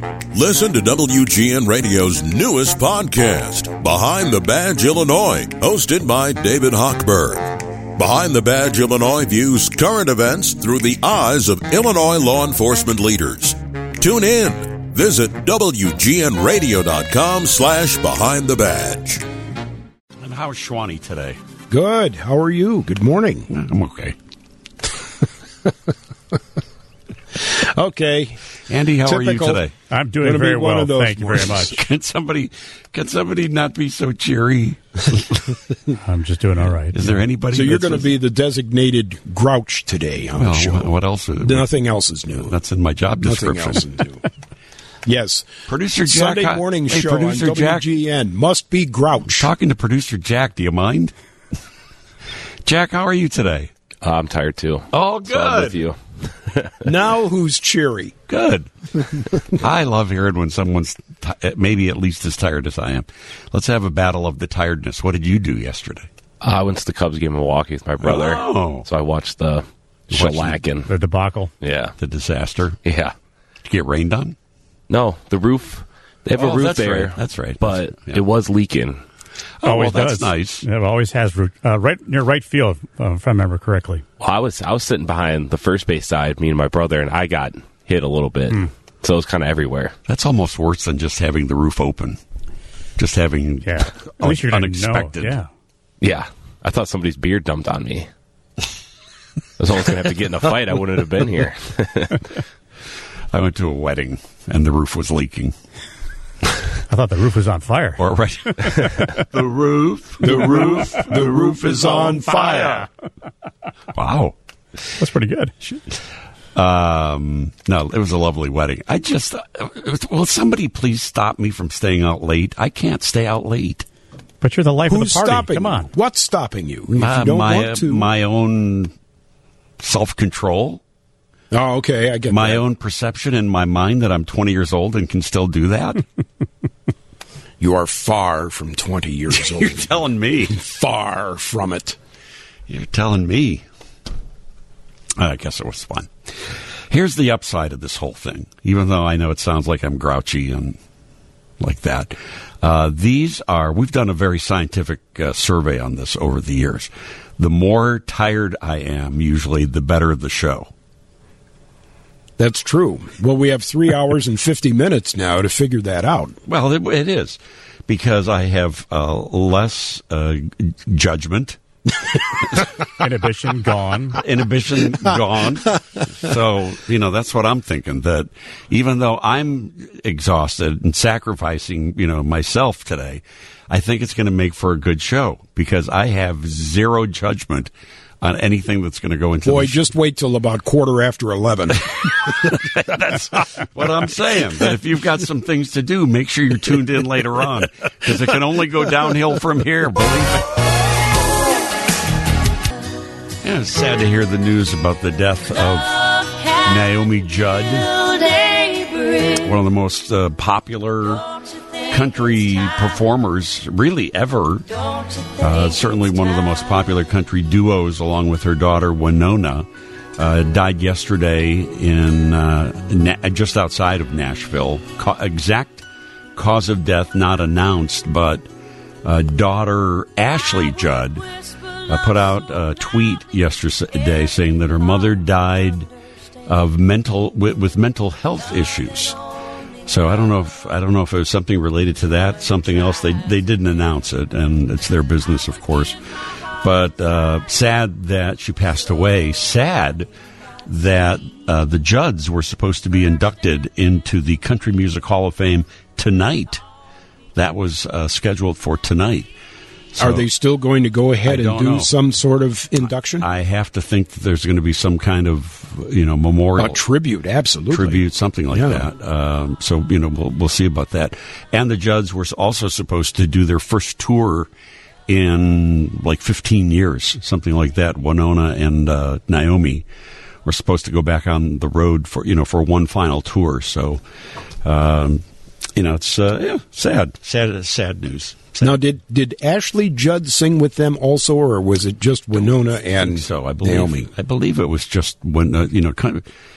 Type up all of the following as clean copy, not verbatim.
Listen to WGN Radio's newest podcast, Behind the Badge Illinois, hosted by David Hochberg. Behind the Badge Illinois views current events through the eyes of Illinois law enforcement leaders. Tune in. Visit WGNRadio.com/Behind the Badge. And how's Schwani today? Good. How are you? Good morning. I'm okay. Okay. Andy, how are you Typical. today? I'm doing very well. Thank you very much. Can somebody not be so cheery? I'm just doing all right. Is there anybody? So you're going to be the designated grouch today on the show. What else? Nothing else is new. That's in my job description. Nothing else is new. Yes. Producer Jack. Sunday morning hey, show Producer on Jack, WGN. Must be grouch. Talking to Producer Jack, do you mind? Jack, how are you today? I'm tired too. Oh, good. So I'm with you. Now who's cheery? Good. I love hearing when someone's maybe at least as tired as I am. Let's have a battle of the tiredness. What did you do yesterday? I went to the Cubs game in Milwaukee with my brother. Oh. So I watched the shellacking. The debacle. Yeah. The disaster. Yeah. Did you get rained on? No, the roof. They have a roof that's there. Right. That's right. But yeah. it was leaking. Oh, Always well, that's does. nice. It always has right near right field, if I remember correctly. Well, I was sitting behind the first base side, me and my brother, and I got hit a little bit. So it was kind of everywhere. That's almost worse than just having the roof open. Just having Yeah. At least you didn't unexpected. know. Yeah. Yeah. I thought somebody's beard dumped on me. I was almost going to have to get in a fight. I wouldn't have been here. I went to a wedding and the roof was leaking. I thought the roof was on fire. Or right, the roof is on fire. Wow, That's pretty good. no, it was a lovely wedding. Will somebody please stop me from staying out late? I can't stay out late. But you're the life Who's of the party. stopping Come on. you? What's stopping you? If you don't want to. My own self-control, Oh, okay. I get my that. own perception in my mind that I'm 20 years old and can still do that. You are far from 20 years old. You're telling me. Far from it. You're telling me. I guess it was fun. Here's the upside of this whole thing, even though I know it sounds like I'm grouchy and like that. We've done a very scientific survey on this over the years. The more tired I am, usually, the better the show. That's true. Well, we have 3 hours and 50 minutes now to figure that out. Well, it is, because I have less judgment. Inhibition gone. Inhibition gone. So, that's what I'm thinking, that even though I'm exhausted and sacrificing, myself today, I think it's going to make for a good show because I have zero judgment on anything that's going to go into Boy, the just wait till about 11:15. That's what I'm saying. That if you've got some things to do, make sure you're tuned in later on because it can only go downhill from here, believe it. Yeah, it's sad to hear the news about the death of Naomi Judd, one of the most popular country performers really ever. Certainly one of the most popular country duos, along with her daughter Winona. Died yesterday in just outside of Nashville. Exact cause of death not announced, but daughter Ashley Judd put out a tweet yesterday saying that her mother died of with mental health issues. So I don't know if it was something related to that, something else. They didn't announce it, and it's their business, of course. But sad that she passed away. Sad that the Judds were supposed to be inducted into the Country Music Hall of Fame tonight. That was scheduled for tonight. So, are they still going to go ahead and do some sort of induction? I have to think that there's going to be some kind of memorial, a tribute, absolutely tribute, something like that. So we'll see about that. And the Judds were also supposed to do their first tour in like 15 years, something like that. Winona and Naomi were supposed to go back on the road for one final tour. So it's sad news. Now, did Ashley Judd sing with them also, or was it just Winona and I believe Naomi? I believe it was just when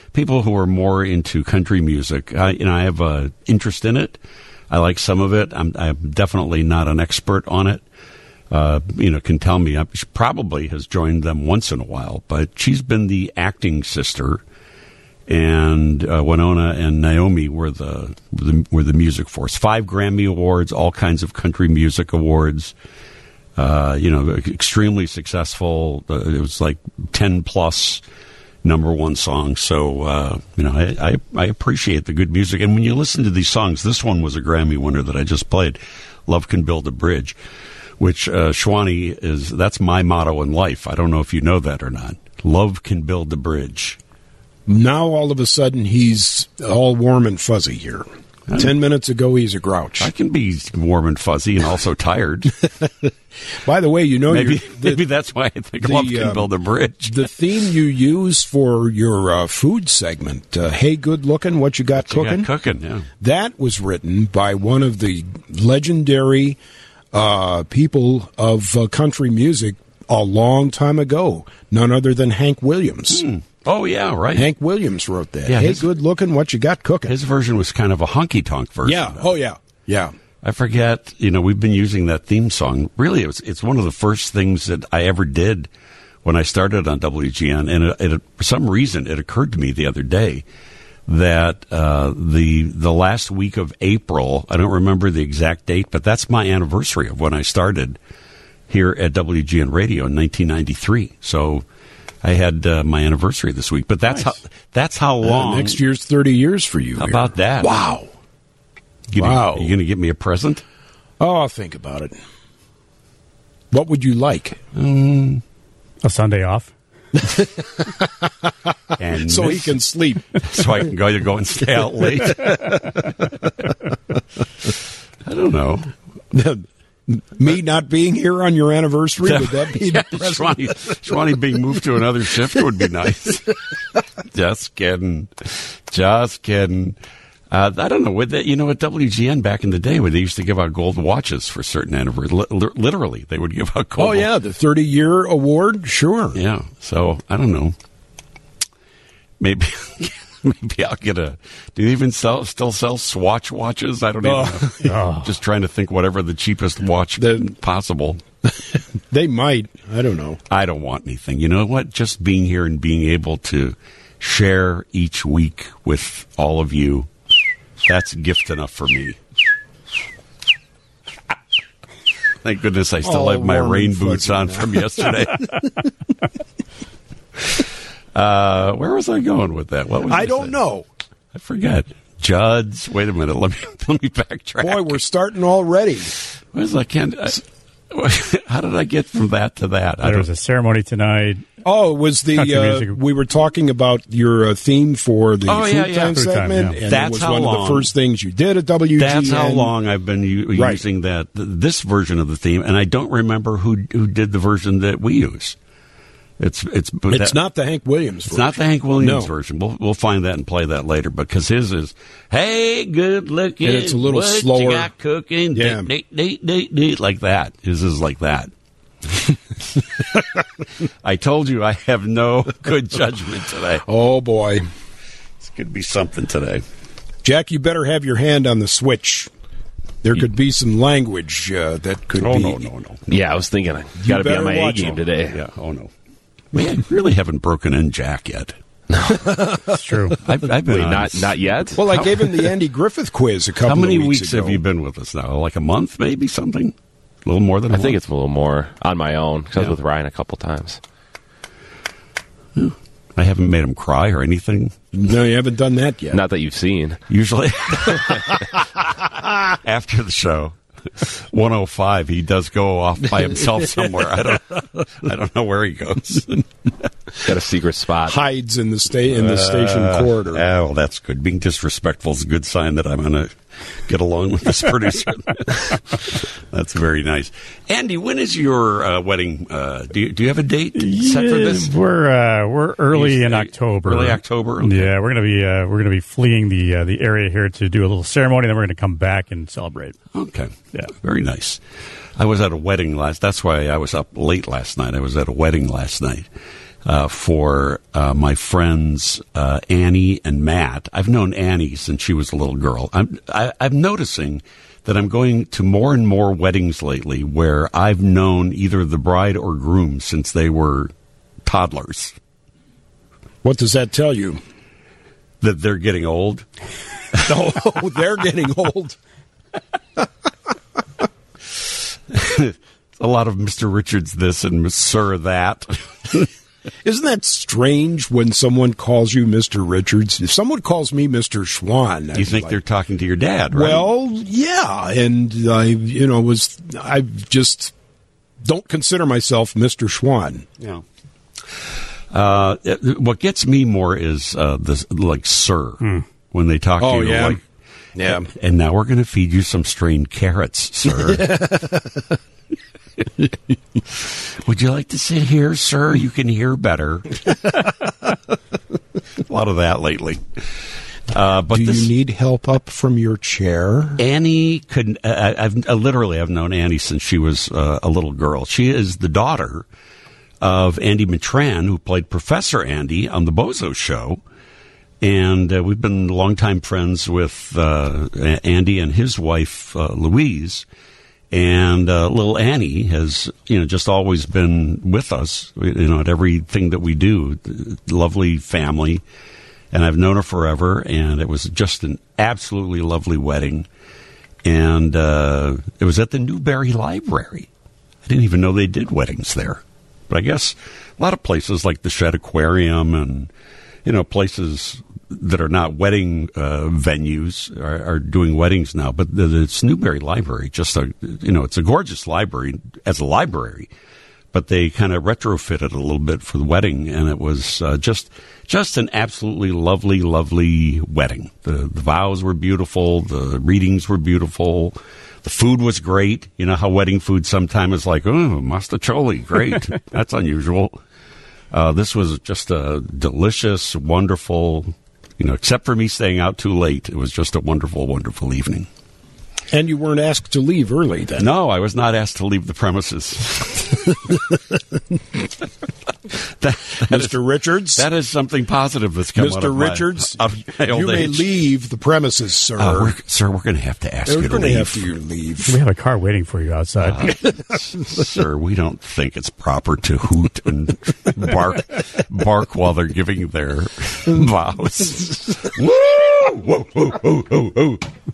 people who are more into country music, I have an interest in it. I like some of it. I'm definitely not an expert on it. Can tell me. She probably has joined them once in a while, but she's been the acting sister, and Winona and Naomi were the music force. 5 Grammy Awards, all kinds of country music awards. Extremely successful. It was like 10 plus number one songs. So, I appreciate the good music. And when you listen to these songs, this one was a Grammy winner that I just played, Love Can Build a Bridge, which Shwani that's my motto in life. I don't know if you know that or not. Love can build a bridge. Now all of a sudden he's all warm and fuzzy here. 10 minutes ago, he's a grouch. I can be warm and fuzzy and also tired. By the way, maybe that's why I think love can build a bridge. The theme you use for your food segment, Hey Good Looking, What You Got Cooking? Yeah. That was written by one of the legendary people of country music a long time ago, none other than Hank Williams. Oh, yeah, right. Hank Williams wrote that. Yeah, hey, good looking, what you got cooking? His version was kind of a honky-tonk version. Yeah, oh, yeah, yeah. I forget, we've been using that theme song. Really, it's one of the first things that I ever did when I started on WGN, and for some reason, it occurred to me the other day that the last week of April, I don't remember the exact date, but that's my anniversary of when I started here at WGN Radio in 1993. So I had my anniversary this week, but that's nice. that's how long. Next year's 30 years for you. How about that? Wow. Are you going to give me a present? Oh, I'll think about it. What would you like? A Sunday off. And so he can sleep. So I can go and stay out late. I don't know. Me not being here on your anniversary, would that be the present? Shwani being moved to another shift would be nice. Just kidding. I don't know. At WGN back in the day, where they used to give out gold watches for certain anniversaries. Literally, they would give out gold. Oh, yeah, the 30-year award? Sure. Yeah. So, I don't know. Maybe I'll get do they even still sell Swatch watches? I don't even know. Just trying to think whatever the cheapest watch possible. They might. I don't know. I don't want anything. You know what? Just being here and being able to share each week with all of you, that's gift enough for me. Thank goodness I still have my rain boots on from yesterday. Where was I going with that? What was I don't know. I forget. Judd's. Wait a minute. Let me backtrack. Boy, we're starting already. How did I get from that to that? There was a ceremony tonight. Oh, it was we were talking about your theme for the Food Time segment, and that's it was one of the first things you did at WGN. That's how long I've been using this version of the theme, and I don't remember who did the version that we use. It's not the Hank Williams version. It's not the Hank Williams version. We'll find that and play that later, because his is, hey, good looking. And it's a little what slower. You got cooking? Yeah. Like that. His is like that. I told you I have no good judgment today. Oh, boy. This could be something today. Jack, you better have your hand on the switch. There could be some language that could be. Oh, no. Yeah, I was thinking I got to be on my A game today. Yeah, oh, no. We really haven't broken in Jack yet. No, that's true. I've been not yet. Well, I gave him the Andy Griffith quiz a couple of weeks ago. How many weeks have you been with us now? Like a month, maybe something? A little more than a month? I think it's a little more on my own, because I was with Ryan a couple times. I haven't made him cry or anything. No, you haven't done that yet. Not that you've seen. Usually, after the show, 105, he does go off by himself somewhere. I don't know where he goes. Got a secret spot. Hides in the station corridor. Well, that's good. Being disrespectful is a good sign that I'm going to get along with this producer. That's very nice. Andy, when is your wedding? Do you have a date set for this? We're early in October. Early October. Okay. Yeah, we're gonna be fleeing the area here to do a little ceremony. Then we're gonna come back and celebrate. Okay. Yeah. Very nice. I was at a wedding that's why I was up late last night. I was at a wedding last night. for my friends Annie and Matt. I've known Annie since she was a little girl. I'm noticing that I'm going to more and more weddings lately where I've known either the bride or groom since they were toddlers. What does that tell you? That they're getting old? Oh, they're getting old. A lot of Mr. Richards this and Sir that. Isn't that strange when someone calls you Mr. Richards? If someone calls me Mr. Schwan, You think they're talking to your dad, right? Well, yeah, and I just don't consider myself Mr. Schwan. Yeah. What gets me more is this, like, sir, when they talk to you, like, yeah. And now we're going to feed you some strained carrots, sir. Would you like to sit here, sir? You can hear better. A lot of that lately. But do you need help up from your chair? Annie could. I've known Annie since she was a little girl. She is the daughter of Andy Matran, who played Professor Andy on the Bozo Show. And we've been longtime friends with Andy and his wife, Louise. And little Annie has, just always been with us, at everything that we do. Lovely family. And I've known her forever. And it was just an absolutely lovely wedding. And it was at the Newberry Library. I didn't even know they did weddings there. But I guess a lot of places like the Shedd Aquarium and, places that are not wedding venues are doing weddings now. But it's Newberry Library, it's a gorgeous library as a library. But they kind of retrofitted a little bit for the wedding, and it was just an absolutely lovely, lovely wedding. The vows were beautiful. The readings were beautiful. The food was great. You know how wedding food sometimes is like, oh, mastacholi, great. That's unusual. This was just a delicious, wonderful, except for me staying out too late. It was just a wonderful, wonderful evening. And you weren't asked to leave early then? No, I was not asked to leave the premises. Mr. Richards? That is something positive that's come out of Richards, my old you may age. leave the premises, sir. Sir, we're going to have to ask you to We're going to leave. have to leave. We have a car waiting for you outside. Sir, we don't think it's proper to hoot and bark while they're giving their vows. Woo! Whoa, whoa, whoa, whoa, whoa.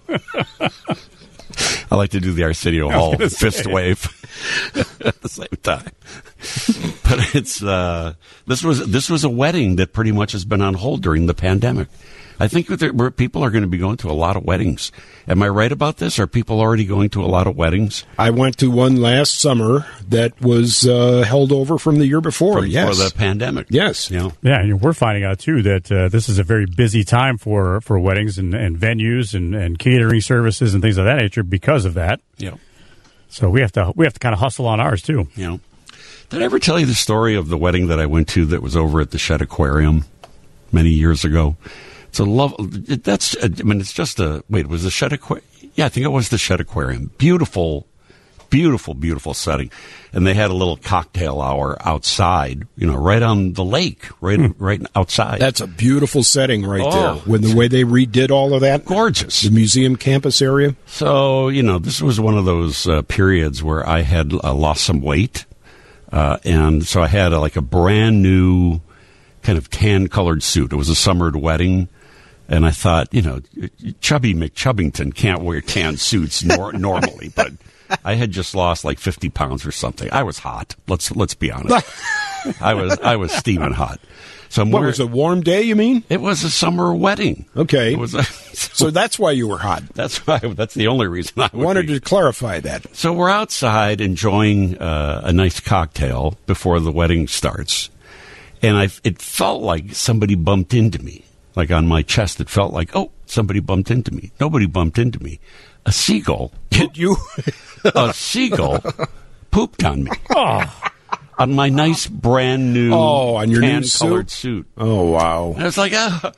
I like to do the Arsenio Hall fist wave at the same time. But it's this was a wedding that pretty much has been on hold during the pandemic. I think people are going to be going to a lot of weddings. Am I right about this? Are people already going to a lot of weddings? I went to one last summer that was held over from the year before. For the pandemic. Yes. Yeah, and we're finding out, too, that this is a very busy time for weddings and venues and catering services and things of that nature because of that. Yeah. So we have to kind of hustle on ours, too. Yeah. Did I ever tell you the story of the wedding that I went to that was over at the Shedd Aquarium many years ago? It's it's just it was the Shedd Aquarium? Yeah, I think it was the Shedd Aquarium. Beautiful, beautiful, beautiful setting. And they had a little cocktail hour outside, right on the lake, right outside. That's a beautiful setting right Oh. there. When the way they redid all of that. Gorgeous. The museum campus area. So, this was one of those periods where I had lost some weight. And so I had a brand new kind of tan-colored suit. It was a summered wedding. And I thought, Chubby McChubbington can't wear tan suits normally, but I had just lost 50 pounds or something. I was hot. Let's be honest. I was steaming hot. So What was a warm day, you mean? It was a summer wedding. Okay. It was So that's why you were hot. That's the only reason I Wanted to clarify that. So we're outside enjoying a nice cocktail before the wedding starts. And it felt like somebody bumped into me. On my chest, it felt like, somebody bumped into me. Nobody bumped into me. A seagull. Did you? A seagull pooped on me. Oh. On my nice brand new on your new tan-colored suit. Oh, wow. And I was like,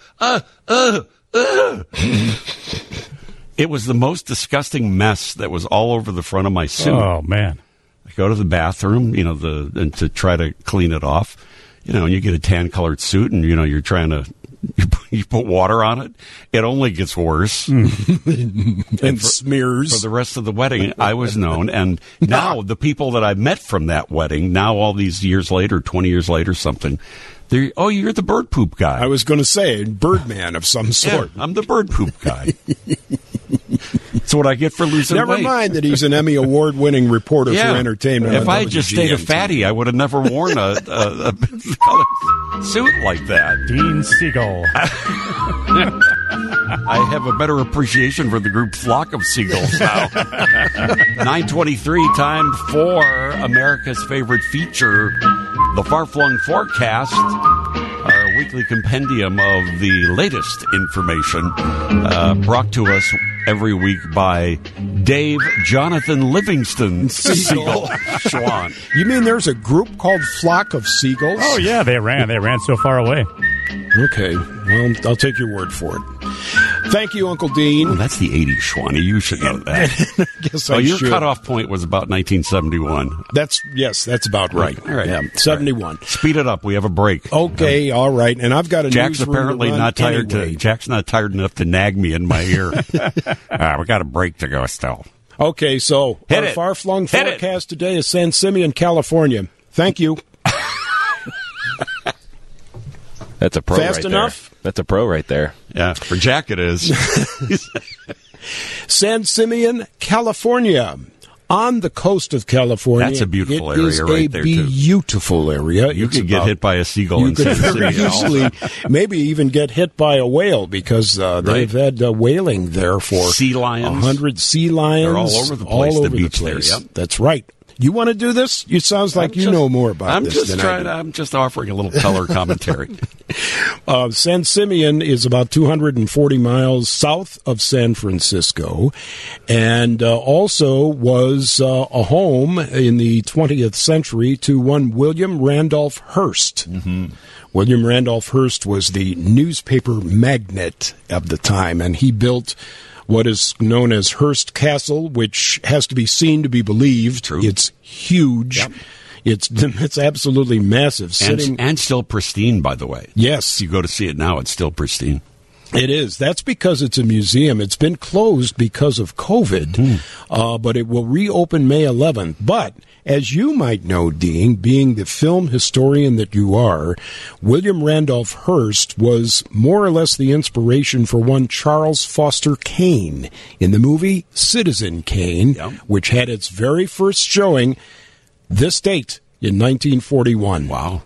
It was the most disgusting mess that was all over the front of my suit. Oh, man. I go to the bathroom, and to try to clean it off. and you get a tan-colored suit and, you're trying to, you put water on it, it only gets worse. And smears. For the rest of the wedding, I was known. And now the people that I met from that wedding, now all these years later, 20 years later, something, you're the bird poop guy. I was going to say, Birdman of some sort. Yeah, I'm the bird poop guy. That's what I get for losing weight. Never mind that he's an Emmy Award-winning reporter for entertainment. If I had just stayed a fatty, I would have never worn a colored suit like that. Dean Siegel. I have a better appreciation for the group Flock of Seagulls now. 9:23, time for America's favorite feature, The Far-Flung Forecast, our weekly compendium of the latest information, brought to us every week by Dave Jonathan Livingston Siegel Schwan. You mean there's a group called Flock of Seagulls? Oh, yeah, they ran so far away. Okay, well, I'll take your word for it. Thank you, Uncle Dean. Oh, that's the 80s, Schwani. You should know that. Guess your cutoff point was about 1971. That's about right. All right. Yeah, 71. Right. Speed it up. We have a break. Okay, all right. And I've got a Jack's apparently not tired anyway. Jack's not tired enough to nag me in my ear. We got a break to go still. Okay, so our far-flung forecast today is San Simeon, California. Thank you. That's a pro Fast right enough? there. That's a pro right there. Yeah, for Jack it is. San Simeon, California. On the coast of California. That's a beautiful area right there, too. It is a beautiful area. You could get hit by a seagull in San Simeon. Easily, maybe even get hit by a whale because they've had whaling there for sea lions. 100 sea lions. They're all over the place. All the over beach the place. there. Yep. That's right. You want to do this? You sounds like you know more about this than I do. I'm just offering a little color commentary. San Simeon is about 240 miles south of San Francisco, and also was a home in the 20th century to one William Randolph Hearst. Mm-hmm. William Randolph Hearst was the newspaper magnate of the time, and he built what is known as Hearst Castle, which has to be seen to be believed. True. It's huge. Yep. It's absolutely massive. And still pristine, by the way. Yes. You go to see it now, it's still pristine. It is. That's because it's a museum. It's been closed because of COVID, but it will reopen May 11th. But as you might know, Dean, being the film historian that you are, William Randolph Hearst was more or less the inspiration for one Charles Foster Kane in the movie Citizen Kane, which had its very first showing this date in 1941. Wow.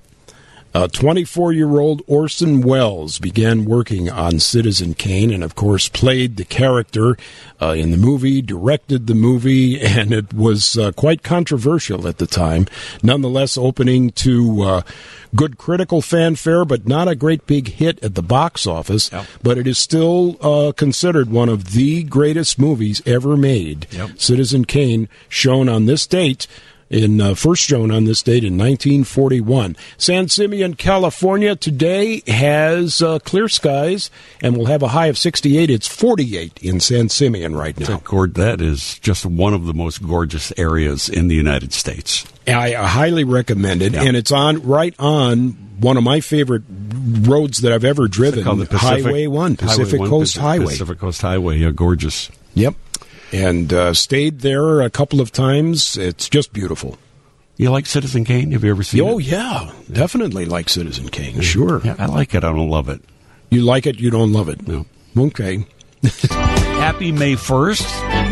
24-year-old Orson Welles began working on Citizen Kane and, of course, played the character in the movie, directed the movie, and it was quite controversial at the time. Nonetheless, opening to good critical fanfare, but not a great big hit at the box office. Yep. But it is still considered one of the greatest movies ever made. Yep. Citizen Kane, shown on this date. First shown on this date in 1941. San Simeon, California, today has clear skies, and we'll have a high of 68. It's 48 in San Simeon right now. That is just one of the most gorgeous areas in the United States. I highly recommend it, and it's right on one of my favorite roads that I've ever driven, Highway 1, Pacific Coast Highway. Pacific Coast Highway, yeah, gorgeous. Yep. And stayed there a couple of times. It's just beautiful. You like Citizen Kane? Have you ever seen it? Oh, yeah. Definitely like Citizen Kane. Sure. Yeah, I like it. I don't love it. You like it, you don't love it? No. Okay. Happy May 1st.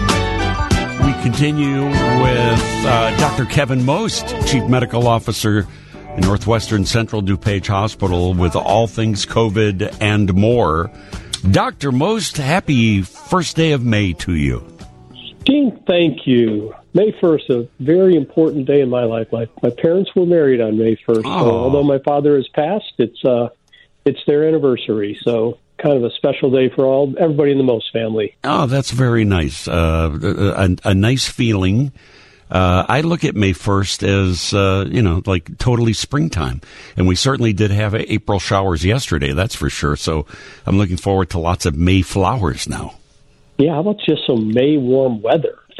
We continue with Dr. Kevin Most, Chief Medical Officer in Northwestern Central DuPage Hospital, with all things COVID and more. Dr. Most, happy first day of May to you. Dean, thank you. May 1st, a very important day in my life. My parents were married on May 1st. So although my father has passed, it's their anniversary. So kind of a special day for everybody in the Most family. Oh, that's very nice. A nice feeling. I look at May 1st as, like totally springtime. And we certainly did have April showers yesterday, that's for sure. So I'm looking forward to lots of May flowers now. Yeah, how about just some May warm weather?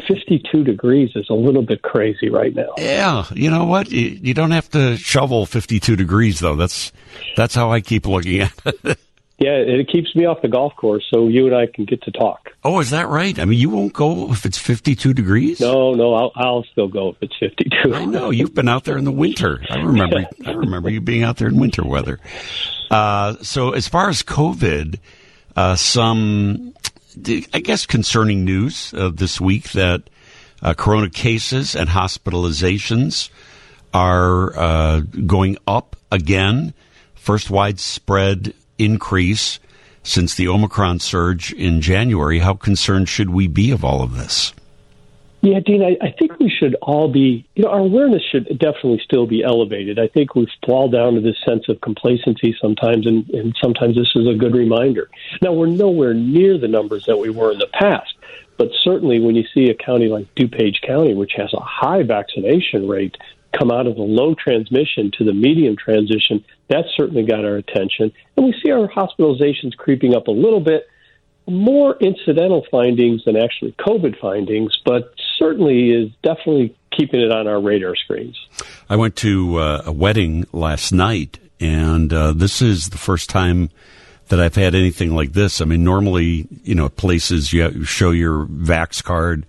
52 degrees is a little bit crazy right now. Yeah, you know what? You don't have to shovel 52 degrees, though. That's how I keep looking at it. Yeah, it keeps me off the golf course, so you and I can get to talk. Oh, is that right? I mean, you won't go if it's 52 degrees? No, I'll still go if it's 52. I know. You've been out there in the winter. I remember you being out there in winter weather. So as far as COVID, some, I guess, concerning news this week that corona cases and hospitalizations are going up again. First widespread increase since the Omicron surge in January. How concerned should we be of all of this? Yeah, Dean, I think we should all be, our awareness should definitely still be elevated. I think we fall down to this sense of complacency sometimes, and sometimes this is a good reminder. Now, we're nowhere near the numbers that we were in the past, but certainly when you see a county like DuPage County, which has a high vaccination rate, come out of the low transmission to the medium transition, that certainly got our attention. And we see our hospitalizations creeping up a little bit, more incidental findings than actually COVID findings, but certainly is definitely keeping it on our radar screens. I went to a wedding last night, and this is the first time that I've had anything like this. I mean, normally, places you show your Vax card.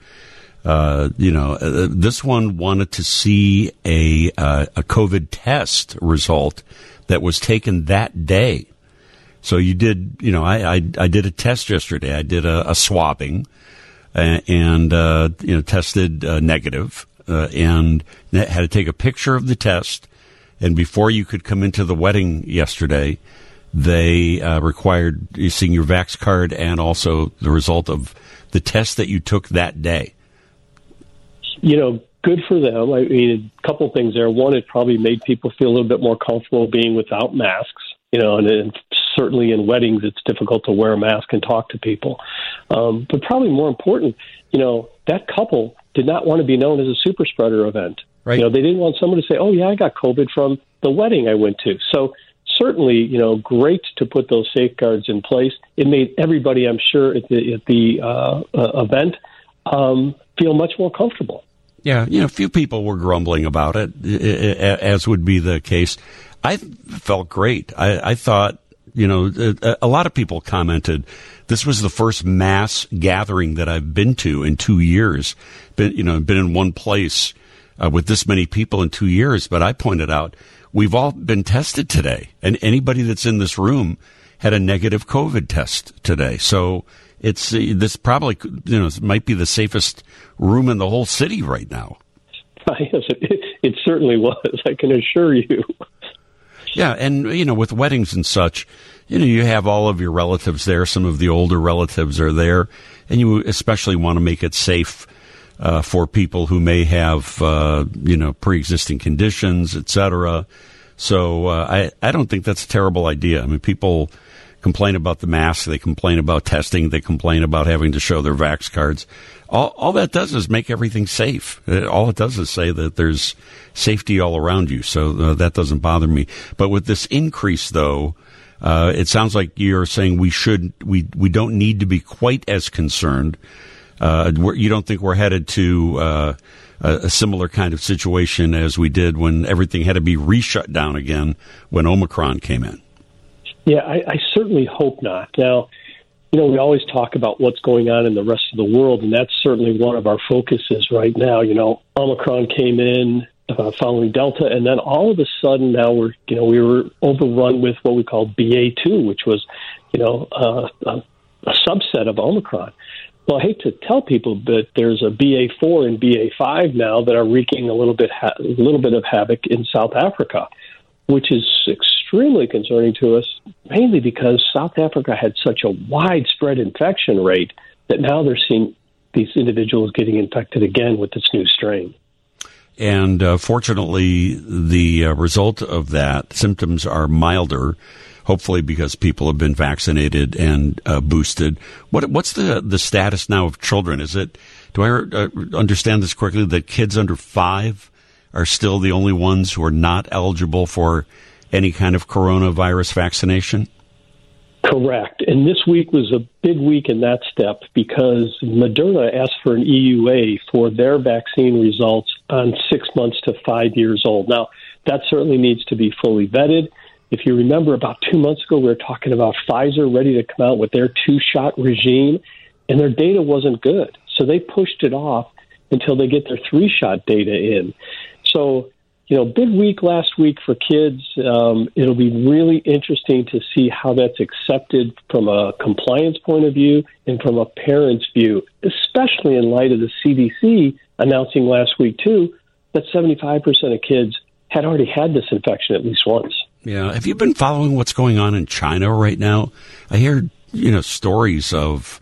This one wanted to see a COVID test result that was taken that day. So you did, I did a test yesterday. I did a swabbing and tested negative, and had to take a picture of the test. And before you could come into the wedding yesterday, they required you seeing your Vax card and also the result of the test that you took that day. Good for them. I mean, a couple things there. One, it probably made people feel a little bit more comfortable being without masks, and certainly in weddings, it's difficult to wear a mask and talk to people. But probably more important, that couple did not want to be known as a super spreader event. Right. They didn't want someone to say, oh, yeah, I got COVID from the wedding I went to. So certainly, great to put those safeguards in place. It made everybody, I'm sure, at the event feel much more comfortable. Yeah, a few people were grumbling about it, as would be the case. I felt great. I thought, a lot of people commented this was the first mass gathering that I've been to in 2 years. Been in one place with this many people in 2 years. But I pointed out we've all been tested today, and anybody that's in this room had a negative COVID test today. So this probably might be the safest room in the whole city right now. Yes, it certainly was. I can assure you. Yeah, and with weddings and such, you have all of your relatives there. Some of the older relatives are there, and you especially want to make it safe for people who may have pre-existing conditions, etc. So I don't think that's a terrible idea. I mean, people complain about the masks, they complain about testing, they complain about having to show their Vax cards. All that does is make everything safe. All it does is say that there's safety all around you, so that doesn't bother me. But with this increase, though, it sounds like you're saying we don't need to be quite as concerned. You don't think we're headed to a similar kind of situation as we did when everything had to be re-shut down again when Omicron came in? Yeah, I certainly hope not. Now, we always talk about what's going on in the rest of the world, and that's certainly one of our focuses right now. Omicron came in following Delta, and then all of a sudden now we were overrun with what we call BA2, which was, a subset of Omicron. Well, I hate to tell people, but there's a BA4 and BA5 now that are wreaking a little bit of havoc in South Africa, which is extremely concerning to us, mainly because South Africa had such a widespread infection rate that now they're seeing these individuals getting infected again with this new strain. And fortunately, the result of that, symptoms are milder, hopefully because people have been vaccinated and boosted. What's the status now of children? Do I understand this correctly, that kids under 5 are still the only ones who are not eligible for any kind of coronavirus vaccination? Correct. And this week was a big week in that step because Moderna asked for an EUA for their vaccine results on 6 months to 5 years old. Now, that certainly needs to be fully vetted. If you remember, about 2 months ago, we were talking about Pfizer ready to come out with their 2-shot regime, and their data wasn't good. So they pushed it off until they get their 3-shot data in. So, big week last week for kids. It'll be really interesting to see how that's accepted from a compliance point of view and from a parent's view, especially in light of the CDC announcing last week, too, that 75% of kids had already had this infection at least once. Yeah. Have you been following what's going on in China right now? I hear, stories of,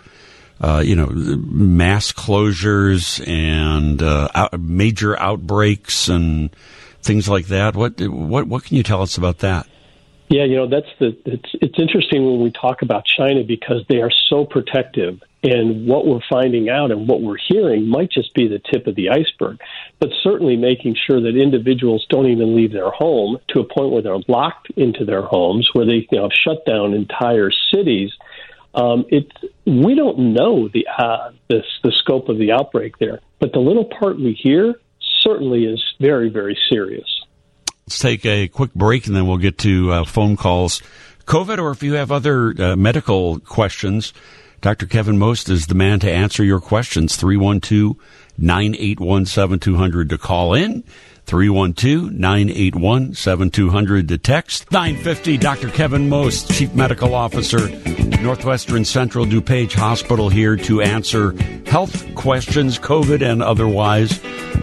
mass closures and major outbreaks and things like that. What can you tell us about that? Yeah, it's interesting when we talk about China because they are so protective, and what we're finding out and what we're hearing might just be the tip of the iceberg. But certainly making sure that individuals don't even leave their home to a point where they're locked into their homes, where they have shut down entire cities. We don't know the scope of the outbreak there, but the little part we hear certainly is very, very serious. Let's take a quick break, and then we'll get to phone calls. COVID, or if you have other medical questions, Dr. Kevin Most is the man to answer your questions. 312-981-7200 to call in. 312-981-7200 to text. 950, Dr. Kevin Most, Chief Medical Officer, Northwestern Central DuPage Hospital, here to answer health questions, COVID and otherwise.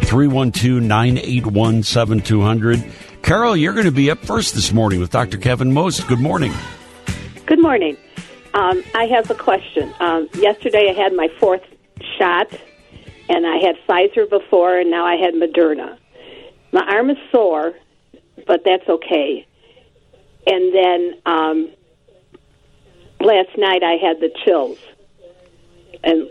312-981-7200. Carol, you're going to be up first this morning with Dr. Kevin Most. Good morning. Good morning. I have a question. Yesterday I had my 4th shot, and I had Pfizer before, and now I had Moderna. My arm is sore, but that's okay. And then last night I had the chills. And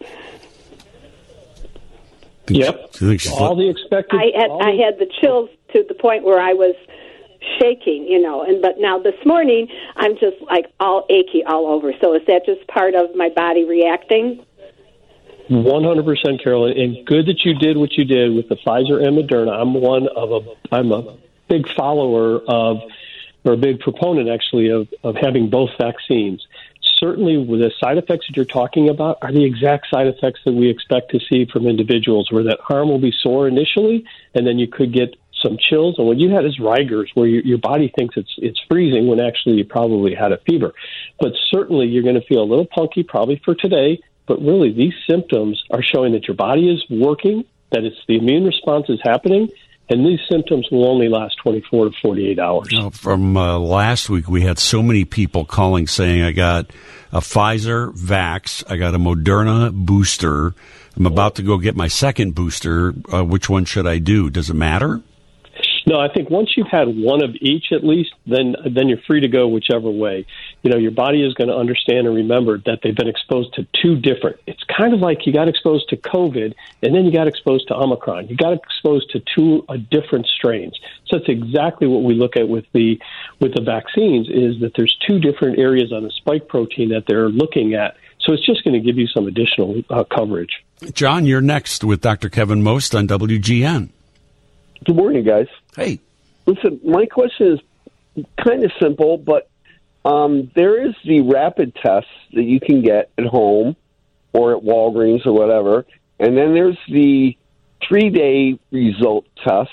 yep, all the expected. I had the chills to the point where I was shaking, but now this morning I'm just like all achy all over. So is that just part of my body reacting? 100%, Carol, and good that you did what you did with the Pfizer and Moderna. I'm a big follower of, or a big proponent actually of having both vaccines. Certainly, with the side effects that you're talking about are the exact side effects that we expect to see from individuals, where that arm will be sore initially, and then you could get some chills. And what you had is rigors, where your body thinks it's freezing when actually you probably had a fever. But certainly, you're going to feel a little punky probably for today. But really, these symptoms are showing that your body is working, that the immune response is happening, and these symptoms will only last 24 to 48 hours. From last week, we had so many people calling saying, I got a Pfizer vax, I got a Moderna booster, I'm about to go get my second booster. Which one should I do? Does it matter? No, I think once you've had one of each at least, then you're free to go whichever way. Your body is going to understand and remember that they've been exposed to two different. It's kind of like you got exposed to COVID, and then you got exposed to Omicron. You got exposed to two different strains. So that's exactly what we look at with the vaccines, is that there's two different areas on the spike protein that they're looking at. So it's just going to give you some additional coverage. John, you're next with Dr. Kevin Most on WGN. Good morning, guys. Hey. Listen, my question is kind of simple, but there is the rapid test that you can get at home or at Walgreens or whatever, and then there's the 3-day result test.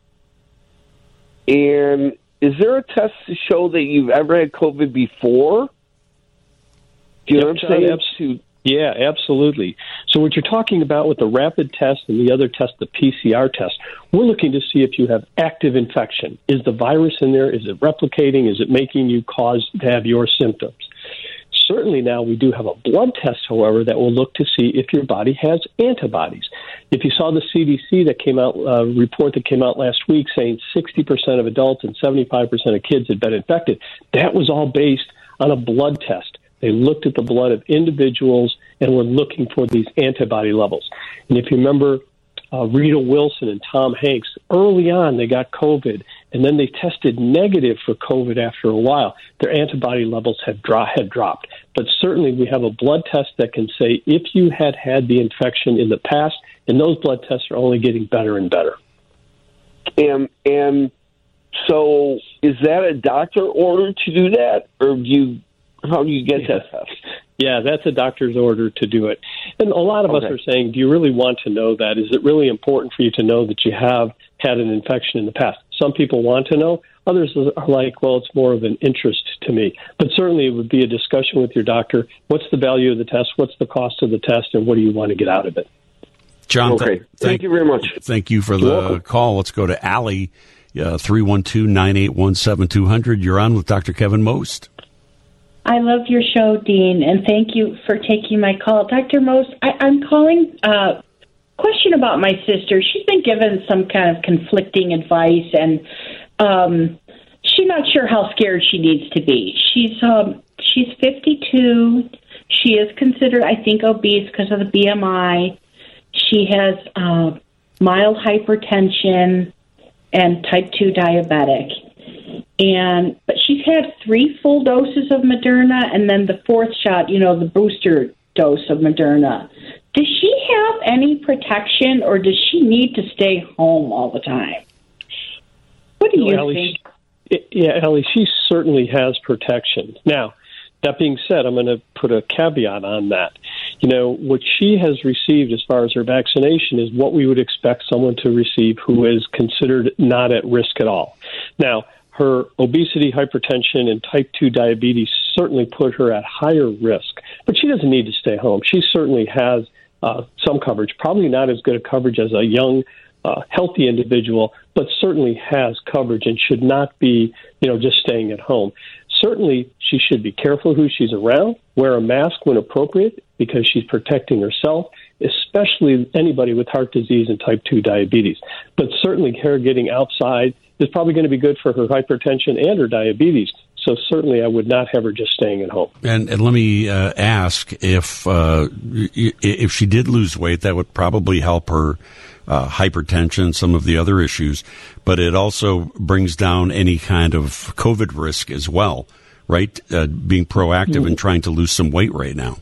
And is there a test to show that you've ever had COVID before? Do you know what I'm saying? Yeah, absolutely. So what you're talking about with the rapid test and the other test, the PCR test, we're looking to see if you have active infection. Is the virus in there? Is it replicating? Is it making you cause to have your symptoms? Certainly now we do have a blood test, however, that will look to see if your body has antibodies. If you saw the CDC that came out, report that came out last week saying 60% of adults and 75% of kids had been infected, that was all based on a blood test. They looked at the blood of individuals and were looking for these antibody levels. And if you remember Rita Wilson and Tom Hanks, early on they got COVID, and then they tested negative for COVID after a while, their antibody levels had dropped. But certainly we have a blood test that can say if you had the infection in the past, and those blood tests are only getting better and better. And so is that a doctor order to do that, or how do you get that test? Yeah, that's a doctor's order to do it. And a lot of us are saying, do you really want to know that? Is it really important for you to know that you have had an infection in the past? Some people want to know. Others are like, well, it's more of an interest to me. But certainly it would be a discussion with your doctor. What's the value of the test? What's the cost of the test? And what do you want to get out of it? John, thank you very much. Thank you for the call. Let's go to Allie, 312-981-7200. You're on with Dr. Kevin Most. I love your show, Dean, and thank you for taking my call. Dr. Most, I'm calling question about my sister. She's been given some kind of conflicting advice, and she's not sure how scared she needs to be. She's 52. She is considered, I think, obese because of the BMI. She has mild hypertension and type 2 diabetic. But she's had 3 full doses of Moderna, and then the 4th shot, the booster dose of Moderna. Does she have any protection, or does she need to stay home all the time? What do you think? Ellie, she certainly has protection. Now, that being said, I'm going to put a caveat on that. What she has received as far as her vaccination is what we would expect someone to receive who is considered not at risk at all. Now, her obesity, hypertension, and type 2 diabetes certainly put her at higher risk, but she doesn't need to stay home. She certainly has some coverage, probably not as good a coverage as a young, healthy individual, but certainly has coverage and should not be, just staying at home. Certainly, she should be careful who she's around, wear a mask when appropriate because she's protecting herself, especially anybody with heart disease and type 2 diabetes. But certainly her getting outside is probably going to be good for her hypertension and her diabetes. So certainly I would not have her just staying at home. And let me ask, if she did lose weight, that would probably help her hypertension, some of the other issues, but it also brings down any kind of COVID risk as well, right? Being proactive and trying to lose some weight right now.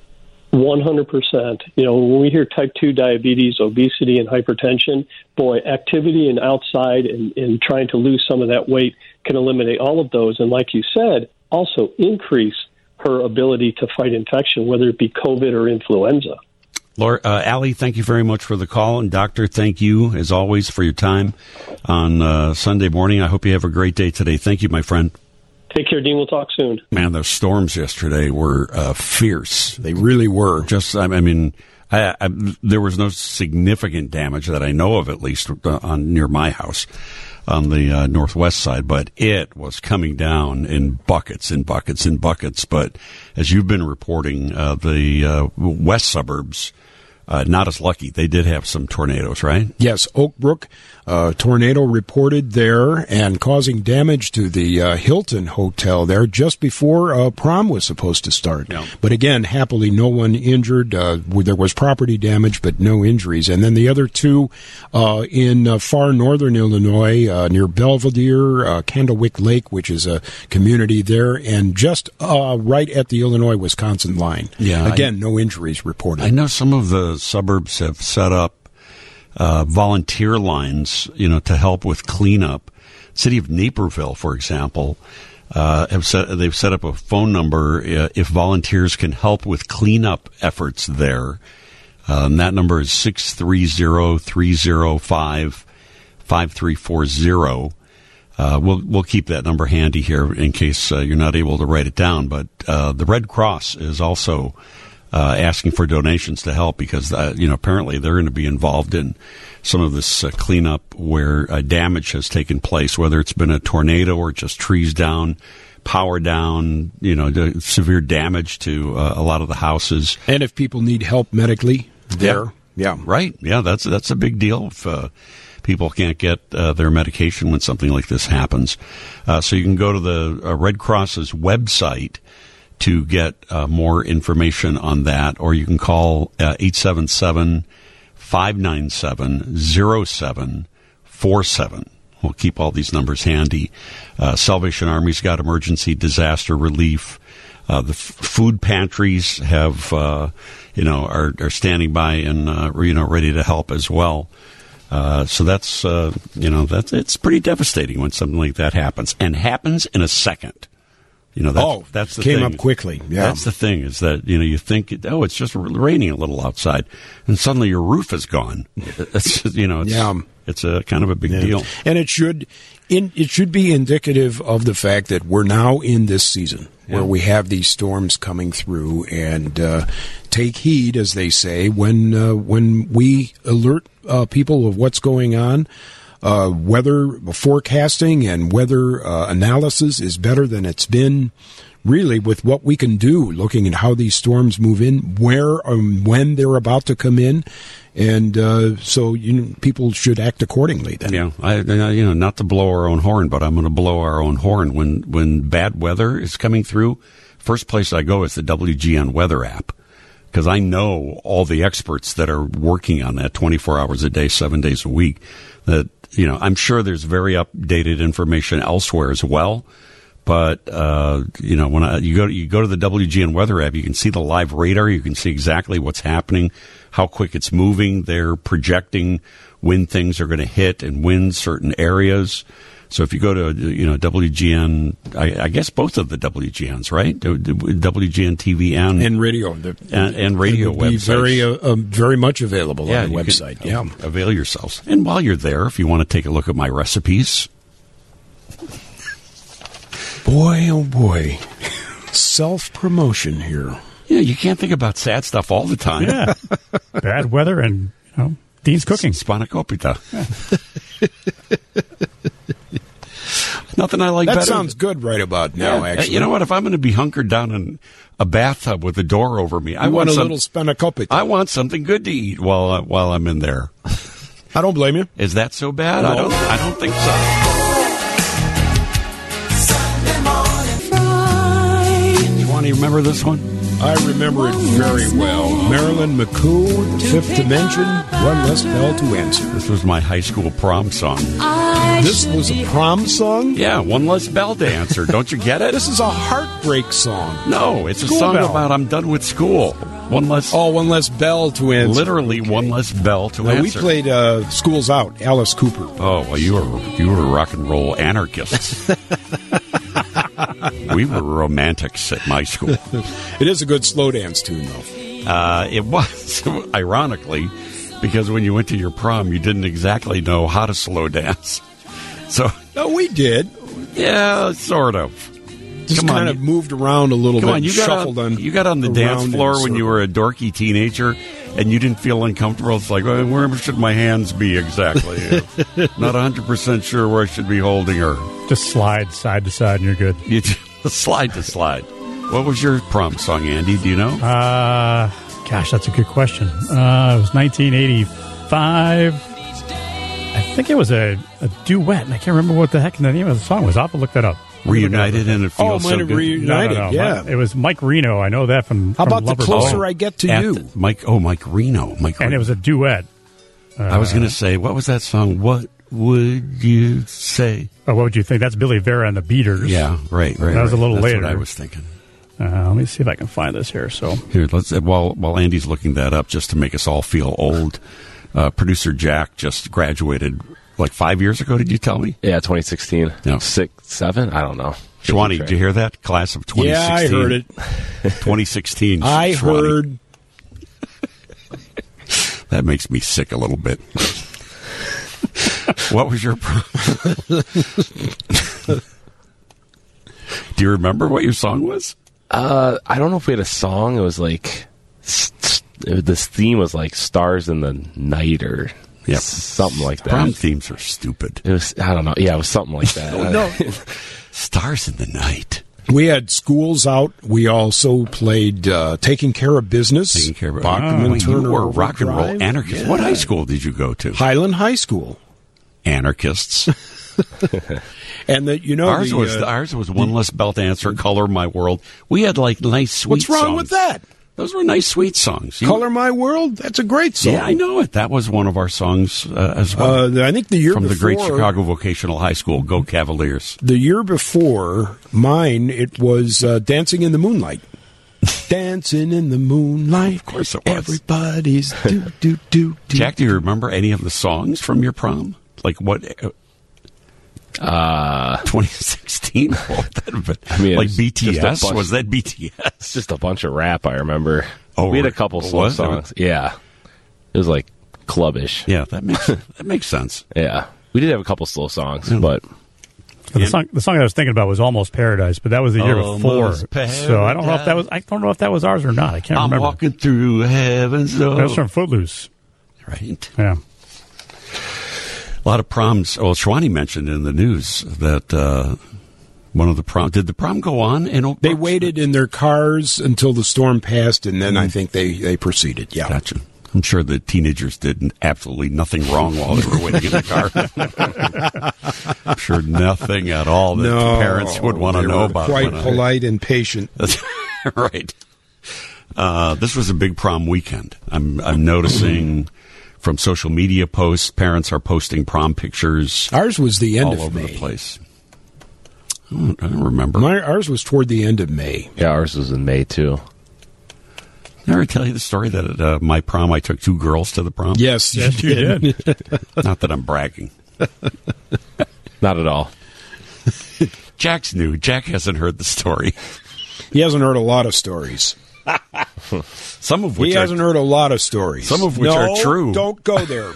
100%. When we hear type 2 diabetes, obesity, and hypertension, activity and outside and trying to lose some of that weight can eliminate all of those. And like you said, also increase her ability to fight infection, whether it be COVID or influenza. Allie, thank you very much for the call. And Doctor, thank you, as always, for your time on Sunday morning. I hope you have a great day today. Thank you, my friend. Take care, Dean. We'll talk soon. Man, those storms yesterday were fierce. They really were. There was no significant damage that I know of, at least near my house on the northwest side, but it was coming down in buckets and buckets and buckets. But as you've been reporting, the west suburbs, not as lucky. They did have some tornadoes, right? Yes, Oak Brook, tornado reported there and causing damage to the Hilton Hotel there just before prom was supposed to start. Yeah. But again, happily, no one injured. There was property damage, but no injuries. And then the other two in far northern Illinois, near Belvedere, Candlewick Lake, which is a community there, and just right at the Illinois-Wisconsin line. Yeah, again, no injuries reported. I know some of the suburbs have set up volunteer lines, to help with cleanup. City of Naperville, for example, they've set up a phone number if volunteers can help with cleanup efforts there. That number is 630-305-5340. We'll keep that number handy here in case you're not able to write it down. But the Red Cross is also asking for donations to help because, apparently they're going to be involved in some of this cleanup where damage has taken place, whether it's been a tornado or just trees down, power down, severe damage to a lot of the houses. And if people need help medically, there. Yeah. Right. Yeah, that's a big deal if people can't get their medication when something like this happens. So you can go to the Red Cross's website to get more information on that, or you can call 877-597-0747. we'll keep all these numbers handy. Salvation Army's got emergency disaster relief. The food pantries have, are standing by and, ready to help as well. So that's, it's pretty devastating when something like that happens, and happens in a second. That's the came thing. Up quickly. Yeah. That's the thing, is that, you think, it's just raining a little outside, and suddenly your roof is gone. It's just, it's a kind of a big deal. And it should be indicative of the fact that we're now in this season where we have these storms coming through, and take heed, as they say, when we alert people of what's going on. Weather forecasting and weather analysis is better than it's been, really, with what we can do, looking at how these storms move in, where and when they're about to come in, and so people should act accordingly. Then, not to blow our own horn, but I'm going to blow our own horn when bad weather is coming through. First place I go is the WGN weather app, because I know all the experts that are working on that 24 hours a day, 7 days a week. That, I'm sure there's very updated information elsewhere as well. But, when you go to the WGN weather app, you can see the live radar. You can see exactly what's happening, how quick it's moving. They're projecting when things are going to hit and when certain areas. So if you go to, WGN, I guess both of the WGNs, right? WGN TV and radio. And radio websites. Very much available on the website. Avail yourselves. And while you're there, if you want to take a look at my recipes. Boy, oh boy. Self-promotion here. Yeah, you can't think about sad stuff all the time. Yeah. Bad weather and, Dean's cooking. Spanakopita. Nothing I like better. That sounds good right about now, actually. You know what? If I'm going to be hunkered down in a bathtub with a door over me, I want a little spanakopita. I want something good to eat while I'm in there. I don't blame you. Is that so bad? No. I don't think so. You want to remember this one? I remember it very well. Marilyn McCoo, The Fifth Dimension, One Less Bell to Answer. This was my high school prom song. This was a prom song? Yeah, One Less Bell to Answer. Don't you get it? This is a heartbreak song. No, it's a song about I'm done with school. One less bell to answer. Literally, one less bell to answer. We played School's Out, Alice Cooper. Oh, well, you were rock and roll anarchists. We were romantics at my school. It is a good slow dance tune, though. It was, ironically, because when you went to your prom, you didn't exactly know how to slow dance. So, no, we did. Yeah, sort of. Just kind of moved around a little bit. You got on the dance floor when you were a dorky teenager, and you didn't feel uncomfortable. It's like, well, where should my hands be exactly? Not 100% sure where I should be holding her. Just slide side to side, and you're good. You slide to slide. What was your prom song, Andy? Do you know? Gosh, that's a good question. It was 1985. I think it was a duet, and I can't remember what the heck the name of the song was. I'll have to look that up. Reunited and it feels so good. Reunited, no. yeah. It was Mike Reno. I know that from. How about Lover The Closer Boy. I Get to You? Mike Reno. And it was a duet. I was going to say, what was that song? What would you say? Oh, what would you think? That's Billy Vera and the Beaters. Yeah, right. That was a little later. That's what I was thinking. Let me see if I can find this here. So here, let's while Andy's looking that up, just to make us all feel old. Producer Jack just graduated like 5 years ago. Did you tell me? Yeah, 2016. No. 6, 7. I don't know. Shwani, did you hear that? Class of 2016. Yeah, I heard it. 2016. I Shwani. heard. That makes me sick a little bit. What was your Do you remember what your song was? I don't know if we had a song. It was like this theme was like Stars in the Night or something like that. Prom themes are stupid. It was, I don't know. Yeah, it was something like that. No. Stars in the Night. We had Schools Out. We also played Taking Care of Business. Taking Care of Bachman Turner. You were rock and roll Overdrive. anarchists. Yeah. What high school did you go to? Highland High School. Anarchists. And ours was One Less Bell to Answer, Color My World. We had like nice sweet What's wrong songs. with that? Those were nice, sweet songs. Color My World, that's a great song. Yeah, I know it. That was one of our songs as well. I think the year from before, the great Chicago Vocational High School, Go Cavaliers. The year before mine, it was Dancing in the Moonlight. Dancing in the moonlight. Of course it was. Everybody's do. Jack, do you remember any of the songs from your prom? Like what? 2016. What that have been? I mean, like BTS. Was that BTS? It's just a bunch of rap. I remember. Oh, we had a couple slow songs. Yeah, it was like clubbish. Yeah, that makes sense. Yeah, we did have a couple slow songs, but. The song I was thinking about was Almost Paradise, but that was the year before. So I don't know if that was ours or not. I can't remember. I'm walking through heaven's door. That was from Footloose. Right. Yeah. A lot of proms. Well, Shwani mentioned in the news that one of the prom. Did the prom go on in Oak They Brook? waited in their cars until the storm passed, and then I think they proceeded. Yeah. Gotcha. I'm sure the teenagers did absolutely nothing wrong while they were waiting in the car. I'm sure nothing at all that parents would want to know about. Quite polite and patient. That's right. This was a big prom weekend. I'm noticing from social media posts, parents are posting prom pictures. Ours was the end all of over May. the place. I don't remember. Ours was toward the end of May. Yeah, ours was in May too. Did I ever tell you the story that at my prom I took 2 girls to the prom? Yes, you did. Not that I'm bragging. Not at all. Jack's new. Jack hasn't heard the story. He hasn't heard a lot of stories. Some of which he hasn't heard a lot of stories. Some of which are true. Don't go there.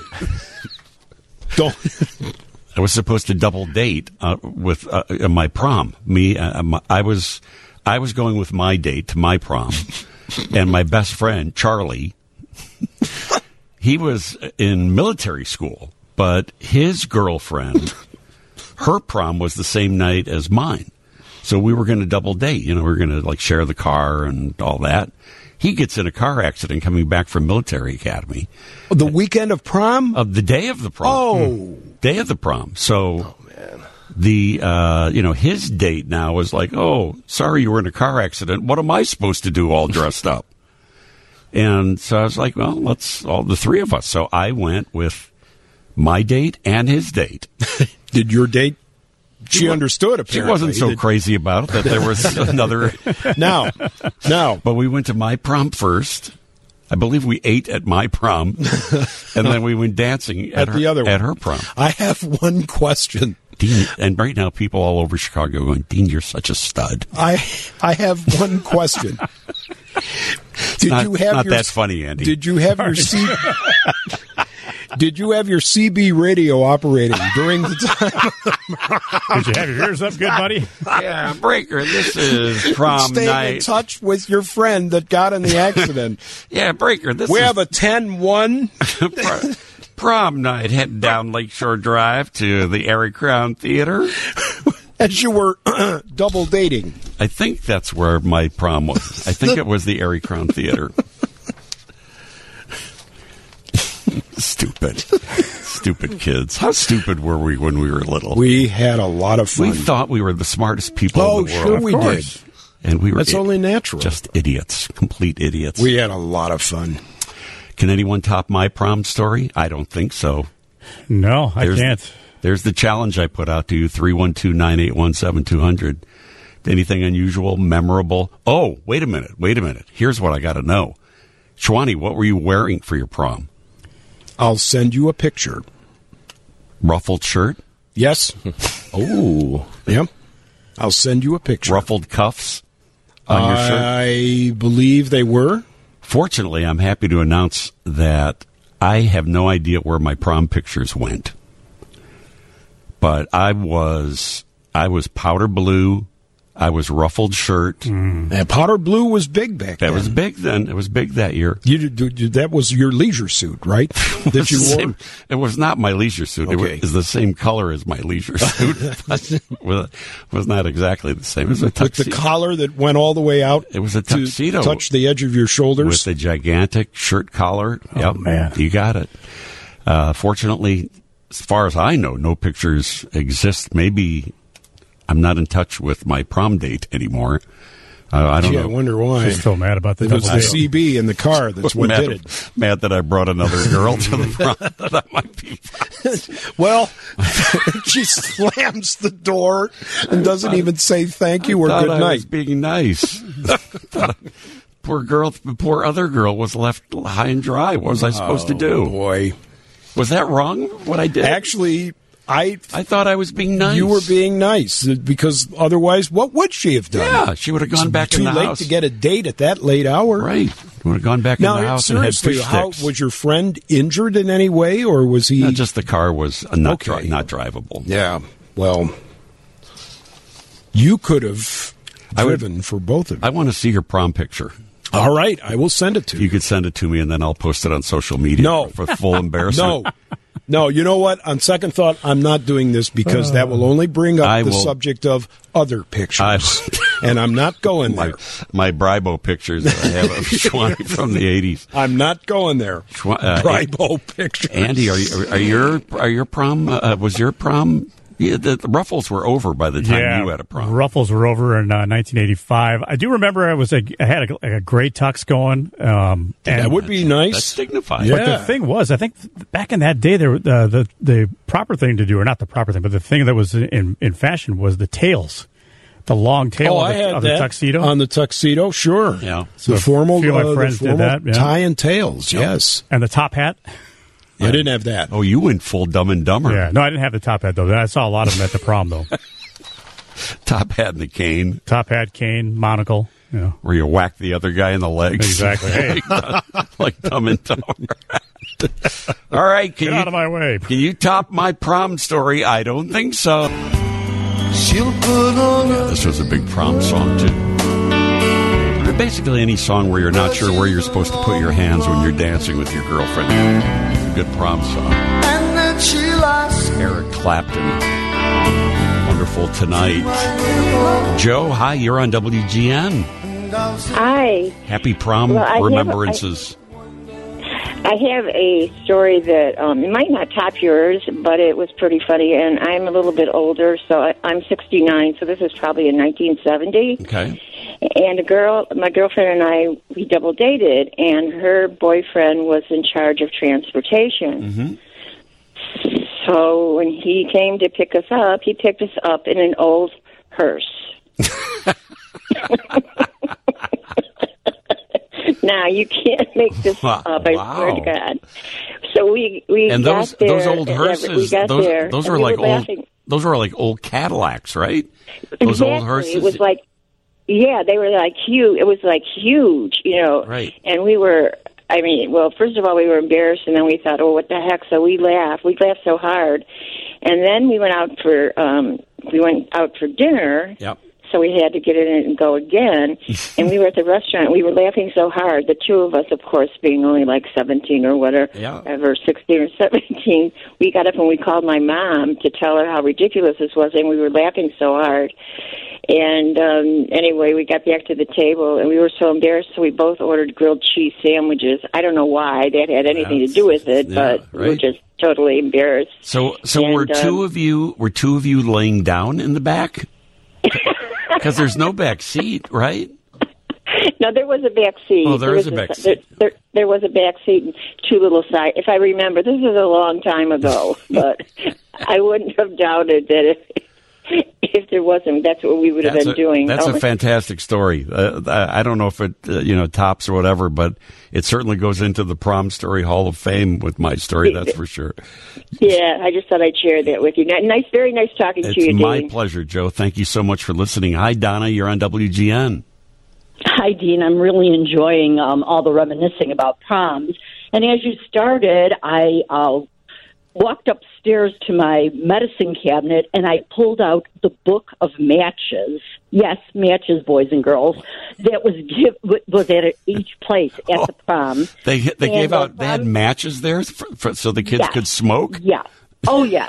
Don't. I was supposed to double date with my prom. I was going with my date to my prom. And my best friend, Charlie, he was in military school, but his girlfriend, her prom was the same night as mine. So we were going to double date. We were going to share the car and all that. He gets in a car accident coming back from military academy. The weekend of prom? Of the day of the prom. Oh. Day of the prom. So the his date now was like, oh, sorry you were in a car accident. What am I supposed to do all dressed up? And so I was like, well, let's all the 3 of us. So I went with my date and his date. Did your date? She understood, apparently. She wasn't so crazy about it that there was another. No. But we went to my prom first. I believe we ate at my prom, and then we went dancing at her prom. I have one question. Dean, and right now, people all over Chicago are going, Dean, you're such a stud. I have one question. That's funny, Andy. Did you have your Did you have your CB radio operating during the time? Did you have your ears up good, buddy? Yeah, Breaker, this is prom Stay night. in touch with your friend that got in the accident. Yeah, Breaker, we have a 10-1. Prom night, heading down Lakeshore Drive to the Erie Crown Theater. As you were double dating. I think that's where my prom was. I think it was the Erie Crown Theater. Stupid kids. How stupid were we when we were little? We had a lot of fun. We thought we were the smartest people in the world. Oh, sure we did. And we were That's only natural. Just idiots. Complete idiots. We had a lot of fun. Can anyone top my prom story? I don't think so. No, I can't. There's the challenge I put out to you, 312-981-7200. Anything unusual, memorable? Oh, wait a minute. Here's what I got to know. Shwani, what were you wearing for your prom? I'll send you a picture. Ruffled shirt? Yes. Oh. Yep. I'll send you a picture. Ruffled cuffs on your shirt? I believe they were. Fortunately, I'm happy to announce that I have no idea where my prom pictures went. But I was powder blue. I was ruffled shirt. And powder blue was big back then. That was big then. It was big that year. That was your leisure suit, right? That you wore? It was not my leisure suit. Okay. It was the same color as my leisure suit. It was not exactly the same. It was a tuxedo. With the collar that went all the way out. It was a tuxedo. To touch the edge of your shoulders. With a gigantic shirt collar. Oh, man. You got it. Fortunately, as far as I know, no pictures exist. Maybe I'm not in touch with my prom date anymore, I don't know. I wonder why. She's still mad about the It was double the date. CB in the car. That's what did it. Mad that I brought another girl to the front. That might be. Well, she slams the door and doesn't even say thank you or good I night. was being nice. Poor other girl was left high and dry. What was I supposed to do? Boy, was that wrong? What I did? Actually, I thought I was being nice. You were being nice because otherwise, what would she have done? Yeah, she would have gone back in the house. Too late to get a date at that late hour. Right. Would have gone back in the house and had fish sticks. Was your friend injured in any way, or was he? No, just the car was not drivable. Yeah. Well, you could have driven for both of you. I want to see your prom picture. All right, I will send it to you. You could send it to me, and then I'll post it on social media for full embarrassment. No, you know what? On second thought, I'm not doing this because that will only bring up the subject of other pictures. And I'm not going there. My Bribo pictures that I have of Schwani from the 80s. I'm not going there. Bribo pictures. Andy, are your prom, was your prom... Yeah, the Ruffles were over by the time you had a prom. Ruffles were over in 1985. I do remember I had a gray tux going. And that would be nice. That's dignified. Yeah. But the thing was, I think back in that day, the proper thing to do, or not the proper thing, but the thing that was in fashion was the tails. The long tail of the tuxedo. On the tuxedo, sure. Yeah. So the formal, my friends did that. Yeah. Tie and tails, yes. And the top hat. I didn't have that. Oh, you went full Dumb and Dumber. Yeah, no, I didn't have the top hat, though. I saw a lot of them at the prom, though. Top hat and the cane. Top hat, cane, monocle. Yeah. Where you whack the other guy in the legs. Exactly. Hey. like Dumb and Dumber. All right. Get out of my way. Can you top my prom story? I don't think so. This was a big prom song, too. Basically any song where you're not sure where you're supposed to put your hands when you're dancing with your girlfriend. It's a good prom song. Eric Clapton. Wonderful Tonight. Joe, hi, you're on WGN. Hi. Happy prom remembrances. I have a story that it might not top yours, but it was pretty funny, and I'm a little bit older, so I'm 69, so this is probably in 1970. Okay. And my girlfriend and I, we double dated, and her boyfriend was in charge of transportation. Mm-hmm. So when he came to pick us up, he picked us up in an old hearse. Now, you can't make this up, I swear to God. So we and got there. Those old hearses, those were like old Cadillacs, right? Those exactly. old hearses. It was like, yeah, they were like huge. It was like huge, Right. And we were, first of all, we were embarrassed, and then we thought, oh, what the heck? So we laughed. We laughed so hard. And then we went out for dinner. Yep. So we had to get in and go again. And we were at the restaurant. We were laughing so hard. The two of us, of course, being only like 17 or whatever, 16 or 17, we got up and we called my mom to tell her how ridiculous this was. And we were laughing so hard. And anyway, we got back to the table, and we were so embarrassed, so we both ordered grilled cheese sandwiches. I don't know why that had anything to do with it, but we were just totally embarrassed. So were two of you laying down in the back? Because there's no back seat, right? No, there was a back seat. Oh, there is a back seat. There was a back seat and two little side. If I remember, this was a long time ago, but I wouldn't have doubted that if there wasn't, that's what we would have been doing. That's a fantastic story. I don't know if it tops or whatever, but it certainly goes into the Prom Story Hall of Fame with my story. That's for sure. Yeah, I just thought I'd share that with you. Nice, very nice talking to you, Dean. It's my pleasure, Joe. Thank you so much for listening. Hi, Donna. You're on WGN. Hi, Dean. I'm really enjoying all the reminiscing about proms. And as you started, I walked upstairs to my medicine cabinet, and I pulled out the book of matches. Yes, matches, boys and girls. That was at each place at the prom. They had matches there so the kids could smoke? Yeah. Oh, yes.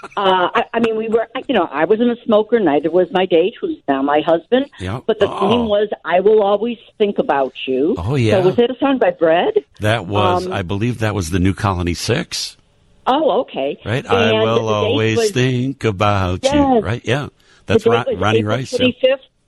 I wasn't a smoker. Neither was my date, who's now my husband. Yeah. But the theme was, I will always think about you. Oh, yeah. So was that a song by Bread? That was, I believe that was the New Colony 6. Oh, okay. Right? And I will always think about you. Right? Yeah. That's Ronnie Rice. 25th,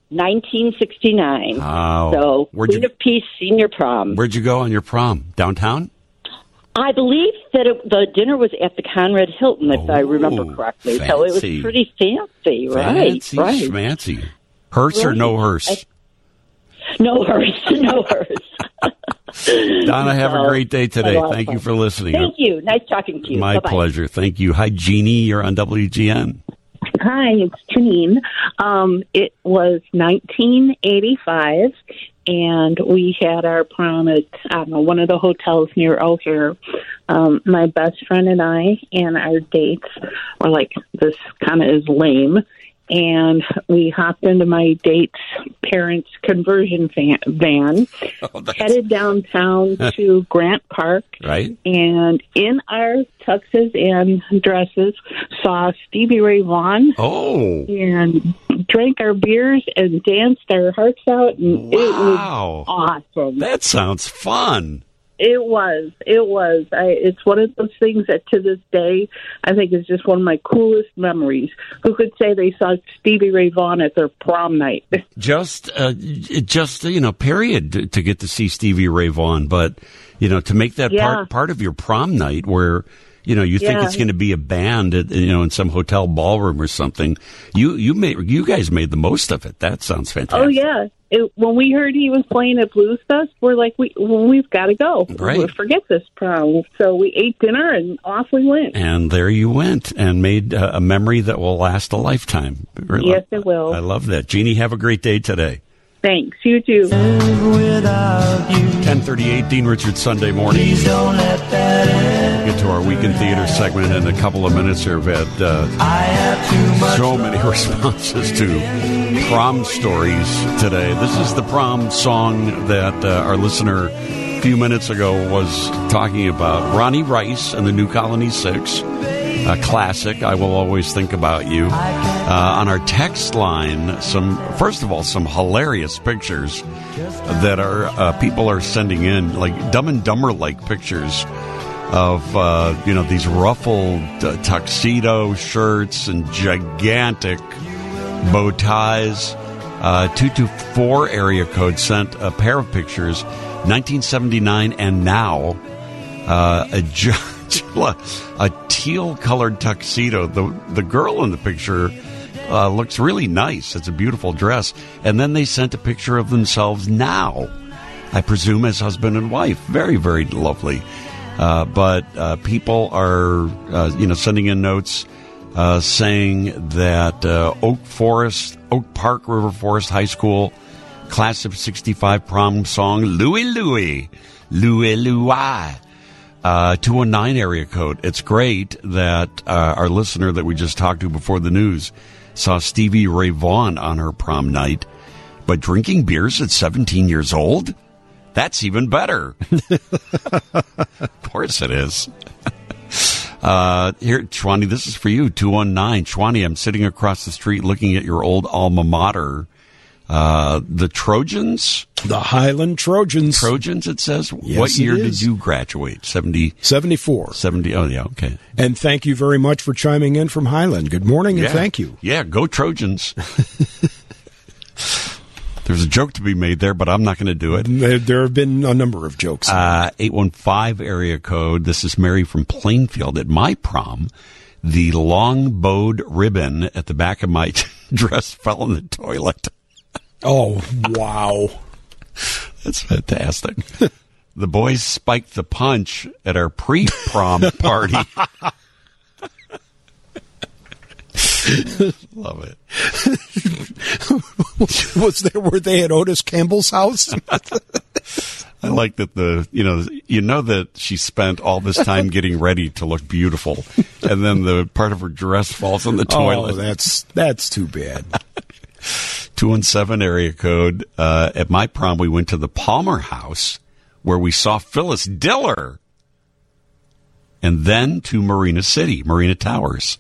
1969. Wow. So, Queen of Peace Senior Prom. Where'd you go on your prom? Downtown? I believe that the dinner was at the Conrad Hilton, if I remember correctly. Fancy. So it was pretty fancy, right? Fancy, right. schmancy. Hearse or no hearse? No hearse, no hearse. Donna, have a great day today. Thank you for listening. Thank you. Nice talking to you. My Bye-bye. pleasure. Thank you. Hi, Jeannie. You're on WGN. Hi, it's Janine. It was 1985, and we had our prom at, one of the hotels near O'Hare. My best friend and I and our dates were like, this kind of is lame. And we hopped into my date's parents' conversion van, headed downtown to Grant Park, right? And in our tuxes and dresses, saw Stevie Ray Vaughan. Oh, and drank our beers and danced our hearts out, and it was awesome. That sounds fun. It was. It's one of those things that to this day I think is just one of my coolest memories. Who could say they saw Stevie Ray Vaughan at their prom night? Just period to get to see Stevie Ray Vaughan, but to make that part of your prom night where you think it's going to be a band at, in some hotel ballroom or something. You guys made the most of it. That sounds fantastic. Oh yeah. When we heard he was playing at Blues Fest, we're like, we've got to go. Right. We'll forget this prom. So we ate dinner and off we went. And there you went and made a memory that will last a lifetime. Yes, it will. I love that. Jeannie, have a great day today. Thanks. You too. 10:38, Dean Richards, Sunday morning. Please don't let that end. Get to our Weekend Theater segment in a couple of minutes here. We've had so many responses to prom stories today. This is the prom song that our listener a few minutes ago was talking about. Ronnie Rice and the New Colony Six. A classic, I Will Always Think About You. On our text line, some hilarious pictures that people are sending in, like Dumb and Dumber-like pictures of, these ruffled tuxedo shirts and gigantic bow ties. 224 area code sent a pair of pictures, 1979 and now, a teal-colored tuxedo. The girl in the picture looks really nice. It's a beautiful dress. And then they sent a picture of themselves now, I presume as husband and wife. Very, very lovely. But people are, sending in notes saying that Oak Park River Forest High School class of 65 prom song, Louie Louie, Louie Louie. 219 area code. It's great that our listener that we just talked to before the news saw Stevie Ray Vaughan on her prom night, but drinking beers at 17 years old? That's even better. Of course it is. Here, Shwani, this is for you, 219. Shwani, I'm sitting across the street looking at your old alma mater. The Trojans? The Highland Trojans. Trojans, it says. Yes, what year did you graduate? 74. 70. Oh, yeah, okay. And thank you very much for chiming in from Highland. Good morning and thank you. Yeah, go Trojans. There's a joke to be made there, but I'm not going to do it. There have been a number of jokes. 815 area code. This is Mary from Plainfield. At my prom, the long bowed ribbon at the back of my dress fell in the toilet. Oh, wow. That's fantastic. The boys spiked the punch at our pre-prom party. Love it. Were they at Otis Campbell's house? I like that that she spent all this time getting ready to look beautiful, and then the part of her dress falls in the toilet. Oh, that's too bad. 217 area code. At my prom, we went to the Palmer House where we saw Phyllis Diller, and then to Marina Towers.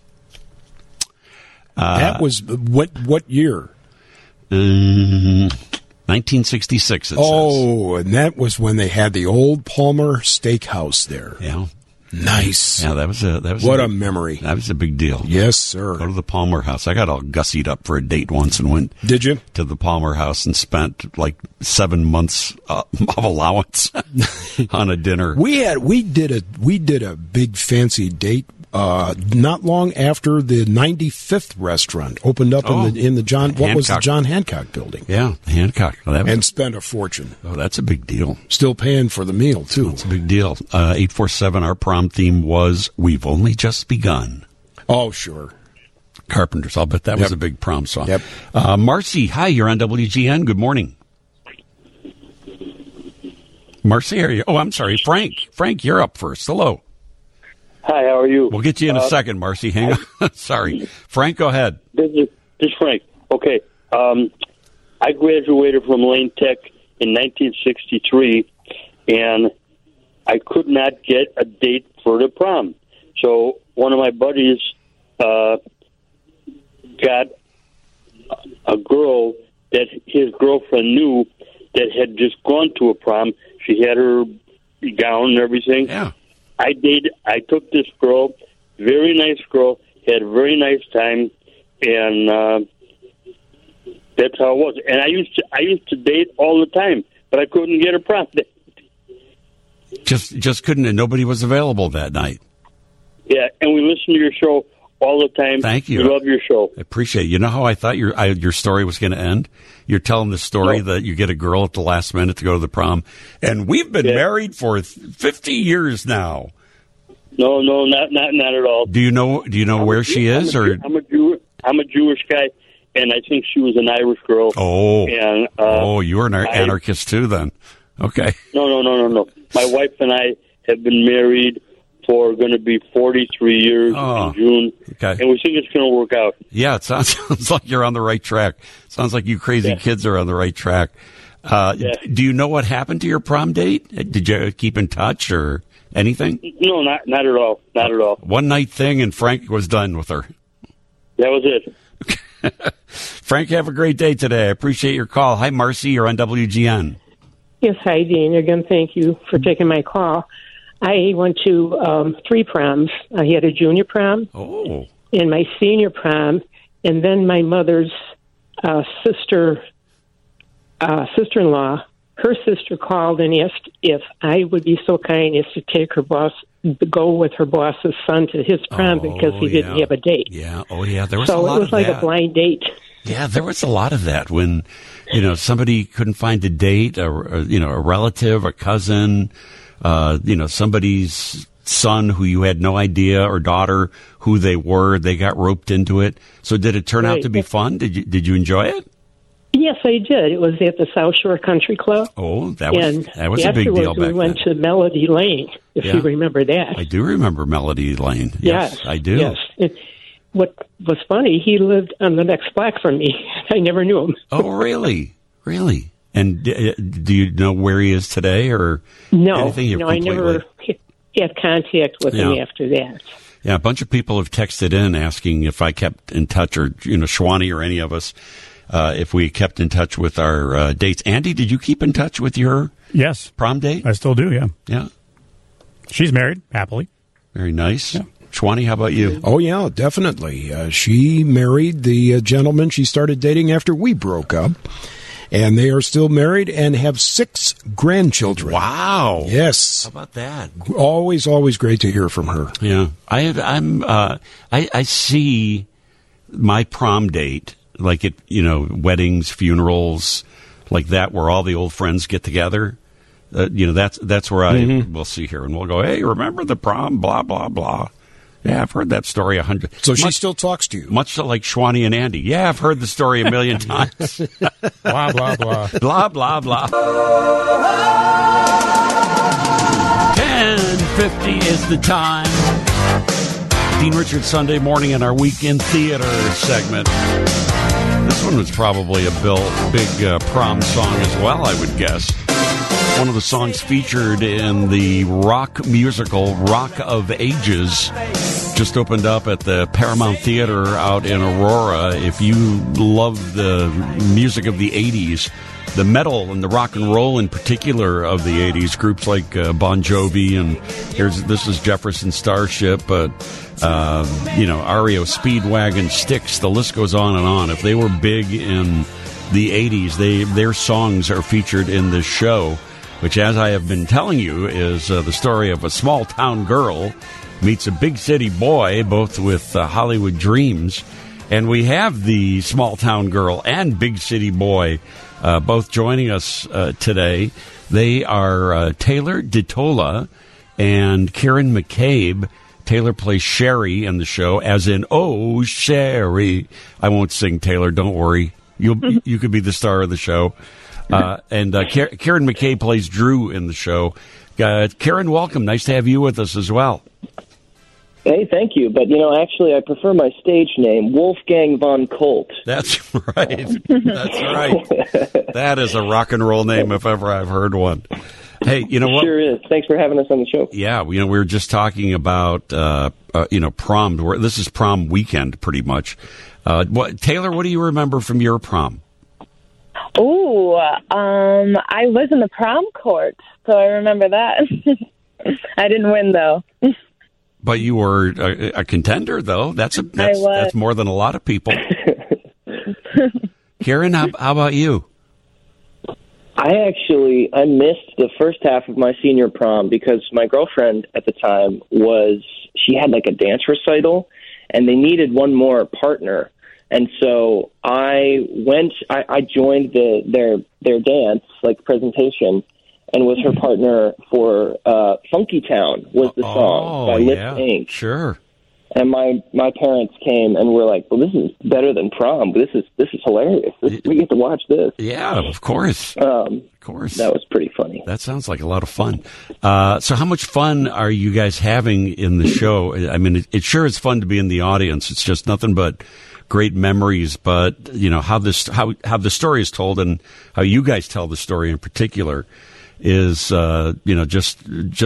That was what year? 1966. It says. And that was when they had the old Palmer Steakhouse there. Yeah. Nice. Yeah, that was what a memory. That was a big deal. Yes, sir. Go to the Palmer House. I got all gussied up for a date once and went. Did you? To the Palmer House and spent like 7 months of allowance on a dinner. We did a big fancy date. Not long after the 95th restaurant opened up in the John Hancock building. Yeah, Hancock. And spent a fortune. Oh, that's a big deal. Still paying for the meal, too. That's a big deal. 847, our prom theme was We've Only Just Begun. Oh, sure. Carpenters. I'll bet that was a big prom song. Yep. Marcy, hi, you're on WGN. Good morning. Marcy, are you? Oh, I'm sorry. Frank. Frank, you're up first. Hello. Hi, how are you? We'll get you in a second, Marcy. Hang on. Sorry. Frank, go ahead. This is Frank. Okay. I graduated from Lane Tech in 1963, and I could not get a date for the prom. So one of my buddies got a girl that his girlfriend knew that had just gone to a prom. She had her gown and everything. Yeah. I took this girl, very nice girl, had a very nice time, and that's how it was. And I used to date all the time, but I couldn't get a prom date. Just couldn't, and nobody was available that night. Yeah, and we listen to your show all the time. Thank you. We love your show. I appreciate it. You know how I thought your story was going to end? You're telling the story that you get a girl at the last minute to go to the prom, and we've been married for 50 years now. No, not at all. Do you know where she is? I'm a Jewish guy, and I think she was an Irish girl. Oh, and you were an anarchist too, then? Okay. No. My wife and I have been married for going to be 43 years in June. Okay. And we think it's going to work out. Yeah, it sounds like you're on the right track. Sounds like you crazy kids are on the right track. Do you know what happened to your prom date? Did you keep in touch or anything? No, not at all. Not at all. One night thing, and Frank was done with her. That was it. Frank, have a great day today. I appreciate your call. Hi, Marcy. You're on WGN. Yes, hi, Dean. Again, thank you for taking my call. I went to 3 proms. I had a junior prom, and my senior prom, and then my mother's sister-in-law. Her sister called and asked if I would be so kind as to take go with her boss's son to his prom because he didn't have a date. Yeah. Oh, yeah. There was a lot of that. So it was like a blind date. Yeah, there was a lot of that when, somebody couldn't find a date, a relative, a cousin, somebody's son who you had no idea or daughter who they were. They got roped into it. So did it turn out to be fun? Did you enjoy it? Yes, I did. It was at the South Shore Country Club. Oh, that was a big deal back then. We went to Melody Lane, if you remember that. I do remember Melody Lane. Yes, I do. Yes. What was funny, he lived on the next block from me. I never knew him. Oh, really? Really? And do you know where he is today or anything? No, I never had contact with him after that. Yeah, a bunch of people have texted in asking if I kept in touch or, Shwani or any of us, if we kept in touch with our dates. Andy, did you keep in touch with your prom date? I still do, yeah. Yeah. She's married, happily. Very nice. Yeah. Shwani, how about you? Oh, yeah, definitely. She married the gentleman she started dating after we broke up. And they are still married and have 6 grandchildren. Wow. Yes. How about that? Always great to hear from her. Yeah. I see my prom date, like at, weddings, funerals, like that, where all the old friends get together. That's where I will see her. And we'll go, hey, remember the prom, blah, blah, blah. Yeah, I've heard that story 100. So she still talks to you? Much like Shwani and Andy. Yeah, I've heard the story a million times. Blah, blah, blah. Blah, blah, blah. 10:50 is the time. Dean Richards, Sunday morning in our Weekend Theater segment. This one was probably a big prom song as well, I would guess. One of the songs featured in the rock musical Rock of Ages just opened up at the Paramount Theater out in Aurora. If you love the music of the 80s, the metal and the rock and roll in particular of the 80s. Groups like Bon Jovi, and this is Jefferson Starship, but REO Speedwagon, Styx, the list goes on and on. If they were big in the 80s, their songs are featured in this show, which, as I have been telling you, is the story of a small town girl meets a big city boy, both with Hollywood dreams. And we have the small town girl and big city boy both joining us today. They are Taylor DeTola and Kieran McCabe. Taylor plays Sherry in the show, as in, oh, Sherry. I won't sing, Taylor, don't worry. You could be the star of the show. And Kieran McCabe plays Drew in the show. Kieran, welcome. Nice to have you with us as well. Hey, thank you. But, actually, I prefer my stage name, Wolfgang von Colt. That's right. That's right. That is a rock and roll name if ever I've heard one. Hey, you know what? Sure is. Thanks for having us on the show. Yeah, we were just talking about, prom. This is prom weekend, pretty much. Taylor, what do you remember from your prom? Oh, I was in the prom court, so I remember that. I didn't win, though. But you were a contender, though. That's more than a lot of people. Karen, how about you? I missed the first half of my senior prom because my girlfriend at the time she had like a dance recital, and they needed one more partner. And so I joined their dance presentation, and was her partner for Funky Town was the song by Lift Inc. Sure. And my parents came and were like, "Well, this is better than prom. This is hilarious. We get to watch this." Yeah, of course. Of course. That was pretty funny. That sounds like a lot of fun. So how much fun are you guys having in the show? I mean, it sure is fun to be in the audience. It's just nothing but great memories. But how the story is told and how you guys tell the story in particular is just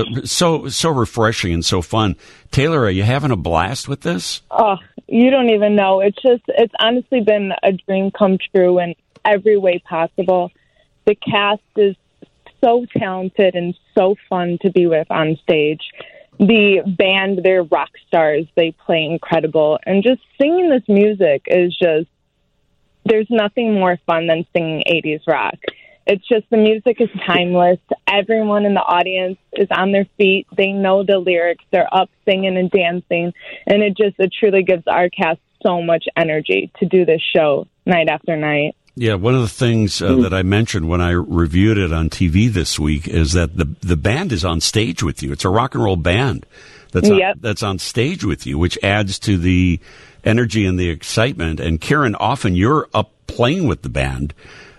so refreshing and so fun. Taylor, are you having a blast with this? Oh, you don't even know. It's honestly been a dream come true in every way possible. The cast is so talented and so fun to be with on stage. The band, they're rock stars. They play incredible. And just singing this music is there's nothing more fun than singing 80s rock. It's just the music is timeless. Everyone in the audience is on their feet. They know the lyrics. They're up singing and dancing. And it truly gives our cast so much energy to do this show night after night. Yeah, one of the things that I mentioned when I reviewed it on TV this week is that the band is on stage with you. It's a rock and roll band that's on stage with you, which adds to the energy and the excitement. And Kieran, often you're up playing with the band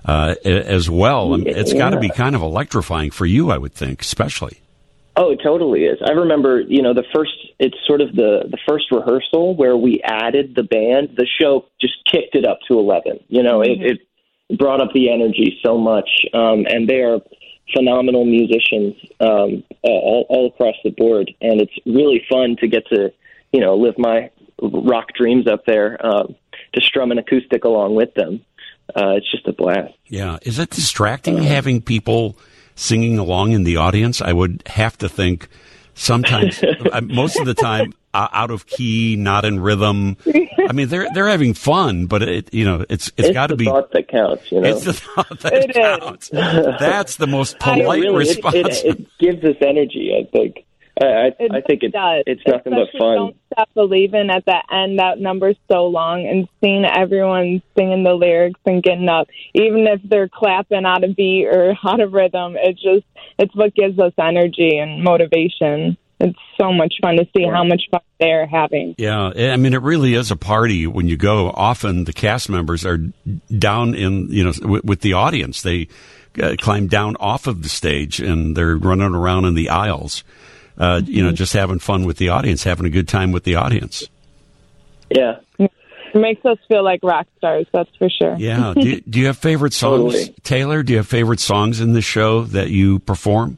as well. It's got to be kind of electrifying for you, I would think, especially. Oh, it totally is. I remember, it's sort of the first rehearsal where we added the band. The show just kicked it up to 11. It brought up the energy so much. And they are phenomenal musicians all across the board. And it's really fun to get to, live my rock dreams up there, to strum an acoustic along with them. It's just a blast. Yeah. Is it distracting having people singing along in the audience? I would have to think sometimes, most of the time, out of key, not in rhythm. I mean, they're having fun, but it's got to be the thought that counts. It's the thought that counts. That's the most polite response. It gives us energy, I think. I think it's nothing but fun. Don't Stop Believing at the end, that number's so long, and seeing everyone singing the lyrics and getting up, even if they're clapping out of beat or out of rhythm, it's what gives us energy and motivation. It's so much fun to see how much fun they're having. Yeah, I mean, it really is a party when you go. Often the cast members are down in, with the audience. They climb down off of the stage and they're running around in the aisles. Just having fun with the audience, having a good time with the audience. Yeah. It makes us feel like rock stars, that's for sure. Yeah. Do you have favorite songs, totally. Taylor? Do you have favorite songs in the show that you perform?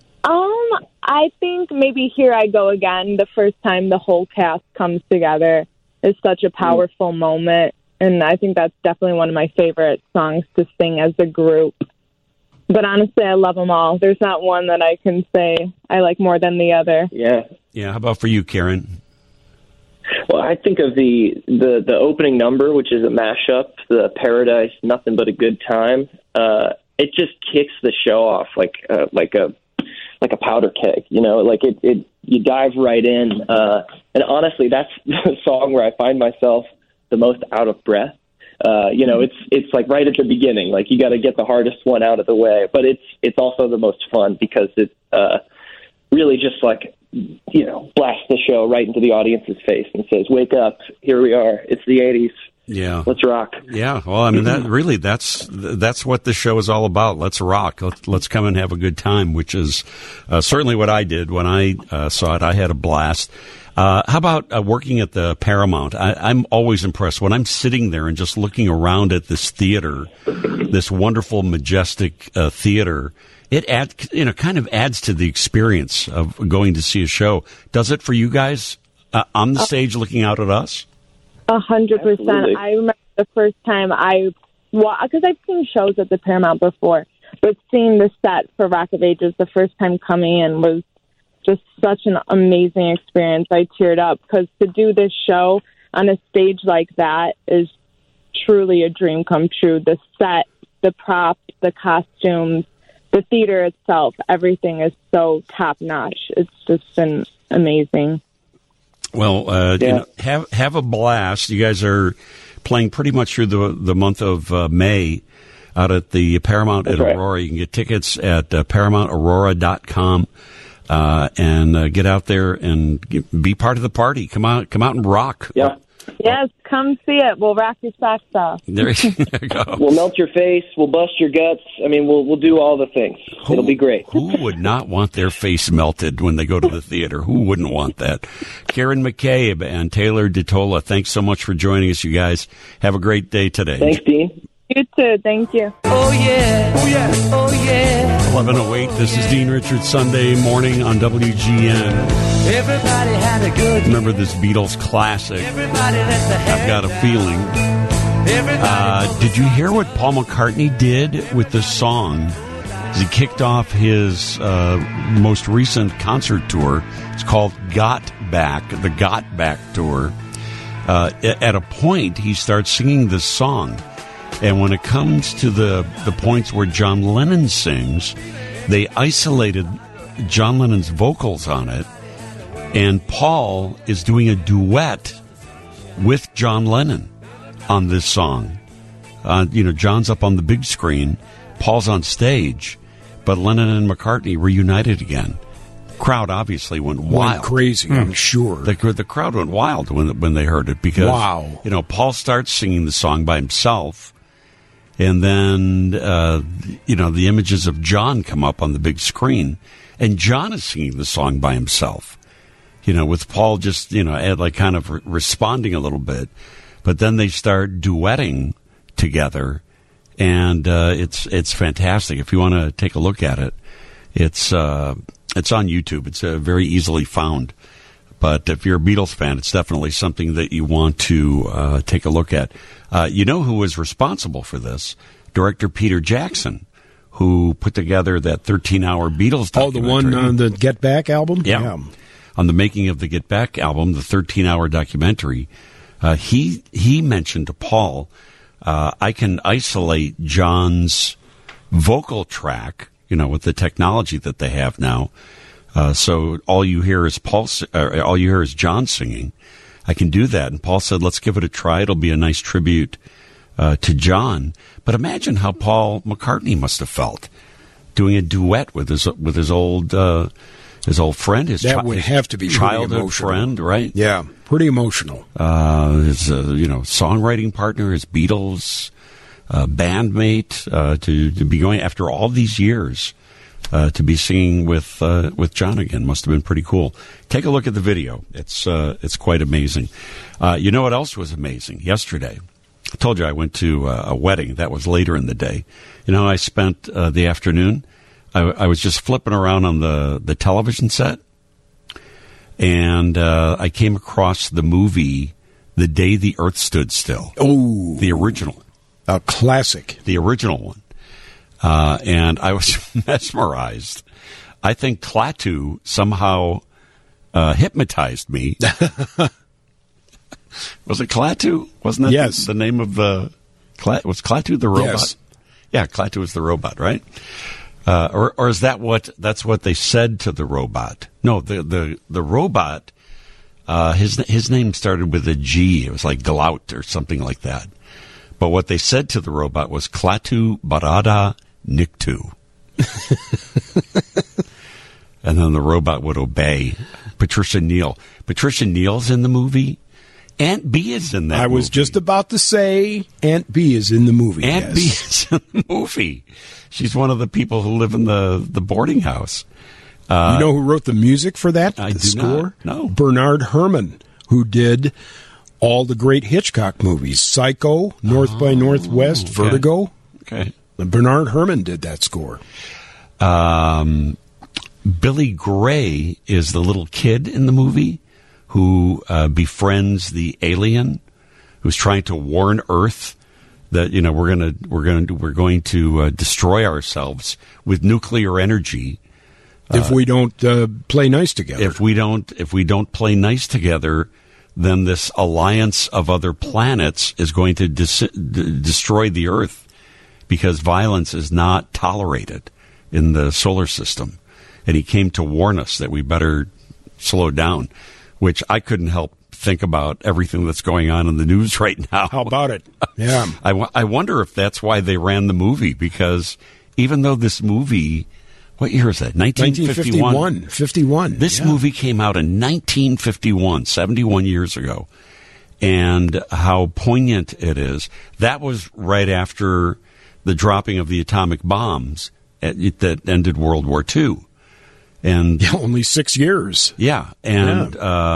I think maybe Here I Go Again, the first time the whole cast comes together, is such a powerful moment. And I think that's definitely one of my favorite songs to sing as a group. But honestly, I love them all. There's not one that I can say I like more than the other. Yeah. Yeah. How about for you, Karen? Well, I think of the opening number, which is a mashup, the Paradise, Nothing But a Good Time. It just kicks the show off like a powder keg, you know, like it you dive right in. And honestly, that's the song where I find myself the most out of breath. You know, it's like right at the beginning, like you got to get the hardest one out of the way, but it's also the most fun because it really just like, you know, blasts the show right into the audience's face and says, "Wake up! Here we are. It's the '80s. Yeah, let's rock." Yeah, well, I mean, that's what the show is all about. Let's rock. Let's come and have a good time, which is certainly what I did when I saw it. I had a blast. How about working at the Paramount? I'm always impressed when I'm sitting there and just looking around at this theater, this wonderful, majestic theater. It kind of adds to the experience of going to see a show. Does it for you guys on the stage looking out at us? 100%. I remember the first time because I've seen shows at the Paramount before, but seeing the set for Rock of Ages the first time coming in was just such an amazing experience. I teared up because to do this show on a stage like that is truly a dream come true. The set, the props, the costumes, the theater itself, everything is so top-notch. It's just been amazing. Well, you know, have a blast. You guys are playing pretty much through the month of May out at the Paramount at Aurora. You can get tickets at ParamountAurora.com and get out there and be part of the party. Come out and rock. Yeah. Yes, come see it. We'll rock your socks off. There you go. We'll melt your face. We'll bust your guts. I mean, we'll do all the things. It'll be great. Who would not want their face melted when they go to the theater? Who wouldn't want that? Karen McCabe and Taylor DeTola, thanks so much for joining us, you guys. Have a great day today. Thanks, Dean. You too. Thank you. Oh, yeah. Oh, yeah. Oh, yeah. 11:08. This is Dean Richards, Sunday morning on WGN. Everybody had a good. Remember this Beatles classic? Everybody let the I've got a feeling. Did you hear what Paul McCartney did with this song? He kicked off his most recent concert tour. It's called Got Back, the Got Back Tour. At a point, he starts singing this song. And when it comes to the points where John Lennon sings, they isolated John Lennon's vocals on it. And Paul is doing a duet with John Lennon on this song. John's up on the big screen, Paul's on stage, but Lennon and McCartney reunited again. Crowd obviously went wild. Went crazy, I'm sure. The crowd went wild when they heard it because, Paul starts singing the song by himself, and then, the images of John come up on the big screen, and John is singing the song by himself. With Paul just, kind of responding a little bit. But then they start duetting together, and it's fantastic. If you want to take a look at it, it's on YouTube. It's very easily found. But if you're a Beatles fan, it's definitely something that you want to take a look at. You know who was responsible for this? Director Peter Jackson, who put together that 13-hour Beatles documentary. Oh, the one on the Get Back album? Yeah. On the making of the Get Back album, the 13-hour documentary, he mentioned to Paul, I can isolate John's vocal track, with the technology that they have now. So all you hear is all you hear is John singing. I can do that. And Paul said, let's give it a try. It'll be a nice tribute to John. But imagine how Paul McCartney must have felt doing a duet with his old friend, his would have to be childhood friend, right? Yeah, pretty emotional. His songwriting partner, his Beatles bandmate, to be going after all these years to be singing with John again must have been pretty cool. Take a look at the video; it's quite amazing. You know what else was amazing? Yesterday, I told you I went to a wedding. That was later in the day. I spent the afternoon. I was just flipping around on the television set, and I came across the movie The Day the Earth Stood Still. Oh. The original. A classic. The original one. and I was mesmerized. I think Klaatu somehow hypnotized me. Was it Klaatu? Wasn't that yes. the name of the... Was Klaatu the robot? Yes. Yeah, Klaatu was the robot, right? Or is that's what they said to the robot? No, the robot, his name started with a G. It was like Glout or something like that. But what they said to the robot was Klaatu Barada Niktu. And then the robot would obey. Patricia Neal. Patricia Neal's in the movie. Aunt B is in that movie. I was just about to say Aunt B is in the movie. Aunt B is in the movie. She's one of the people who live in the boarding house. You know who wrote the music for that? I do score? not. No. Bernard Herrmann, who did all the great Hitchcock movies. Psycho, North by Northwest, okay. Vertigo. Okay. Bernard Herrmann did that score. Billy Gray is the little kid in the movie who befriends the alien who's trying to warn Earth that we're going to destroy ourselves with nuclear energy if we don't play nice together. If we don't play nice together, then this alliance of other planets is going to destroy the Earth because violence is not tolerated in the solar system. And he came to warn us that we better slow down, which I couldn't help think about everything that's going on in the news right now. How about it? Yeah. I wonder if that's why they ran the movie, because even though this movie, what year is that? 1951. 51. This movie came out in 1951, 71 years ago. And how poignant it is. That was right after the dropping of the atomic bombs that ended World War II. And only 6 years. Yeah. And,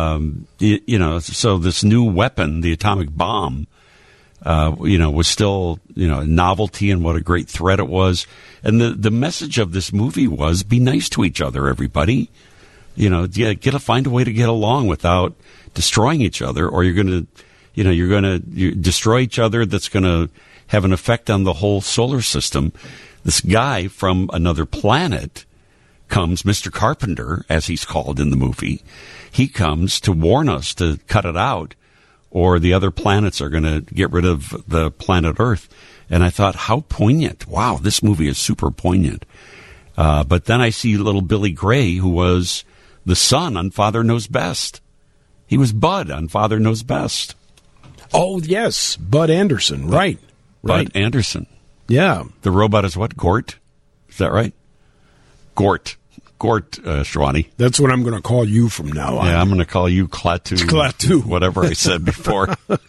so this new weapon, the atomic bomb, was still, a novelty and what a great threat it was. And the message of this movie was be nice to each other, everybody. Find a way to get along without destroying each other, or you're going to destroy each other. That's going to have an effect on the whole solar system. This guy from another planet comes, Mr. Carpenter, as he's called in the movie. He comes to warn us to cut it out, or the other planets are going to get rid of the planet Earth. And I thought, how poignant. Wow, this movie is super poignant. But then I see little Billy Gray, who was the son on Father Knows Best. He was Bud on Father Knows Best. Oh, yes, Bud Anderson, right. Bud Anderson. Yeah. The robot is what? Gort? Is that right? Gort, Shwani. That's what I'm going to call you from now on. Yeah, I'm going to call you Klaatu. Klaatu. Whatever I said before.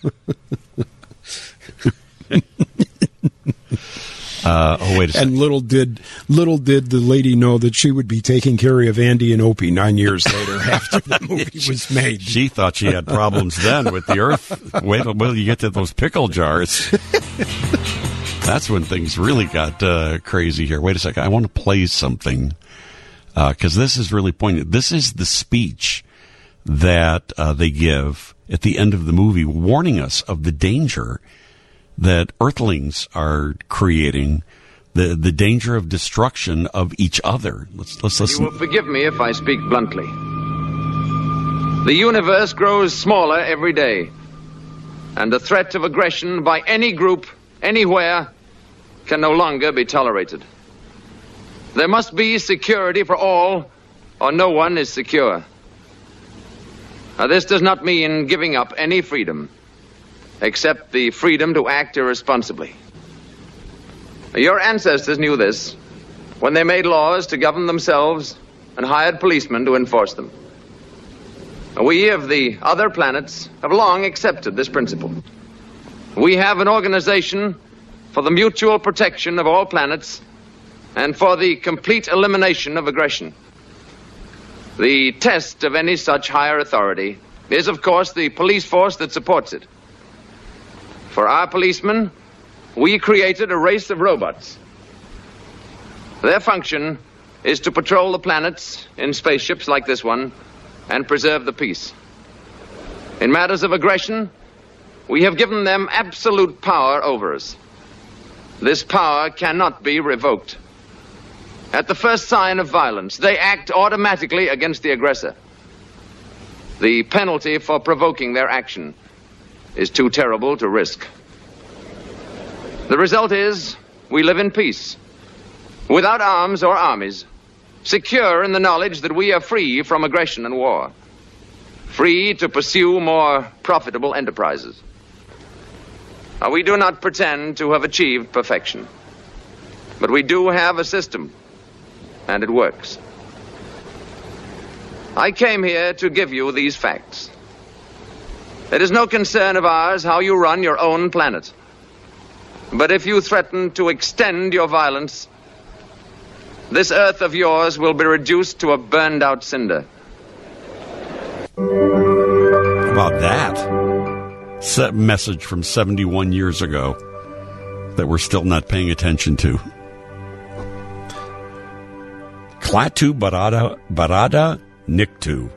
Wait a second. And little did the lady know that she would be taking care of Andy and Opie 9 years later after the movie was made. She thought she had problems then with the Earth. Wait till you get to those pickle jars. That's when things really got crazy here. Wait a second. I want to play something because this is really poignant. This is the speech that they give at the end of the movie, warning us of the danger that Earthlings are creating, the danger of destruction of each other. Let's listen. You will forgive me if I speak bluntly. The universe grows smaller every day, and the threat of aggression by any group, anywhere, can no longer be tolerated. There must be security for all, or no one is secure. Now, this does not mean giving up any freedom, except the freedom to act irresponsibly. Your ancestors knew this when they made laws to govern themselves and hired policemen to enforce them. We of the other planets have long accepted this principle. We have an organization for the mutual protection of all planets and for the complete elimination of aggression. The test of any such higher authority is, of course, the police force that supports it. For our policemen, we created a race of robots. Their function is to patrol the planets in spaceships like this one and preserve the peace. In matters of aggression, we have given them absolute power over us. This power cannot be revoked. At the first sign of violence, they act automatically against the aggressor. The penalty for provoking their action is too terrible to risk. The result is we live in peace, without arms or armies, secure in the knowledge that we are free from aggression and war, free to pursue more profitable enterprises. We do not pretend to have achieved perfection, but we do have a system, and it works. I came here to give you these facts. It is no concern of ours how you run your own planet. But if you threaten to extend your violence, this Earth of yours will be reduced to a burned-out cinder. How about that? Message from 71 years ago that we're still not paying attention to. Klaatu Barada Nikto.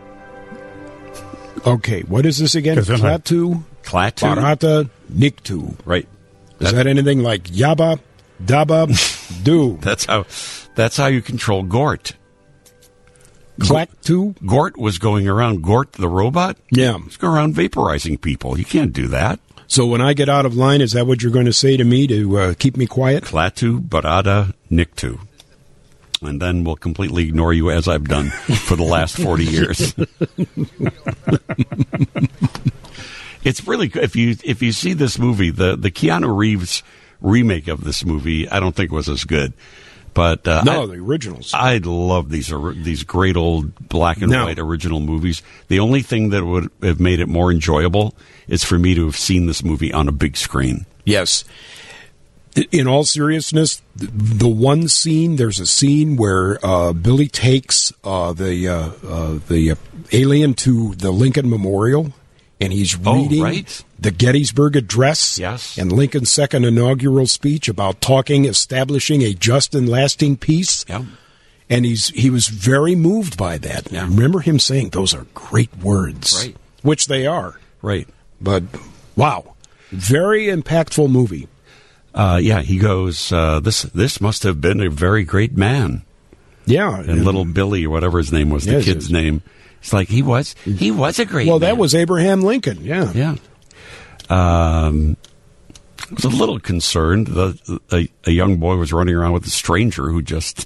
Okay, what is this again? Klaatu Barada Nikto. Right. Is that anything like Yabba, Dabba, Do? That's how you control Gort. Klaatu? Gort was going around. Gort the robot? Yeah. He's going around vaporizing people. You can't do that. So when I get out of line, is that what you're going to say to me to keep me quiet? Klaatu Barada Nikto. And then we'll completely ignore you as I've done for the last 40 years. It's really good. If you see this movie, the Keanu Reeves remake of this movie, I don't think was as good. But the originals. I love these great old black and white original movies. The only thing that would have made it more enjoyable is for me to have seen this movie on a big screen. Yes. In all seriousness, the one scene, there's a scene where Billy takes the alien to the Lincoln Memorial, and he's reading the Gettysburg Address and Lincoln's second inaugural speech about establishing a just and lasting peace. Yeah. And he was very moved by that. Yeah. I remember him saying, those are great words. Right. Which they are. Right. But, wow, very impactful movie. He goes, this must have been a very great man. Yeah. And little Billy, or whatever his name was, the kid's name. It's like, he was a great man. Well, that was Abraham Lincoln, yeah. Yeah. I was a little concerned. A young boy was running around with a stranger who just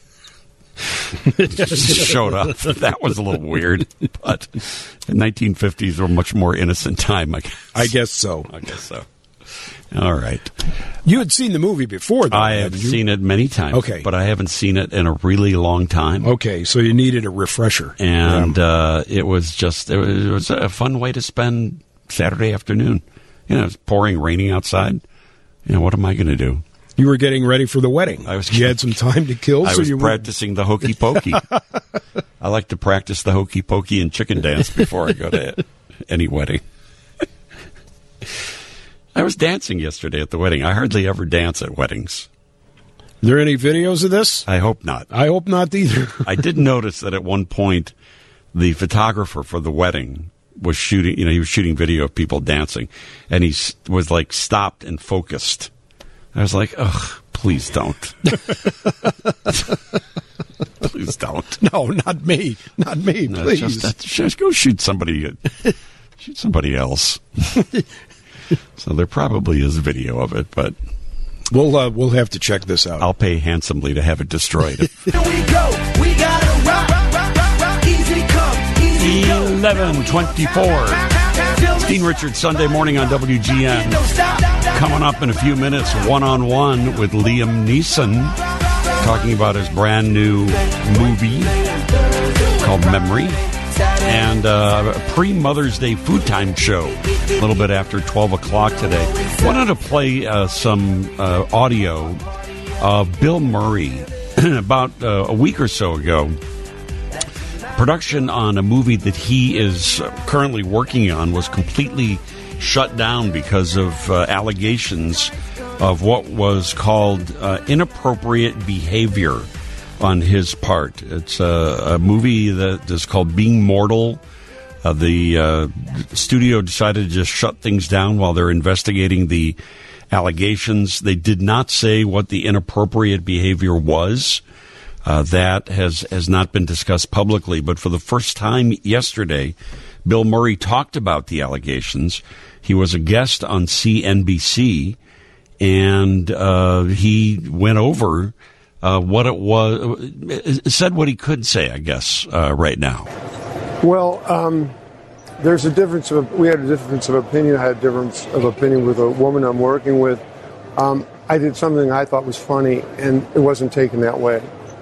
showed up. That was a little weird. But the 1950s were a much more innocent time, I guess. I guess so. All right. You had seen the movie before, though, I have seen it many times. Okay. But I haven't seen it in a really long time. Okay, so you needed a refresher. And it was a fun way to spend Saturday afternoon. You know, it's pouring, raining outside. You know, what am I going to do? You were getting ready for the wedding. You had some time to kill. I was practicing the hokey pokey. I like to practice the hokey pokey and chicken dance before I go to any wedding. I was dancing yesterday at the wedding. I hardly ever dance at weddings. Are there any videos of this? I hope not. I hope not either. I did notice that at one point, the photographer for the wedding was shooting, he was shooting video of people dancing, and he was like stopped and focused. I was like, ugh, please don't. Please don't. No, not me. Not me, please. Just go shoot somebody. Shoot somebody else. So there probably is video of it, but we'll have to check this out. I'll pay handsomely to have it destroyed. Here we go. We gotta rock. Easy come, easy go. 11:24. Dean Richards, Sunday morning on WGN. Coming up in a few minutes, one-on-one with Liam Neeson, talking about his brand new movie called Memory. And a pre-Mother's Day food time show a little bit after 12 o'clock today. Wanted to play some audio of Bill Murray about a week or so ago. Production on a movie that he is currently working on was completely shut down because of allegations of what was called inappropriate behavior on his part. It's a movie that is called Being Mortal. The studio decided to just shut things down while they're investigating the allegations. They did not say what the inappropriate behavior was. That has not been discussed publicly. But for the first time yesterday, Bill Murray talked about the allegations. He was a guest on CNBC, and he went over what it was, said what he could say, I guess, right now. Well, there's a difference we had a difference of opinion. I had a difference of opinion with a woman I'm working with. I did something I thought was funny, and it wasn't taken that way.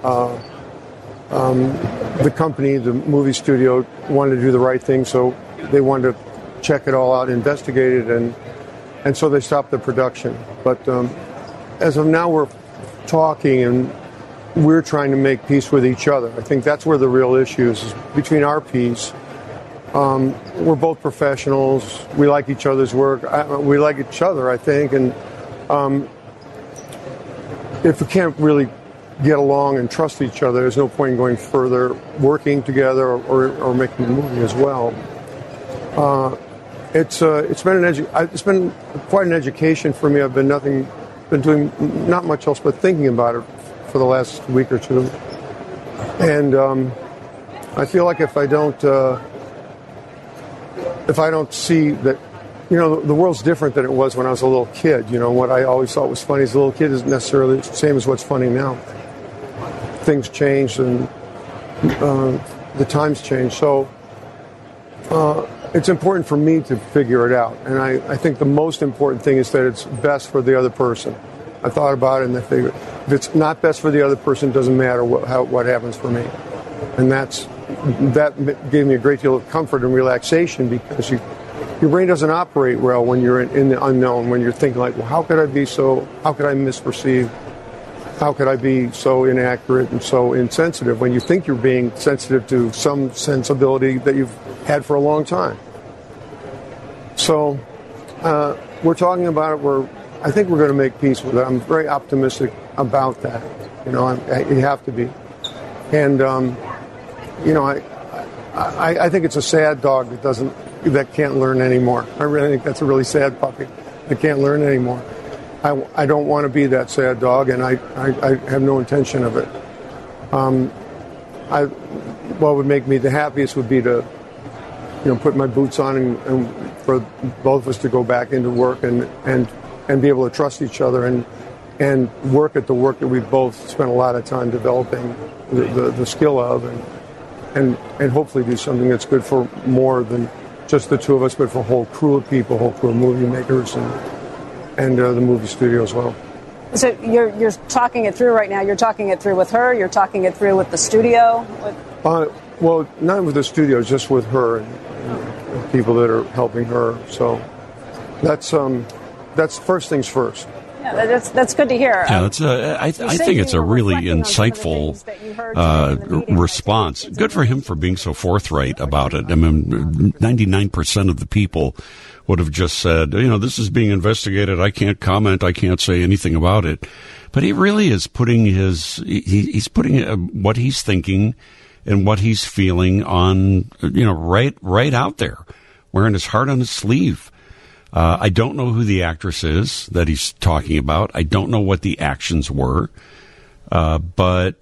The company, the movie studio, wanted to do the right thing, so they wanted to check it all out, investigate it, and so they stopped the production. But as of now, we're talking, and we're trying to make peace with each other. I think that's where the real issue is between our peace. We're both professionals. We like each other's work. We like each other, I think, and if we can't really get along and trust each other, there's no point in going further working together or making a movie as well. It's been quite an education for me. I've been doing not much else but thinking about it for the last week or two, and I feel like if I don't see that, the world's different than it was when I was a little kid. What I always thought was funny as a little kid isn't necessarily the same as what's funny now. Things change and the times change. So it's important for me to figure it out. And I think the most important thing is that it's best for the other person. I thought about it and I figured if it's not best for the other person, it doesn't matter what happens for me. And that gave me a great deal of comfort and relaxation, because your brain doesn't operate well when you're in the unknown, when you're thinking like, well, how could I misperceive? How could I be so inaccurate and so insensitive, when you think you're being sensitive to some sensibility that you've had for a long time? So we're talking about it. I think we're going to make peace with it. I'm very optimistic about that. You have to be. And, I think it's a sad dog that can't learn anymore. I really think that's a really sad puppy that can't learn anymore. I don't want to be that sad dog, and I have no intention of it. What would make me the happiest would be to, put my boots on and for both of us to go back into work and be able to trust each other and work at the work that we've both spent a lot of time developing the skill of, and hopefully do something that's good for more than just the two of us, but for a whole crew of people, whole crew of movie makers and the movie studio as well. So you're talking it through right now. You're talking it through with her. You're talking it through with the studio. Well, not with the studio, just with her and people that are helping her. So that's first things first. Yeah, that's good to hear. Yeah, I think it's a really insightful response. Good for him for being so forthright about it. I mean, 99% of the people would have just said, this is being investigated. I can't comment. I can't say anything about it. But he really is putting he's putting what he's thinking and what he's feeling on, right out there, wearing his heart on his sleeve. I don't know who the actress is that he's talking about. I don't know what the actions were. But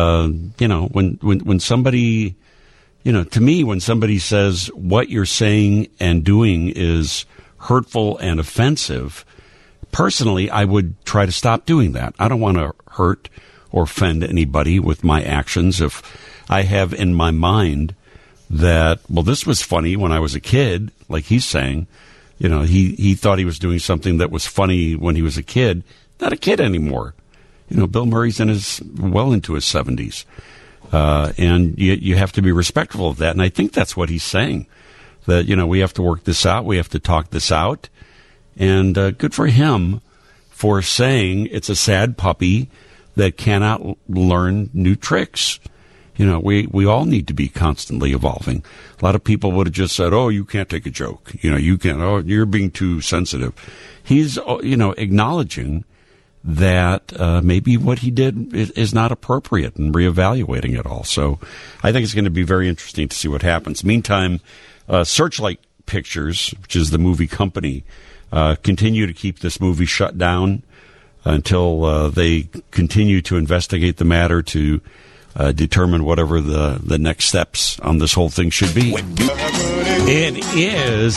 when somebody, to me, when somebody says what you're saying and doing is hurtful and offensive, personally, I would try to stop doing that. I don't want to hurt or offend anybody with my actions. If I have in my mind that, well, this was funny when I was a kid, like he's saying, he thought he was doing something that was funny when he was a kid. Not a kid anymore. Bill Murray's well into his 70s. And you have to be respectful of that. And I think that's what he's saying, that, we have to work this out. We have to talk this out. And good for him for saying it's a sad puppy that cannot learn new tricks. We all need to be constantly evolving. A lot of people would have just said, oh, you can't take a joke. You can't. Oh, you're being too sensitive. He's, acknowledging that maybe what he did is not appropriate and reevaluating it all. So I think it's going to be very interesting to see what happens. Meantime, Searchlight Pictures, which is the movie company, continue to keep this movie shut down until they continue to investigate the matter to determine whatever the next steps on this whole thing should be. It is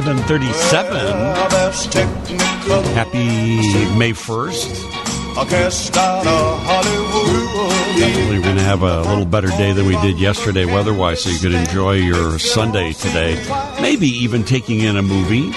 11:37. Happy May 1st. Hopefully we're going to have a little better day than we did yesterday weather-wise, so you could enjoy your Sunday today. Maybe even taking in a movie.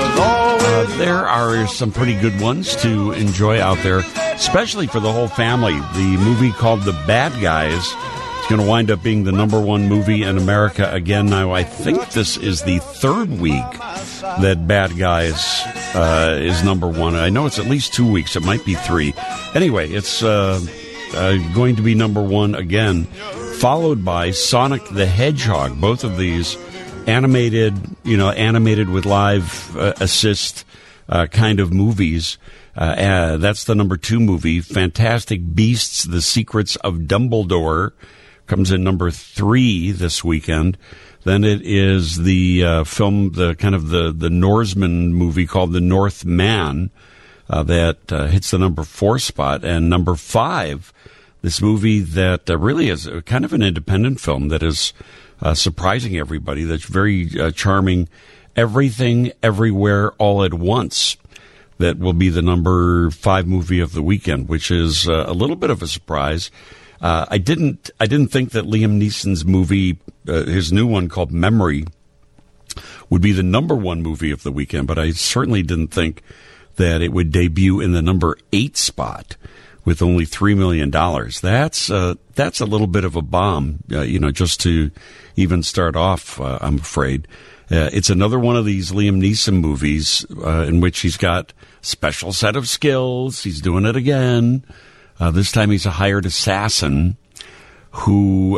There are some pretty good ones to enjoy out there, especially for the whole family. The movie called The Bad Guys is going to wind up being the #1 movie in America again. Now, I think this is the third week that Bad Guys is #1. I know it's at least 2 weeks. It might be 3. Anyway, it's going to be #1 again, followed by Sonic the Hedgehog. Both of these animated with live assist kind of movies. That's the #2 movie. Fantastic Beasts: The Secrets of Dumbledore comes in #3 this weekend. Then it is the film, the Norseman movie called The Northman that hits the #4 spot. And #5, this movie that really is kind of an independent film that is surprising everybody. That's very charming. Everything, Everywhere, All at Once. That will be the #5 movie of the weekend, which is a little bit of a surprise. I didn't think that Liam Neeson's movie, his new one called Memory, would be the #1 movie of the weekend, but I certainly didn't think that it would debut in the #8 spot with only $3 million. That's a little bit of a bomb, just to even start off, I'm afraid. It's another one of these Liam Neeson movies in which he's got special set of skills. He's doing it again. This time he's a hired assassin who,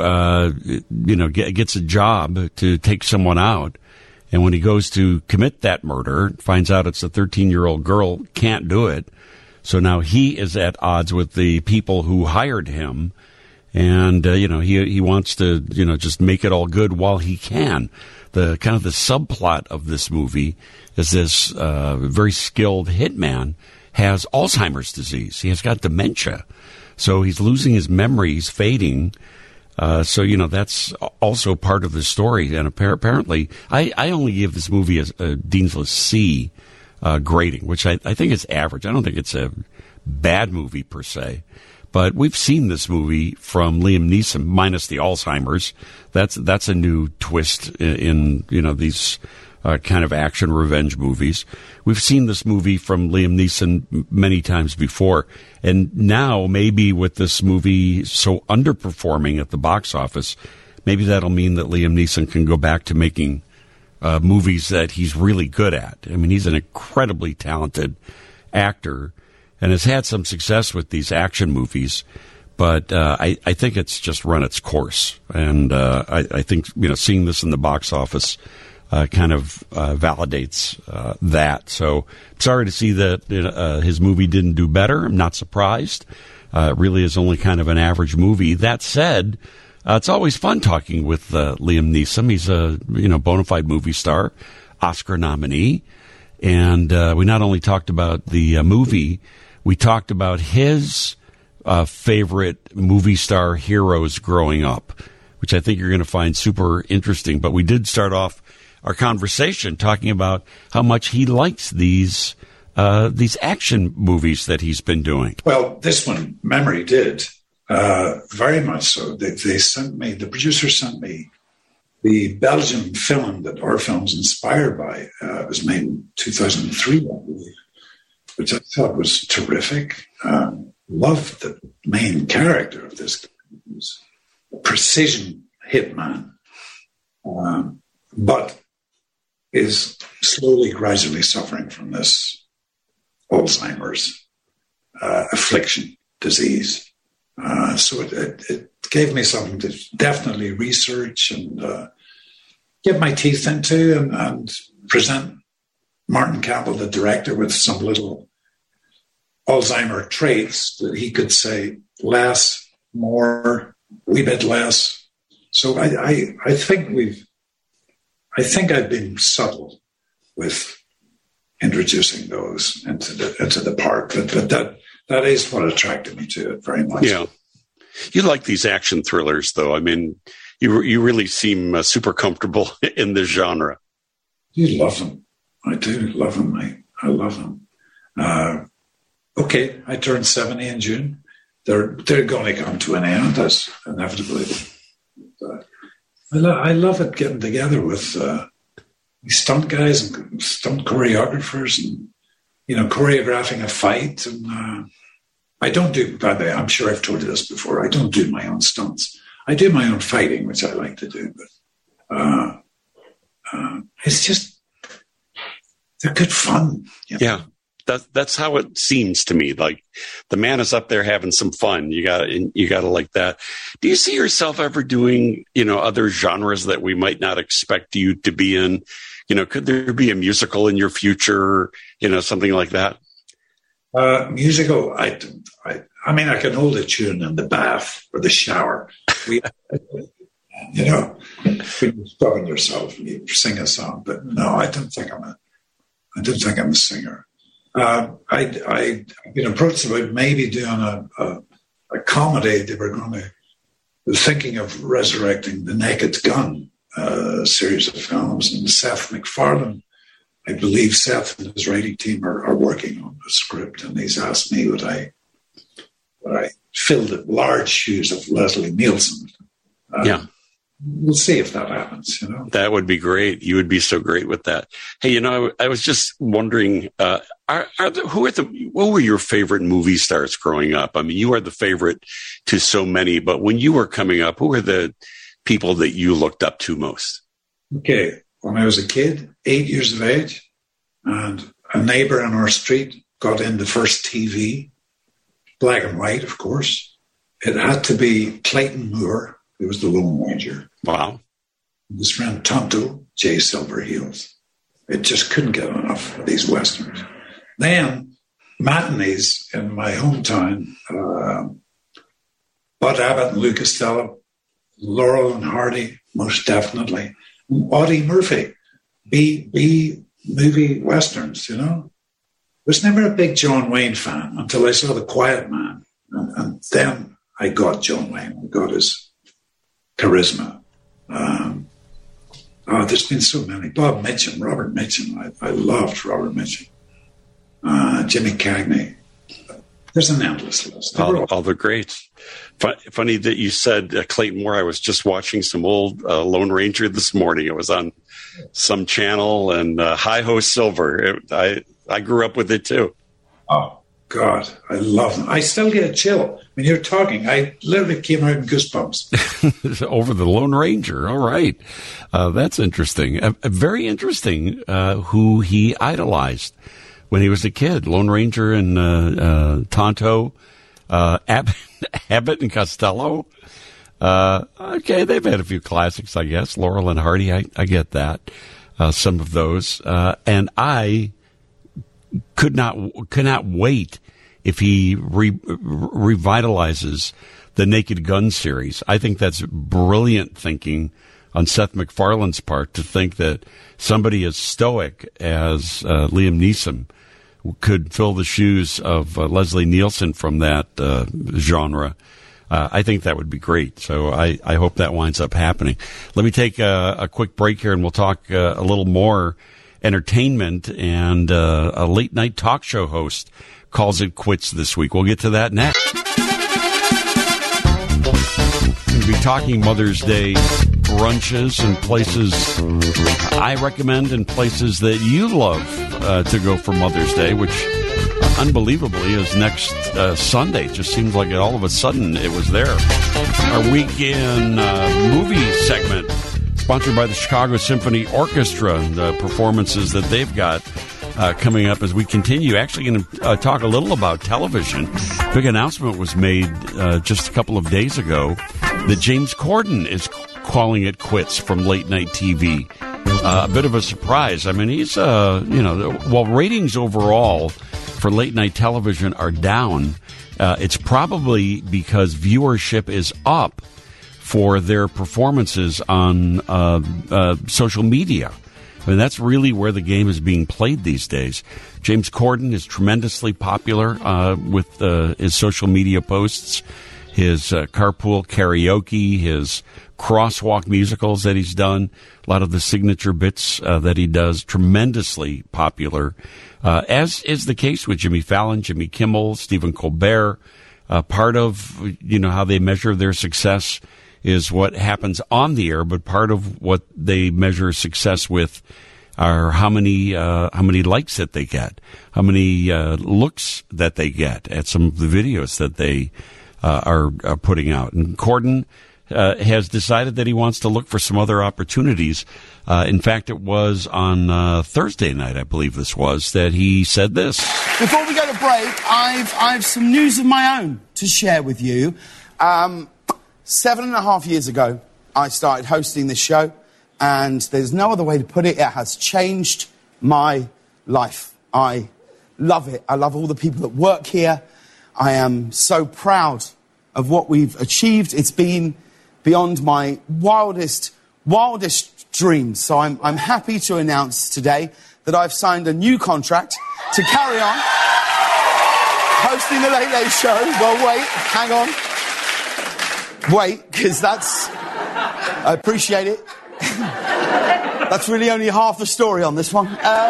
gets a job to take someone out. And when he goes to commit that murder, finds out it's a 13-year-old girl, can't do it. So now he is at odds with the people who hired him. And, he wants to, just make it all good while he can. The kind of the subplot of this movie is this very skilled hitman has Alzheimer's disease. He has got dementia. So he's losing his memory. He's fading. So that's also part of the story. And apparently, I only give this movie a Dean's C grading, which I think is average. I don't think it's a bad movie per se. But we've seen this movie from Liam Neeson, minus the Alzheimer's. That's a new twist in these kind of action revenge movies. We've seen this movie from Liam Neeson many times before. And now, maybe with this movie so underperforming at the box office, maybe that'll mean that Liam Neeson can go back to making movies that he's really good at. I mean, he's an incredibly talented actor and has had some success with these action movies. But I think it's just run its course. And I think, seeing this in the box office kind of validates that. So sorry to see that his movie didn't do better. I'm not surprised. It really is only kind of an average movie. That said, it's always fun talking with Liam Neeson. He's a bona fide movie star, Oscar nominee. And we not only talked about the movie, we talked about his favorite movie star heroes growing up, which I think you're going to find super interesting. But we did start off our conversation talking about how much he likes these action movies that he's been doing. Well, this one, Memory, did very much so. They sent me, the producer sent me the Belgian film that our film's inspired by. It was made in 2003, I believe, which I thought was terrific. Loved the main character of this. He was a precision hitman, but is slowly, gradually suffering from this Alzheimer's affliction, disease. So it gave me something to definitely research and get my teeth into and present Martin Campbell, the director, with some little Alzheimer traits that he could say less, more, a wee bit less. So I think we've I think I've been subtle with introducing those into the part, but that is what attracted me to it very much. Yeah, you like these action thrillers, though. I mean, you really seem super comfortable in this genre. You love them. I do love them, mate. I love them. Okay, I turned 70 in June. They're going to come to an end, as inevitably. I love it getting together with stunt guys and stunt choreographers, and choreographing a fight. And I don't do. By the way, I'm sure I've told you this before. I don't do my own stunts. I do my own fighting, which I like to do. But it's just they're good fun. Yeah. That's how it seems to me. Like the man is up there having some fun. You got to like that. Do you see yourself ever doing, other genres that we might not expect you to be in? Could there be a musical in your future? Something like that. Musical. I mean, I can hold a tune in the bath or the shower. When you're stopping yourself and you sing a song, but no, I don't think I'm a singer. I've been approached about maybe doing a comedy. They were thinking of resurrecting The Naked Gun, series of films, and Seth MacFarlane. I believe Seth and his writing team are working on the script, and he's asked me would I fill the large shoes of Leslie Nielsen. Yeah. We'll see if that happens, That would be great. You would be so great with that. Hey, I was just wondering, what were your favorite movie stars growing up? I mean, you are the favorite to so many, but when you were coming up, who were the people that you looked up to most? Okay. When I was a kid, 8 years of age, and a neighbor on our street got in the first TV, black and white, of course. It had to be Clayton Moore. He was the Lone Ranger. Wow. His friend Tonto, Jay Silverheels. It just couldn't get enough of these Westerns. Then, matinees in my hometown, Bud Abbott and Lou Costello, Laurel and Hardy, most definitely. Audie Murphy, B movie Westerns, Was never a big John Wayne fan until I saw The Quiet Man. And then I got John Wayne. I got his charisma. There's been so many. Bob Mitchum, Robert Mitchum. I loved Robert Mitchum. Jimmy Cagney. There's an endless list. All the greats. Funny that you said Clayton Moore. I was just watching some old Lone Ranger this morning. It was on some channel, and Hi-Ho Silver. I grew up with it too. Oh, God, I love them. I still get a chill when you're talking. I literally came out in goosebumps. Over the Lone Ranger. All right. That's interesting. Very interesting who he idolized when he was a kid. Lone Ranger and Tonto, Abbott and Costello. Okay, they've had a few classics, I guess. Laurel and Hardy, I get that. Some of those. And I could not wait if he revitalizes the Naked Gun series. I think that's brilliant thinking on Seth MacFarlane's part, to think that somebody as stoic as Liam Neeson could fill the shoes of Leslie Nielsen from that genre. I think that would be great. So I hope that winds up happening. Let me take a quick break here, and we'll talk a little more entertainment. And a late night talk show host calls it quits this week. We'll get to that next. We'll be talking Mother's Day brunches and places I recommend, and places that you love to go for Mother's Day, which unbelievably is next Sunday. It just seems like all of a sudden it was there. Our weekend movie segment, sponsored by the Chicago Symphony Orchestra, and the performances that they've got coming up as we continue. Actually going to talk a little about television. Big announcement was made just a couple of days ago that James Corden is calling it quits from late night TV. A bit of a surprise. I mean, he's, while ratings overall for late night television are down, it's probably because viewership is up for their performances on social media. I mean, that's really where the game is being played these days. James Corden is tremendously popular with his social media posts, his carpool karaoke, his crosswalk musicals that he's done, a lot of the signature bits that he does, tremendously popular, as is the case with Jimmy Fallon, Jimmy Kimmel, Stephen Colbert. Part of, how they measure their success is what happens on the air, but part of what they measure success with are how many likes that they get, how many looks that they get at some of the videos that they are putting out. And Corden has decided that he wants to look for some other opportunities. In fact, it was on Thursday night, I believe this was, that he said this. Before we go to break, I've some news of my own to share with you. 7.5 years ago, I started hosting this show, and there's no other way to put it. It has changed my life. I love it. I love all the people that work here. I am so proud of what we've achieved. It's been beyond my wildest dreams. So I'm happy to announce today that I've signed a new contract to carry on hosting the Late Late Show. Well, wait, hang on. Wait, because I appreciate it. That's really only half the story on this one.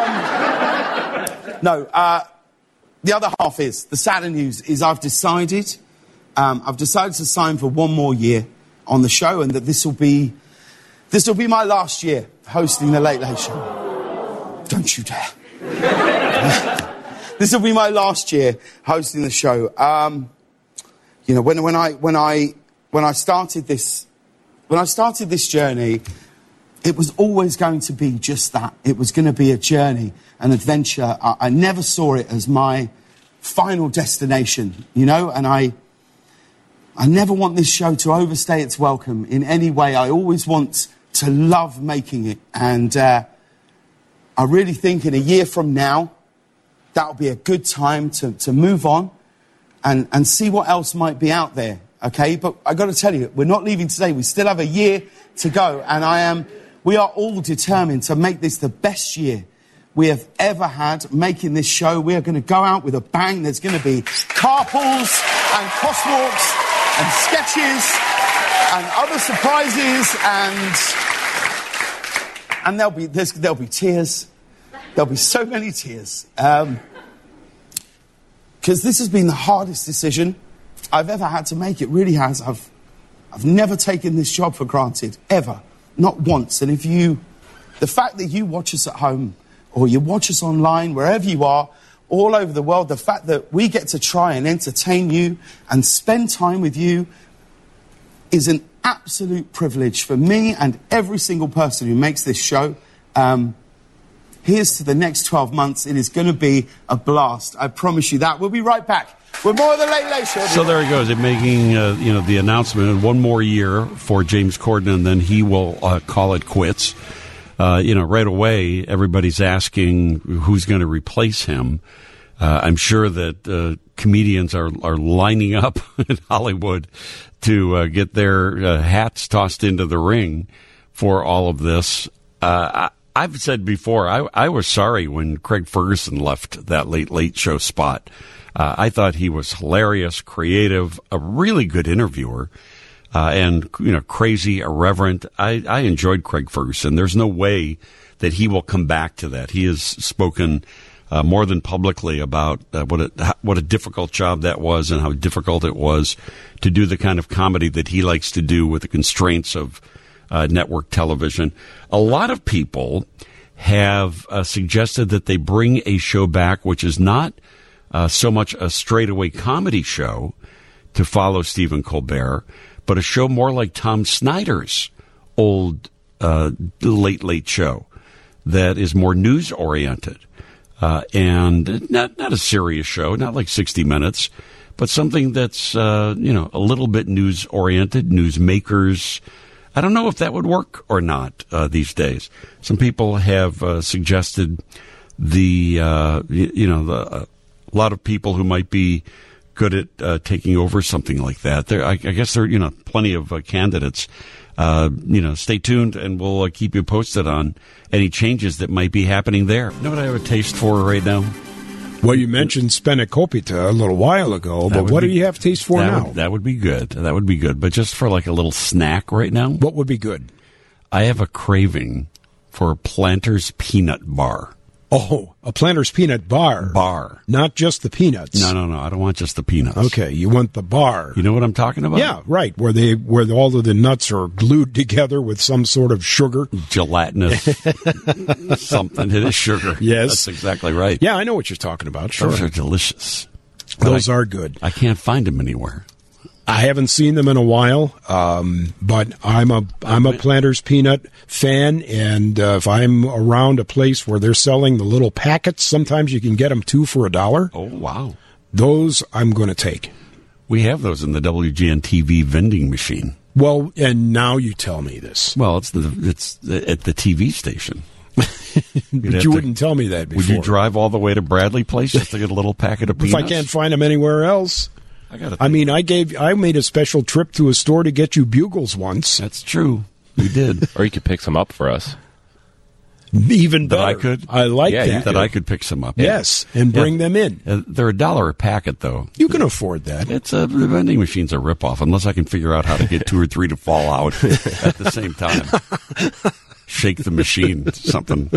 The other half is, the sadder news is I've decided to sign for one more year on the show, and that this will be my last year hosting the Late Late Show. Don't you dare. This will be my last year hosting the show. When I started this journey, it was always going to be just that. It was going to be a journey, an adventure. I never saw it as my final destination, and I never want this show to overstay its welcome in any way. I always want to love making it. And I really think in a year from now, that'll be a good time to move on and see what else might be out there. Okay, but I got to tell you, we're not leaving today. We still have a year to go, and we are all determined to make this the best year we have ever had making this show. We are going to go out with a bang. There's going to be carpools and crosswalks and sketches and other surprises, and there'll be tears. There'll be so many tears, because this has been the hardest decision I've ever had to make. It really has. I've never taken this job for granted, ever, not once. And the fact that you watch us at home, or you watch us online, wherever you are, all over the world, the fact that we get to try and entertain you and spend time with you is an absolute privilege for me and every single person who makes this show. Here's to the next 12 months. It is going to be a blast. I promise you that. We'll be right back with more of the Late Late Show. So there he goes, making the announcement, one more year for James Corden, and then he will call it quits. Right away, everybody's asking who's going to replace him. I'm sure that comedians are lining up in Hollywood to get their hats tossed into the ring for all of this. I've said before, I was sorry when Craig Ferguson left that Late Late Show spot. I thought he was hilarious, creative, a really good interviewer, and crazy, irreverent. I enjoyed Craig Ferguson. There's no way that he will come back to that. He has spoken more than publicly about what a difficult job that was, and how difficult it was to do the kind of comedy that he likes to do with the constraints of network television. A lot of people have suggested that they bring a show back which is not so much a straightaway comedy show to follow Stephen Colbert, but a show more like Tom Snyder's old Late Late Show that is more news-oriented and not a serious show, not like 60 Minutes, but something that's, a little bit news-oriented, newsmakers. I don't know if that would work or not these days. Some people have suggested a lot of people who might be good at taking over something like that. I guess there are, plenty of candidates. Stay tuned, and we'll keep you posted on any changes that might be happening there. You know what I have a taste for right now? Well, you mentioned spanakopita a little while ago, but what do you have taste for now? That would be good. That would be good. But just for like a little snack right now? What would be good? I have a craving for a Planters peanut bar. Oh, a Planters peanut bar. Not just the peanuts. No. I don't want just the peanuts. Okay, you want the bar. You know what I'm talking about? Yeah, right. Where all of the nuts are glued together with some sort of sugar. Gelatinous something. It is sugar. Yes. That's exactly right. Yeah, I know what you're talking about. Sure. Those are delicious. Those are good. I can't find them anywhere. I haven't seen them in a while, but I'm a Planters peanut fan, and if I'm around a place where they're selling the little packets, sometimes you can get them 2 for $1. Oh, wow. Those I'm going to take. We have those in the WGN-TV vending machine. Well, and now you tell me this. Well, it's at the TV station. But you wouldn't tell me that before. Would you drive all the way to Bradley Place just to get a little packet of peanuts? If I can't find them anywhere else. I made a special trip to a store to get you bugles once. That's true. You did. Or you could pick some up for us. Even better. That I could? I like that. That I could pick some up. Yes, and bring them in. They're $1 a packet, though. You can afford that. The vending machine's a ripoff, unless I can figure out how to get 2 or 3 to fall out at the same time. Shake the machine, something.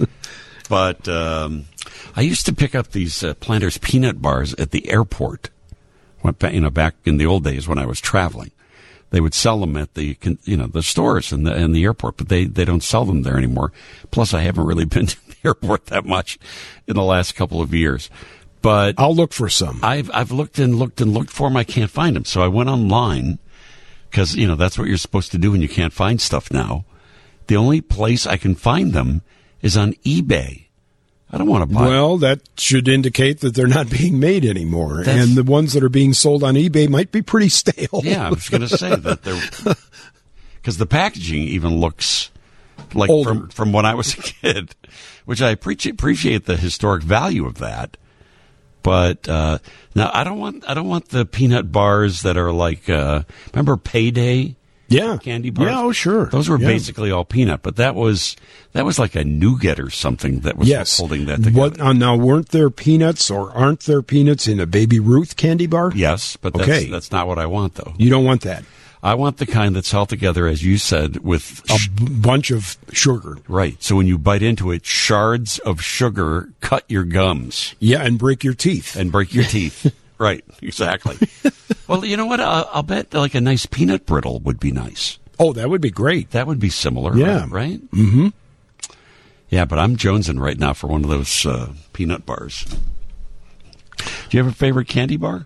But I used to pick up these Planters peanut bars at the airport. Back in the old days when I was traveling, they would sell them at the stores in the airport, but they don't sell them there anymore. Plus, I haven't really been to the airport that much in the last couple of years. But I'll look for some. I've looked and looked for them. I can't find them, so I went online because that's what you're supposed to do when you can't find stuff now. The only place I can find them is on eBay. I don't want to buy. Well, that should indicate that they're not being made anymore, and the ones that are being sold on eBay might be pretty stale. Yeah, I was going to say that they're because the packaging even looks like from when I was a kid, which I appreciate the historic value of that. But now I don't want the peanut bars that are like remember Payday. Yeah, candy bars. Yeah, oh sure. Those were basically all peanut, but that was like a nougat or something that was holding that together. Now, weren't there peanuts or aren't there peanuts in a Baby Ruth candy bar? Yes, but that's not what I want, though. You don't want that. I want the kind that's held together, as you said, with a bunch of sugar. Right. So when you bite into it, shards of sugar cut your gums. Yeah, and break your teeth. Right, exactly. Well, you know what? I'll bet like a nice peanut brittle would be nice. Oh, that would be great. That would be similar. Yeah. Right? Mm-hmm. Yeah, but I'm jonesing right now for one of those peanut bars. Do you have a favorite candy bar?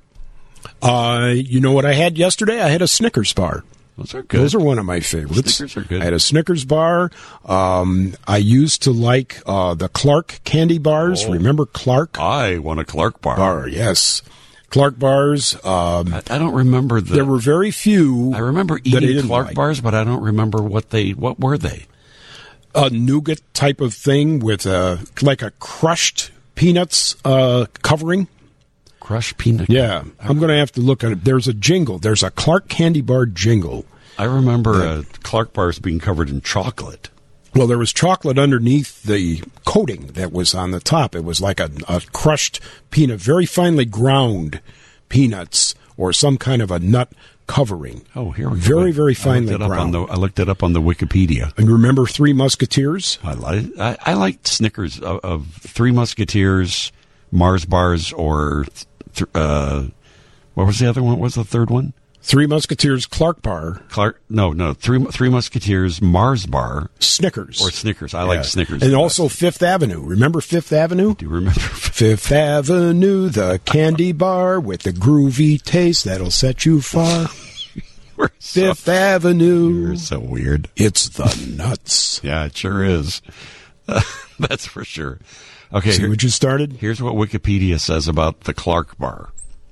You know what I had yesterday? I had a Snickers bar. Those are good. Those are one of my favorites. Snickers are good. I had a Snickers bar. I used to like the Clark candy bars. Oh. Remember Clark? I want a Clark bar. Yes. Clark bars. I don't remember there were very few. I remember eating Clark bars, but I don't remember what were they. A nougat type of thing with like a crushed peanuts covering. Crushed peanut. Yeah, I'm going to have to look at it. There's a jingle. There's a Clark candy bar jingle. I remember Clark bars being covered in chocolate. Well, there was chocolate underneath the coating that was on the top. It was like a crushed peanut, very finely ground peanuts or some kind of a nut covering. Oh, here we go. Very, very finely ground. I looked it up on the Wikipedia. And remember Three Musketeers? I liked Snickers of Three Musketeers, Mars bars, or what was the other one? What was the third one? Three Musketeers Clark bar. Three Musketeers Mars bar. Snickers. Or Snickers. I like Snickers. And also Fifth Avenue. Remember Fifth Avenue? Do you remember? Fifth Avenue, the candy bar with the groovy taste that'll set you far. Fifth Avenue. You're so weird. It's the nuts. Yeah, it sure is. That's for sure. Okay. See what you started? Here's what Wikipedia says about the Clark bar.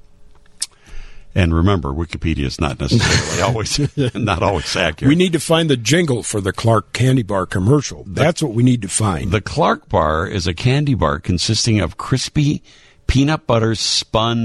And remember, Wikipedia is not necessarily always accurate. We need to find the jingle for the Clark candy bar commercial. That's what we need to find. The Clark bar is a candy bar consisting of crispy peanut butter spun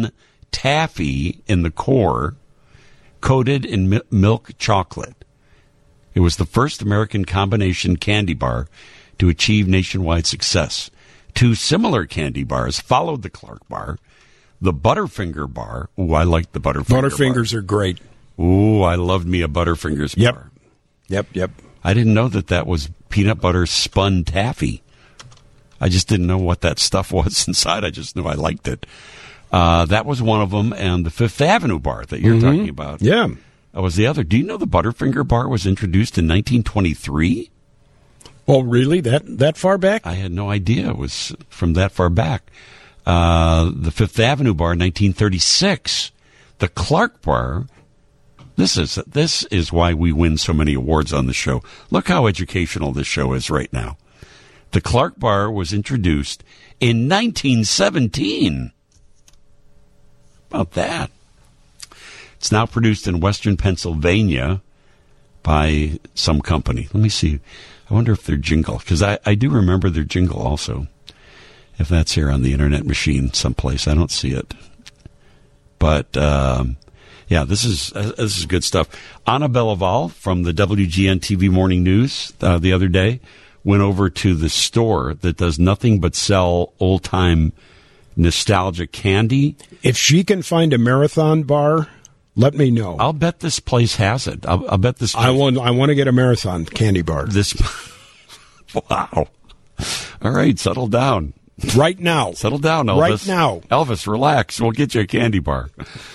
taffy in the core, coated in milk chocolate. It was the first American combination candy bar to achieve nationwide success. Two similar candy bars followed the Clark bar. The Butterfinger bar. Ooh, I like the Butterfinger Butterfingers bar. are great. Ooh, I loved me a Butterfingers bar. Yep. I didn't know that was peanut butter spun taffy. I just didn't know what that stuff was inside. I just knew I liked it. That was one of them, and the Fifth Avenue bar that you're talking about. Yeah. That was the other. Do you know the Butterfinger bar was introduced in 1923? Oh, really? That far back? I had no idea it was from that far back. The Fifth Avenue bar, 1936. The Clark bar. This is why we win so many awards on the show. Look how educational this show is right now. The Clark bar was introduced in 1917. How about that? It's now produced in Western Pennsylvania by some company. Let me see. I wonder if their jingle, because I do remember their jingle also. If that's here on the Internet machine someplace, I don't see it. But yeah, this is good stuff. Anna Bellaval from the WGN TV Morning News the other day went over to the store that does nothing but sell old-time nostalgic candy. If she can find a Marathon bar, let me know. I'll bet this place has it. I'll bet this place. I want to get a Marathon candy bar. Wow. All right, settle down. Right now. Settle down, Elvis. Right now. Elvis, relax. We'll get you a candy bar.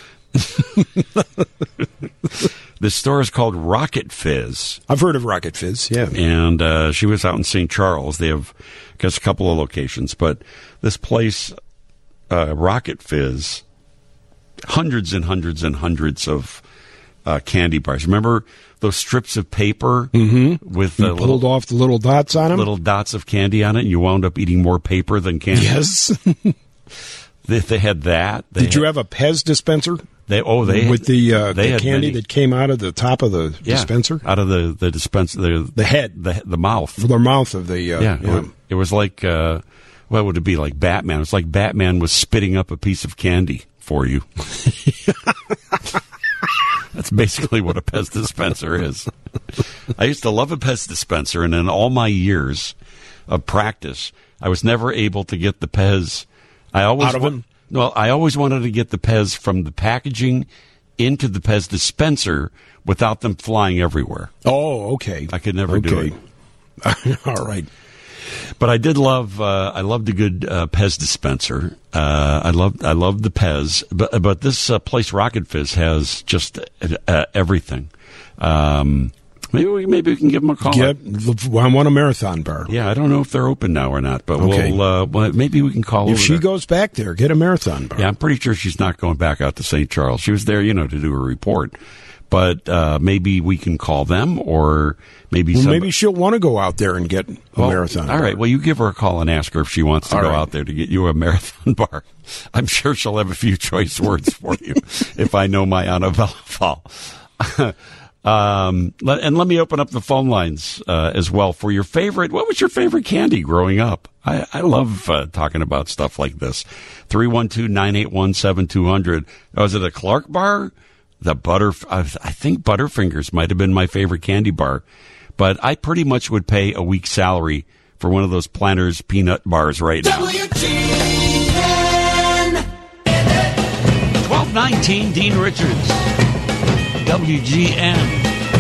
This store is called Rocket Fizz. I've heard of Rocket Fizz, yeah. And she was out in St. Charles. They have, I guess, a couple of locations. But this place, Rocket Fizz, hundreds and hundreds and hundreds of candy bars. Remember those strips of paper with you pulled off the little dots on them? Little dots of candy on it, and you wound up eating more paper than candy? Yes. They had that. Did you have a Pez dispenser? With the candy that came out of the top of the dispenser? Out of the dispenser. The head. The mouth. The mouth of the... It was like, what would it be, like Batman? It was like Batman was spitting up a piece of candy for you. That's basically what a Pez dispenser is. I used to love a Pez dispenser, and in all my years of practice, I was never able to get the Pez... out of them? Well, I always wanted to get the Pez from the packaging into the Pez dispenser without them flying everywhere. Oh, okay. I could never do it. All right. But I did love. I loved a good Pez dispenser. I loved the Pez. But this place, Rocket Fizz, has just everything. Maybe we can give them a call. I want a Marathon bar. Yeah, I don't know if they're open now or not, but okay. Well, maybe we can call if over she there. goes back there, get a Marathon bar. Yeah, I'm pretty sure she's not going back out to St. Charles. She was there, to do a report. But maybe we can call them, or maybe maybe she'll want to go out there and get a Marathon bar. All right, well, you give her a call and ask her if she wants to go out there to get you a Marathon bar. I'm sure she'll have a few choice words for you if I know my Anna Bellaval. And let me open up the phone lines as well for your favorite. What was your favorite candy growing up? I love talking about stuff like this. 312-981-7200. Was it a Clark bar? I think Butterfingers might have been my favorite candy bar, but I pretty much would pay a week's salary for one of those Planters peanut bars right now. WGN 1219 Dean Richards. WGN.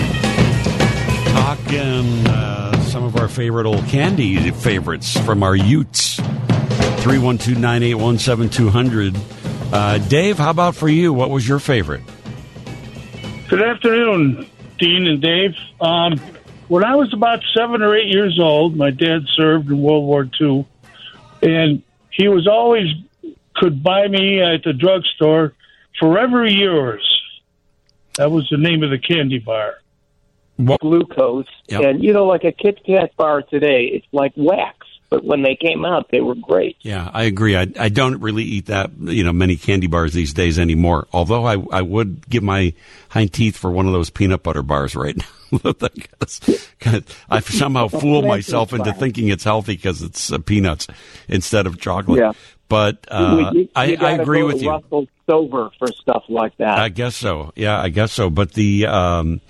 Talking some of our favorite old candy favorites from our Utes. 312-981-7200. Dave, how about for you? What was your favorite? Good afternoon, Dean and Dave. When I was about 7 or 8 years old, my dad served in World War II, and he was always could buy me at the drugstore Forever Yours. That was the name of the candy bar. Glucose. Yep. And, like a Kit Kat bar today, it's like wax. but when they came out, they were great. Yeah, I agree. I don't really eat that, many candy bars these days anymore. Although I would give my hind teeth for one of those peanut butter bars right now. I somehow fool myself into thinking it's healthy because it's peanuts instead of chocolate. Yeah. But you I agree with you. Russell Stover for stuff like that. I guess so. Yeah, I guess so. But I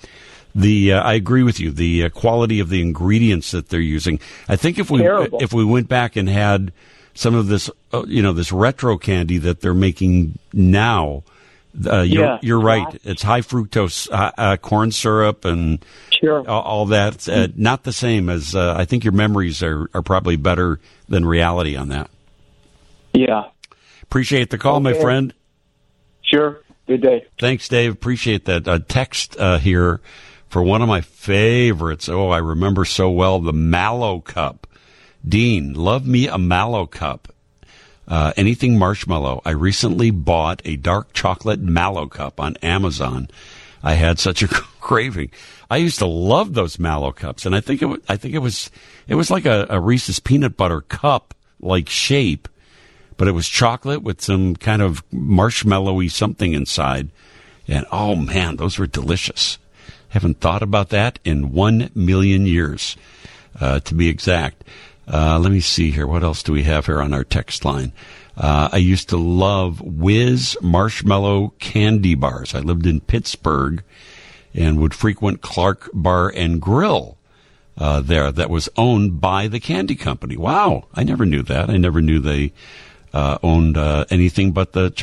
agree with you. The quality of the ingredients that they're using. I think if we went back and had some of this, this retro candy that they're making now, you're right. It's high fructose corn syrup and all that. Not the same as. I think your memories are probably better than reality on that. Yeah. Appreciate the call, my friend. Sure. Good day. Thanks, Dave. Appreciate that. Text here for one of my favorites. Oh, I remember so well, the Mallow Cup. Dean, love me a Mallow Cup. Anything marshmallow. I recently bought a dark chocolate Mallow Cup on Amazon. I had such a craving. I used to love those Mallow Cups, and I think it was like a Reese's peanut butter cup like shape, but it was chocolate with some kind of marshmallowy something inside. And oh man, those were delicious. Haven't thought about that in 1 million years, to be exact. Let me see here. What else do we have here on our text line? I used to love Whiz marshmallow candy bars. I lived in Pittsburgh and would frequent Clark Bar and Grill there that was owned by the candy company. Wow, I never knew that. I never knew they owned anything but the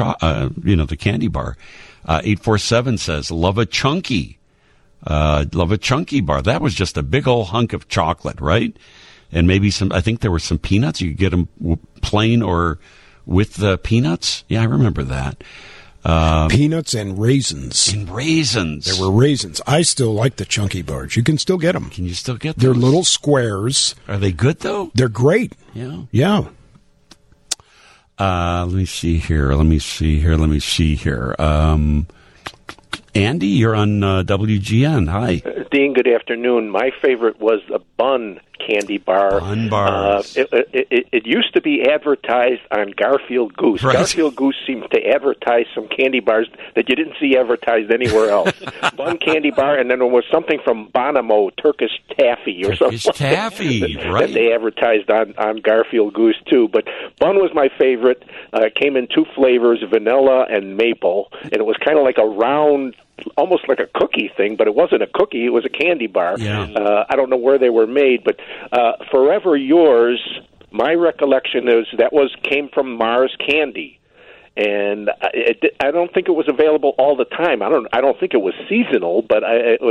candy bar. 847 says, love a chunky bar. That was just a big old hunk of chocolate, right? And maybe I think there were some peanuts. You could get them plain or with the peanuts. Yeah, I remember that. Peanuts and raisins. There were raisins. I still like the chunky bars. You can still get them. Can you still get them? They're little squares. Are they good, though? They're great. Yeah. Yeah. Let me see here. Andy, you're on WGN. Hi. Dean, good afternoon. My favorite was the Bun candy bar. Bun bars. It used to be advertised on Garfield Goose. Right. Garfield Goose seemed to advertise some candy bars that you didn't see advertised anywhere else. Bun candy bar, and then there was something from Bonamo, Turkish Taffy or something. Taffy, right. That they advertised on Garfield Goose, too. But Bun was my favorite. It came in two flavors, vanilla and maple, and it was kind of like a round, almost like a cookie thing, but it wasn't a cookie, it was a candy bar. Yeah. I don't know where they were made, but Forever Yours, my recollection is that came from Mars Candy. And I don't think it was available all the time. I don't think it was seasonal, but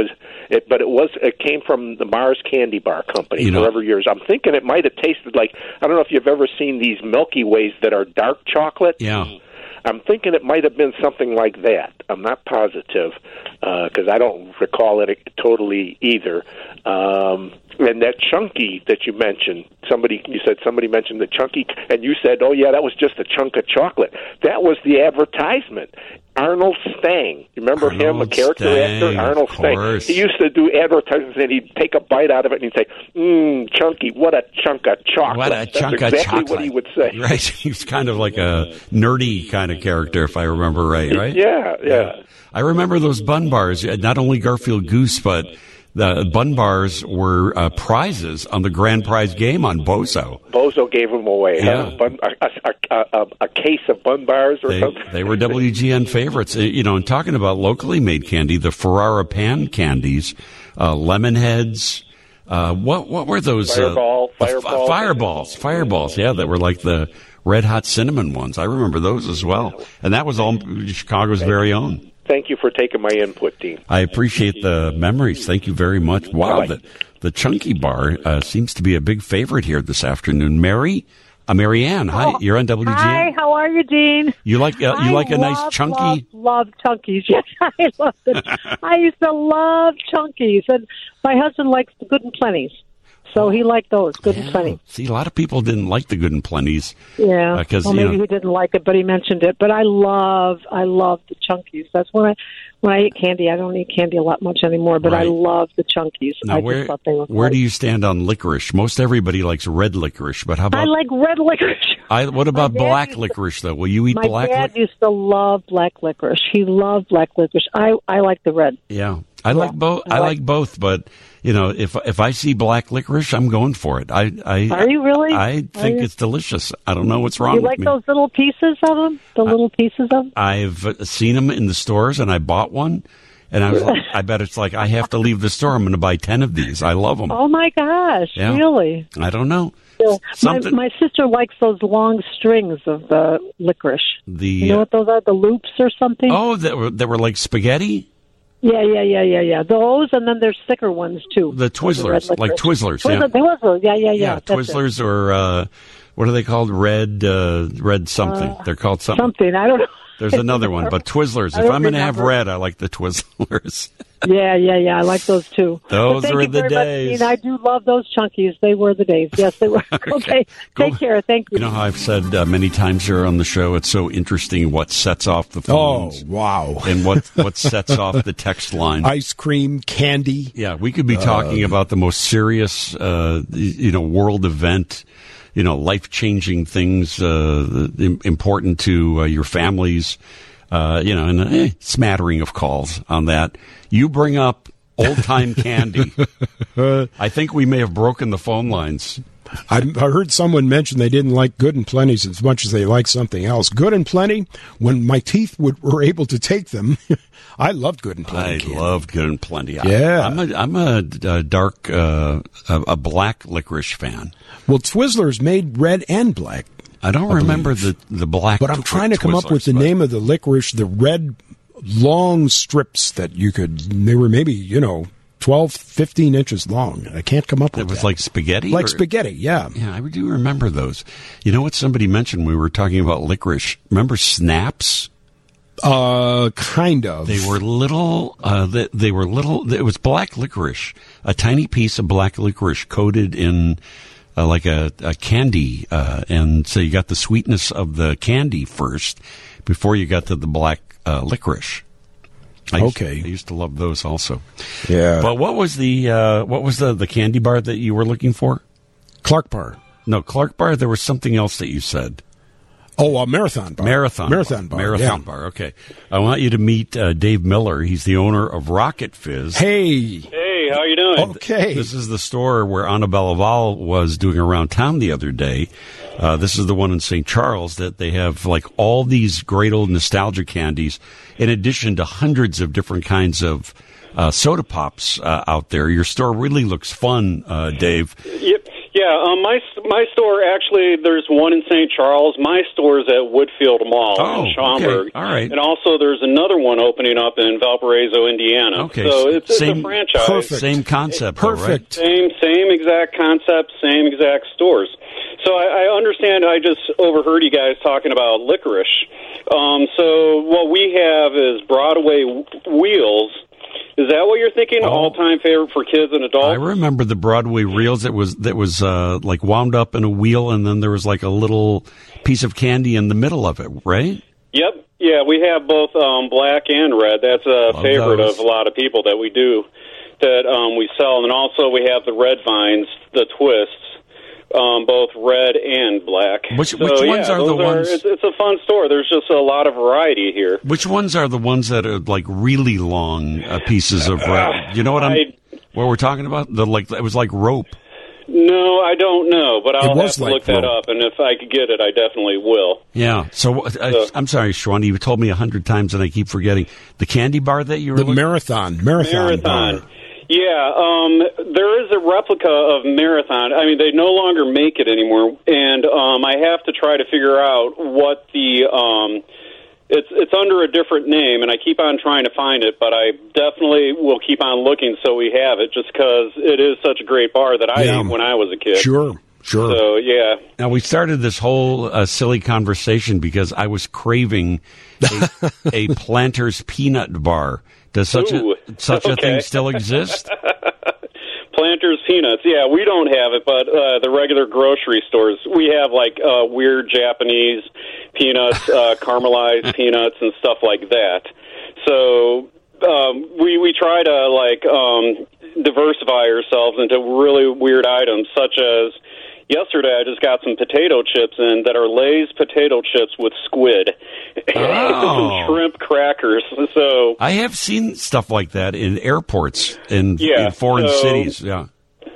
it came from the Mars Candy Bar Company. Forever Yours. I'm thinking it might have tasted like, I don't know if you've ever seen these Milky Ways that are dark chocolate. Yeah. I'm thinking it might have been something like that. I'm not positive because I don't recall it totally either. And that chunky that you mentioned, you said somebody mentioned the chunky, and you said, oh, yeah, that was just a chunk of chocolate. That was the advertisement. Arnold Stang. You remember him, a character actor? Arnold Stang. He used to do advertisements, and he'd take a bite out of it, and he'd say, chunky, what a chunk of chocolate. What a chunk of chocolate. That's exactly what he would say. Right. He's kind of like a nerdy kind of character, if I remember right? Yeah. I remember those Bun bars, not only Garfield Goose, but the Bun bars were prizes on the grand prize game on Bozo. Bozo gave them away. Yeah. A case of Bun bars or something. They were WGN favorites. And talking about locally made candy, the Ferrara Pan candies, Lemon Heads. What were those? Fireballs. Yeah, that were like the red hot cinnamon ones. I remember those as well. And that was all Chicago's very own. Thank you for taking my input, Dean. I appreciate the memories. Thank you very much. Wow, the chunky bar seems to be a big favorite here this afternoon. Marianne, hi. You're on WGN. Hi, how are you, Dean? You like a nice chunky? Love chunkies. Yes, I love it. I used to love chunkies, and my husband likes the good and plenties. So he liked those, Good and Plenty. See, a lot of people didn't like the Good and Plenties. Yeah, Because, well, maybe he didn't like it, but he mentioned it. But I love the Chunkies. That's when I eat candy. I don't eat candy a lot much anymore, but I Right. love the Chunkies. Now, I just thought they were where great. do you stand on licorice? Most everybody likes red licorice, but how about... I like red licorice. What about My dad black used to- licorice, though? Will you eat My black dad licorice? used to love black licorice. He loved black licorice. I like the red. Yeah, I like both. I like both, but if I see black licorice, I'm going for it. I Are you really? I Are think you? it's delicious. I don't know what's wrong You with like me. those little pieces of them? The little pieces of them? I've seen them in the stores, and I bought one, and I was like, I bet it's like I have to leave the store. I'm going to buy 10 of these. I love them. Oh my gosh! Yeah. Really? I don't know. Yeah. Something- My sister likes those long strings of the licorice. The You know what those are? The loops or something? that were like spaghetti. Yeah. Those, and then there's thicker ones too. The Twizzlers, red like licorice. Twizzlers. Yeah. Twizzlers. Yeah. That's it. Twizzlers or what are they called? Red something. They're called something. Something. I don't know. There's another one, but Twizzlers. I If don't I'm going to have remember. red, I like the Twizzlers. Yeah. I like those too. Those But thank were you the very days. Much, Dean. I do love those Chunkies. They were the days. Yes, they were. Okay. Take care. Thank you. You know how I've said many times here on the show, it's so interesting what sets off the phones. Oh, wow. And what sets off the text line. Ice cream, candy. Yeah, we could be talking about the most serious, world event, life-changing things important to your families, and a smattering of calls on that. You bring up old-time candy. I think we may have broken the phone lines. I heard someone mention they didn't like Good and Plenty's as much as they liked something else. Good and Plenty, when my teeth were able to take them, I loved Good and Plenty. I loved Good and Plenty. Yeah. I'm a dark, a black licorice fan. Well, Twizzlers made red and black. I don't remember the black. But I'm trying to come up with the name of the licorice, the red long strips that they were maybe, 12, 15 inches long. I can't come up with It was that. like spaghetti? Like spaghetti, yeah. Yeah, I do remember those. You know what somebody mentioned when we were talking about licorice? Remember Snaps? Kind of. They were little. They were little. It was black licorice, a tiny piece of black licorice coated in like a candy, and so you got the sweetness of the candy first before you got to the black licorice. I used to love those also. Yeah. But what was the candy bar that you were looking for? Clark Bar. No, Clark Bar. There was something else that you said. Oh, a Marathon Bar. Marathon Bar. Marathon yeah. Bar. Okay. I want you to meet Dave Miller. He's the owner of Rocket Fizz. Hey. Hey, how you doing? Okay. This is the store where Annabelle Laval was doing around town the other day. This is the one in St. Charles that they have like all these great old nostalgia candies in addition to hundreds of different kinds of soda pops out there. Your store really looks fun, Dave. Yep. Yeah, my store, actually, there's one in St. Charles. My store is at Woodfield Mall in Schaumburg. Okay. All right. And also there's another one opening up in Valparaiso, Indiana. Okay. So it's same, a franchise. Perfect. Same concept, though, right? Same exact concept, same exact stores. So I understand, I just overheard you guys talking about licorice. So what we have is Broadway Wheels. Is that what you're thinking? All-time favorite for kids and adults? I remember the Broadway reels that was like wound up in a wheel, and then there was like a little piece of candy in the middle of it, right? Yep. Yeah, we have both black and red. That's a favorite of a lot of people that we do, that we sell. And also we have the red vines, the twists, both red and black. Which ones are the ones? It's a fun store. There's just a lot of variety here. Which ones are the ones that are like really long pieces of red? You know what what we're talking about? It was like rope. No, I don't know, but I'll have to like look that rope. up, and if I could get it, I definitely will. Yeah. So I'm sorry, Shawnee. You told me 100 times, and I keep forgetting the candy bar that you were. The Marathon Bar. Yeah, there is a replica of Marathon. I mean, they no longer make it anymore, and I have to try to figure out what the it's under a different name, and I keep on trying to find it, but I definitely will keep on looking so we have it, just because it is such a great bar that I ate when I was a kid. Sure. So, yeah. Now, we started this whole silly conversation because I was craving a Planters peanut bar. Does such a thing still exist? Planters Peanuts. Yeah, we don't have it, but the regular grocery stores, we have like weird Japanese peanuts, caramelized peanuts, and stuff like that. So we try to like diversify ourselves into really weird items, such as yesterday I just got some potato chips in that are Lay's potato chips with squid. Oh. Some shrimp crackers. So I have seen stuff like that in airports in foreign cities. Yeah.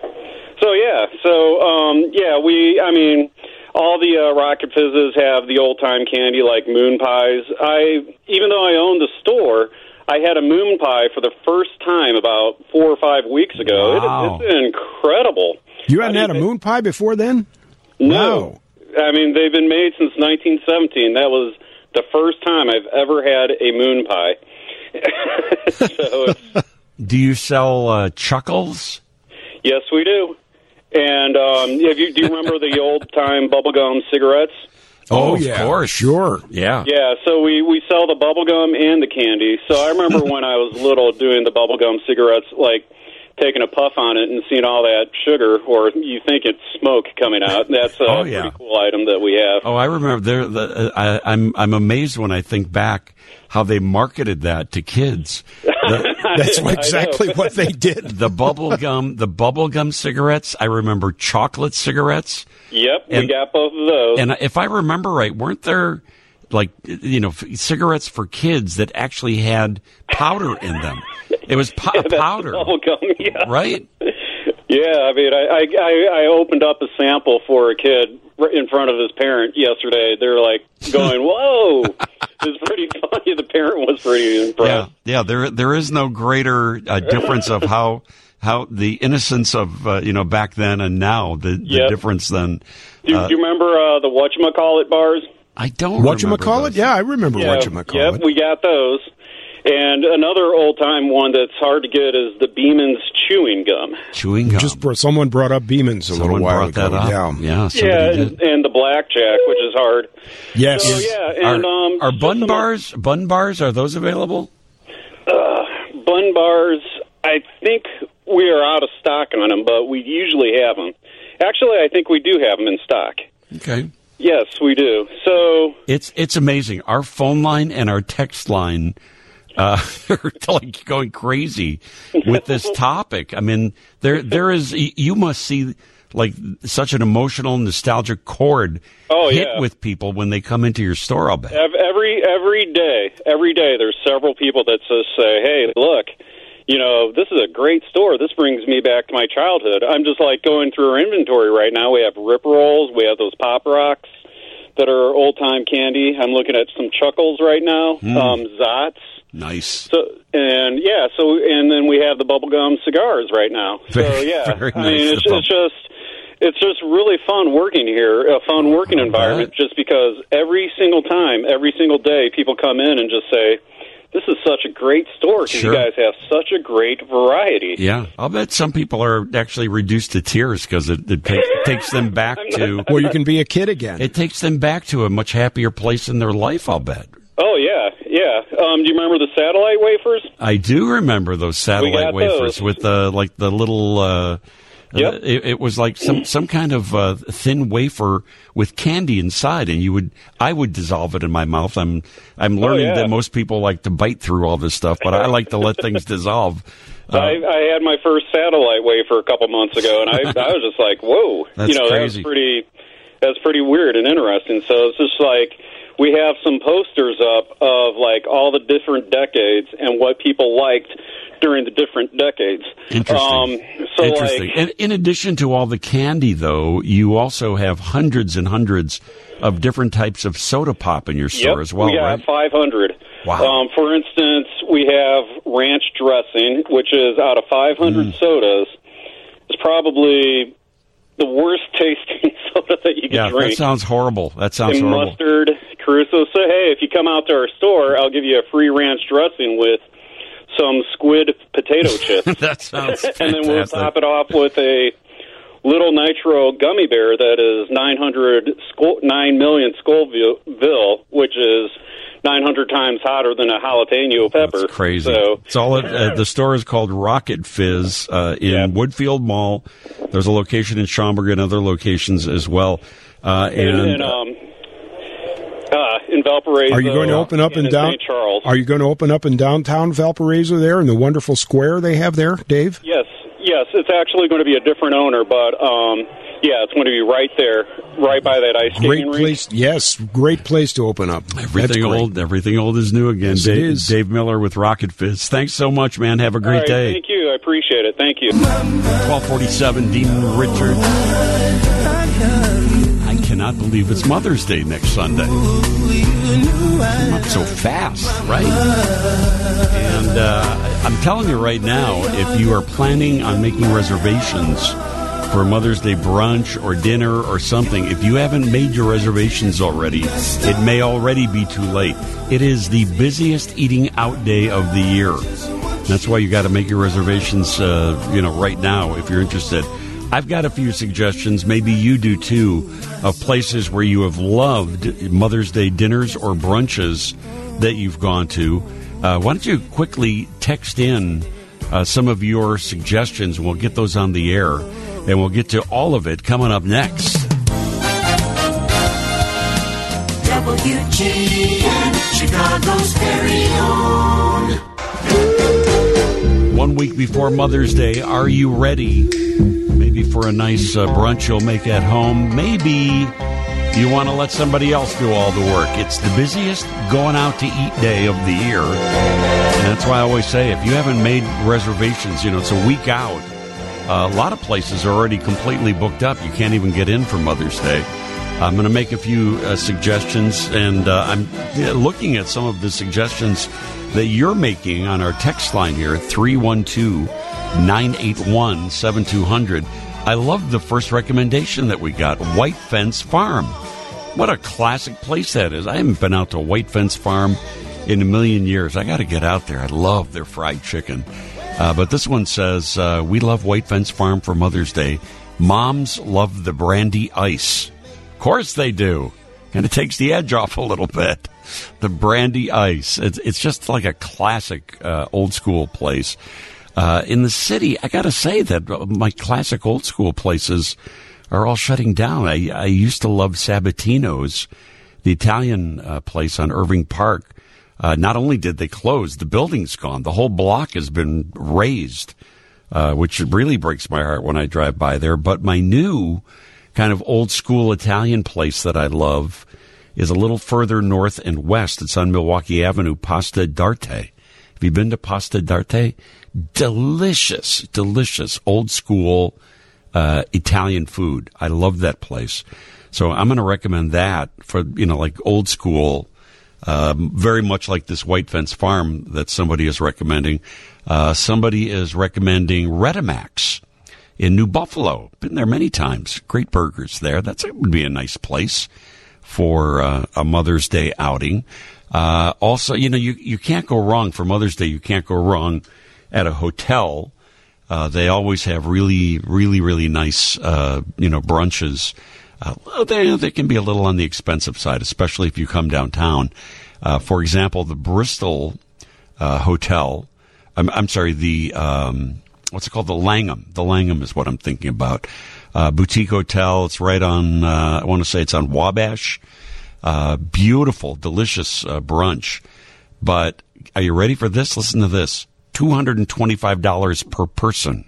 All the Rocket Fizzes have the old time candy like moon pies. Even though I own the store, I had a moon pie for the first time about 4 or 5 weeks ago. Wow. It's incredible. You hadn't had a moon pie before then? No. Wow. I mean, they've been made since 1917. That was the first time I've ever had a moon pie. So do you sell Chuckles? yes, we do. And do you remember the old-time bubblegum cigarettes? Oh, yeah. Of course. Sure. Yeah. Yeah, so we sell the bubblegum and the candy. So I remember when I was little doing the bubblegum cigarettes, like taking a puff on it and seeing all that sugar, or you think it's smoke coming out. That's a pretty cool item that we have. Oh, I remember. I'm amazed when I think back how they marketed that to kids. That's exactly what they did. The bubblegum cigarettes. I remember chocolate cigarettes. Yep, we got both of those. And if I remember right, weren't there cigarettes for kids that actually had powder in them? It was powder. Bubblegum, yeah. Right? Yeah, I mean, I opened up a sample for a kid in front of his parent yesterday. They're like going, "Whoa!" It was pretty funny. The parent was pretty impressed. Yeah. There is no greater difference of how the innocence of back then and now the difference then. Do you remember the whatchamacallit bars? I don't. Whatchamacallit? Yeah, I remember whatchamacallit. Yep, we got those. And another old-time one that's hard to get is the Beeman's chewing gum. Chewing gum. Someone brought up Beeman's a little while ago. That up. Yeah. And the blackjack, which is hard. Yes. So, yeah, and are bun bars? Are those available? Bun bars, I think we are out of stock on them, but we usually have them. Actually, I think we do have them in stock. Okay. Yes, we do. So it's amazing. Our phone line and our text line are like going crazy with this topic. I mean, there is. You must see like such an emotional, nostalgic chord hit with people when they come into your store. I'll bet every day, there's several people that just say, "Hey, look, this is a great store. This brings me back to my childhood." I'm just like going through our inventory right now. We have Rip Rolls. We have those Pop Rocks that are old-time candy. I'm looking at some Chuckles right now. Zots. Nice. And then we have the bubblegum cigars right now. Very nice. I mean, it's just really fun working here, a fun working environment, just because every single time, every single day, people come in and just say, "This is such a great store because you guys have such a great variety." Yeah, I'll bet some people are actually reduced to tears because it takes them back to... Well, you can be a kid again. It takes them back to a much happier place in their life, I'll bet. Oh, yeah. Do you remember the satellite wafers? I do remember those satellite wafers with the little... It was like some kind of thin wafer with candy inside, and I would dissolve it in my mouth. I'm learning that most people like to bite through all this stuff, but I like to let things dissolve. I had my first satellite wafer a couple months ago, and I was just like, "Whoa!" That's crazy. That's pretty weird and interesting. So it's just like we have some posters up of like all the different decades and what people liked during the different decades. Interesting. Interesting. And in addition to all the candy, though, you also have hundreds and hundreds of different types of soda pop in your store as well, we right? got 500. Wow. For instance, we have ranch dressing, which is out of 500 sodas. It's probably the worst tasting soda that you can drink. That sounds horrible. And mustard, Crusoe. So, hey, if you come out to our store, I'll give you a free ranch dressing with some squid potato chips. That sounds fantastic. And then we'll top it off with a little nitro gummy bear that is 9 million Scoville, which is 900 times hotter than a jalapeno pepper. That's crazy. So it's all the store is called Rocket Fizz in Woodfield Mall. There's a location in Schaumburg and other locations as well. In Valparaiso. Are you going to open up in St. Charles? Are you going to open up in downtown Valparaiso there in the wonderful square they have there, Dave? Yes. It's actually going to be a different owner, but it's going to be right there, right by that ice skating Great rink. place. Yes, great place to open up. Everything old is new again. Yes, Dave Miller with Rocket Fizz. Thanks so much, man. Have a great day. Thank you. I appreciate it. Thank you. 1247, Dean Richards. I cannot believe it's Mother's Day next Sunday. Not so fast, right? And I'm telling you right now, if you are planning on making reservations for Mother's Day brunch or dinner or something, if you haven't made your reservations already, it may already be too late. It is the busiest eating out day of the year. That's why you got to make your reservations, right now if you're interested. I've got a few suggestions, maybe you do too, of places where you have loved Mother's Day dinners or brunches that you've gone to. Why don't you quickly text in some of your suggestions? We'll get those on the air, and we'll get to all of it coming up next. WGN, Chicago's very own. 1 week before Mother's Day, are you ready? Maybe for a nice brunch you'll make at home. Maybe you want to let somebody else do all the work. It's the busiest going out to eat day of the year. And that's why I always say, if you haven't made reservations, it's a week out. A lot of places are already completely booked up. You can't even get in for Mother's Day. I'm going to make a few suggestions, and I'm looking at some of the suggestions that you're making on our text line here, 312-981-7200. I love the first recommendation that we got, White Fence Farm. What a classic place that is. I haven't been out to White Fence Farm in a million years. I got to get out there. I love their fried chicken. But this one says, we love White Fence Farm for Mother's Day. Moms love the brandy ice. Of course they do. And it takes the edge off a little bit. The brandy ice. It's just like a classic old school place. In the city, I got to say that my classic old school places are all shutting down. I used to love Sabatino's, the Italian place on Irving Park. Not only did they close, the building's gone. The whole block has been razed, which really breaks my heart when I drive by there. But my new kind of old school Italian place that I love is a little further north and west. It's on Milwaukee Avenue, Pasta d'Arte. Have you been to Pasta d'Arte? Delicious, delicious old school Italian food. I love that place. So I'm going to recommend that for, like old school, very much like this White Fence Farm that somebody is recommending. Somebody is recommending Redimax in New Buffalo. Been there many times. Great burgers there. That would be a nice place for a Mother's Day outing. Also, you can't go wrong for Mother's Day. You can't go wrong at a hotel. They always have really, really, really nice, brunches. They can be a little on the expensive side, especially if you come downtown. For example, the Bristol Hotel. I'm sorry, the what's it called? The Langham. The Langham is what I'm thinking about. Boutique Hotel. It's right on. I want to say it's on Wabash. Beautiful, delicious brunch. But are you ready for this? Listen to this. $225 per person.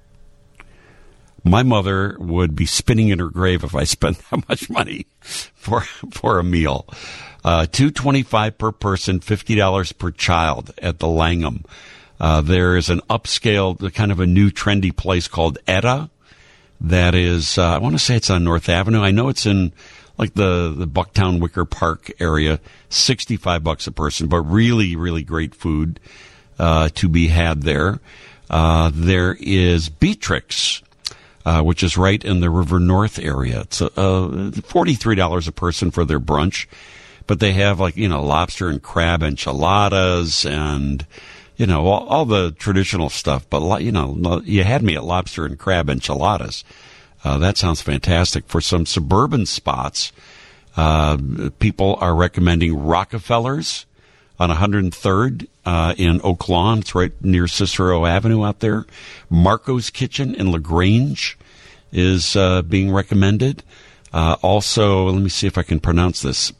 My mother would be spinning in her grave if I spent that much money for a meal. $225 per person, $50 per child at the Langham. There is an upscale, kind of a new trendy place called Etta. That is, I want to say it's on North Avenue. I know it's in like the Bucktown Wicker Park area. $65 a person, but really, really great food to be had there. There is Beatrix, which is right in the River North area. It's $43 a person for their brunch, but they have lobster and crab enchiladas and all the traditional stuff. But you had me at lobster and crab enchiladas. That sounds fantastic. For some suburban spots, People are recommending Rockefeller's on 103rd in Oak Lawn. It's right near Cicero Avenue out there. Marco's Kitchen in LaGrange is being recommended. Also, let me see if I can pronounce this.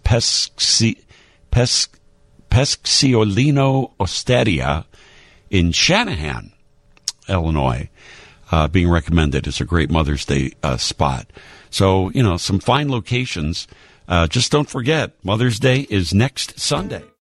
Pesciolino Osteria in Shanahan, Illinois, being recommended as a great Mother's Day spot. So, some fine locations. Just don't forget, Mother's Day is next Sunday.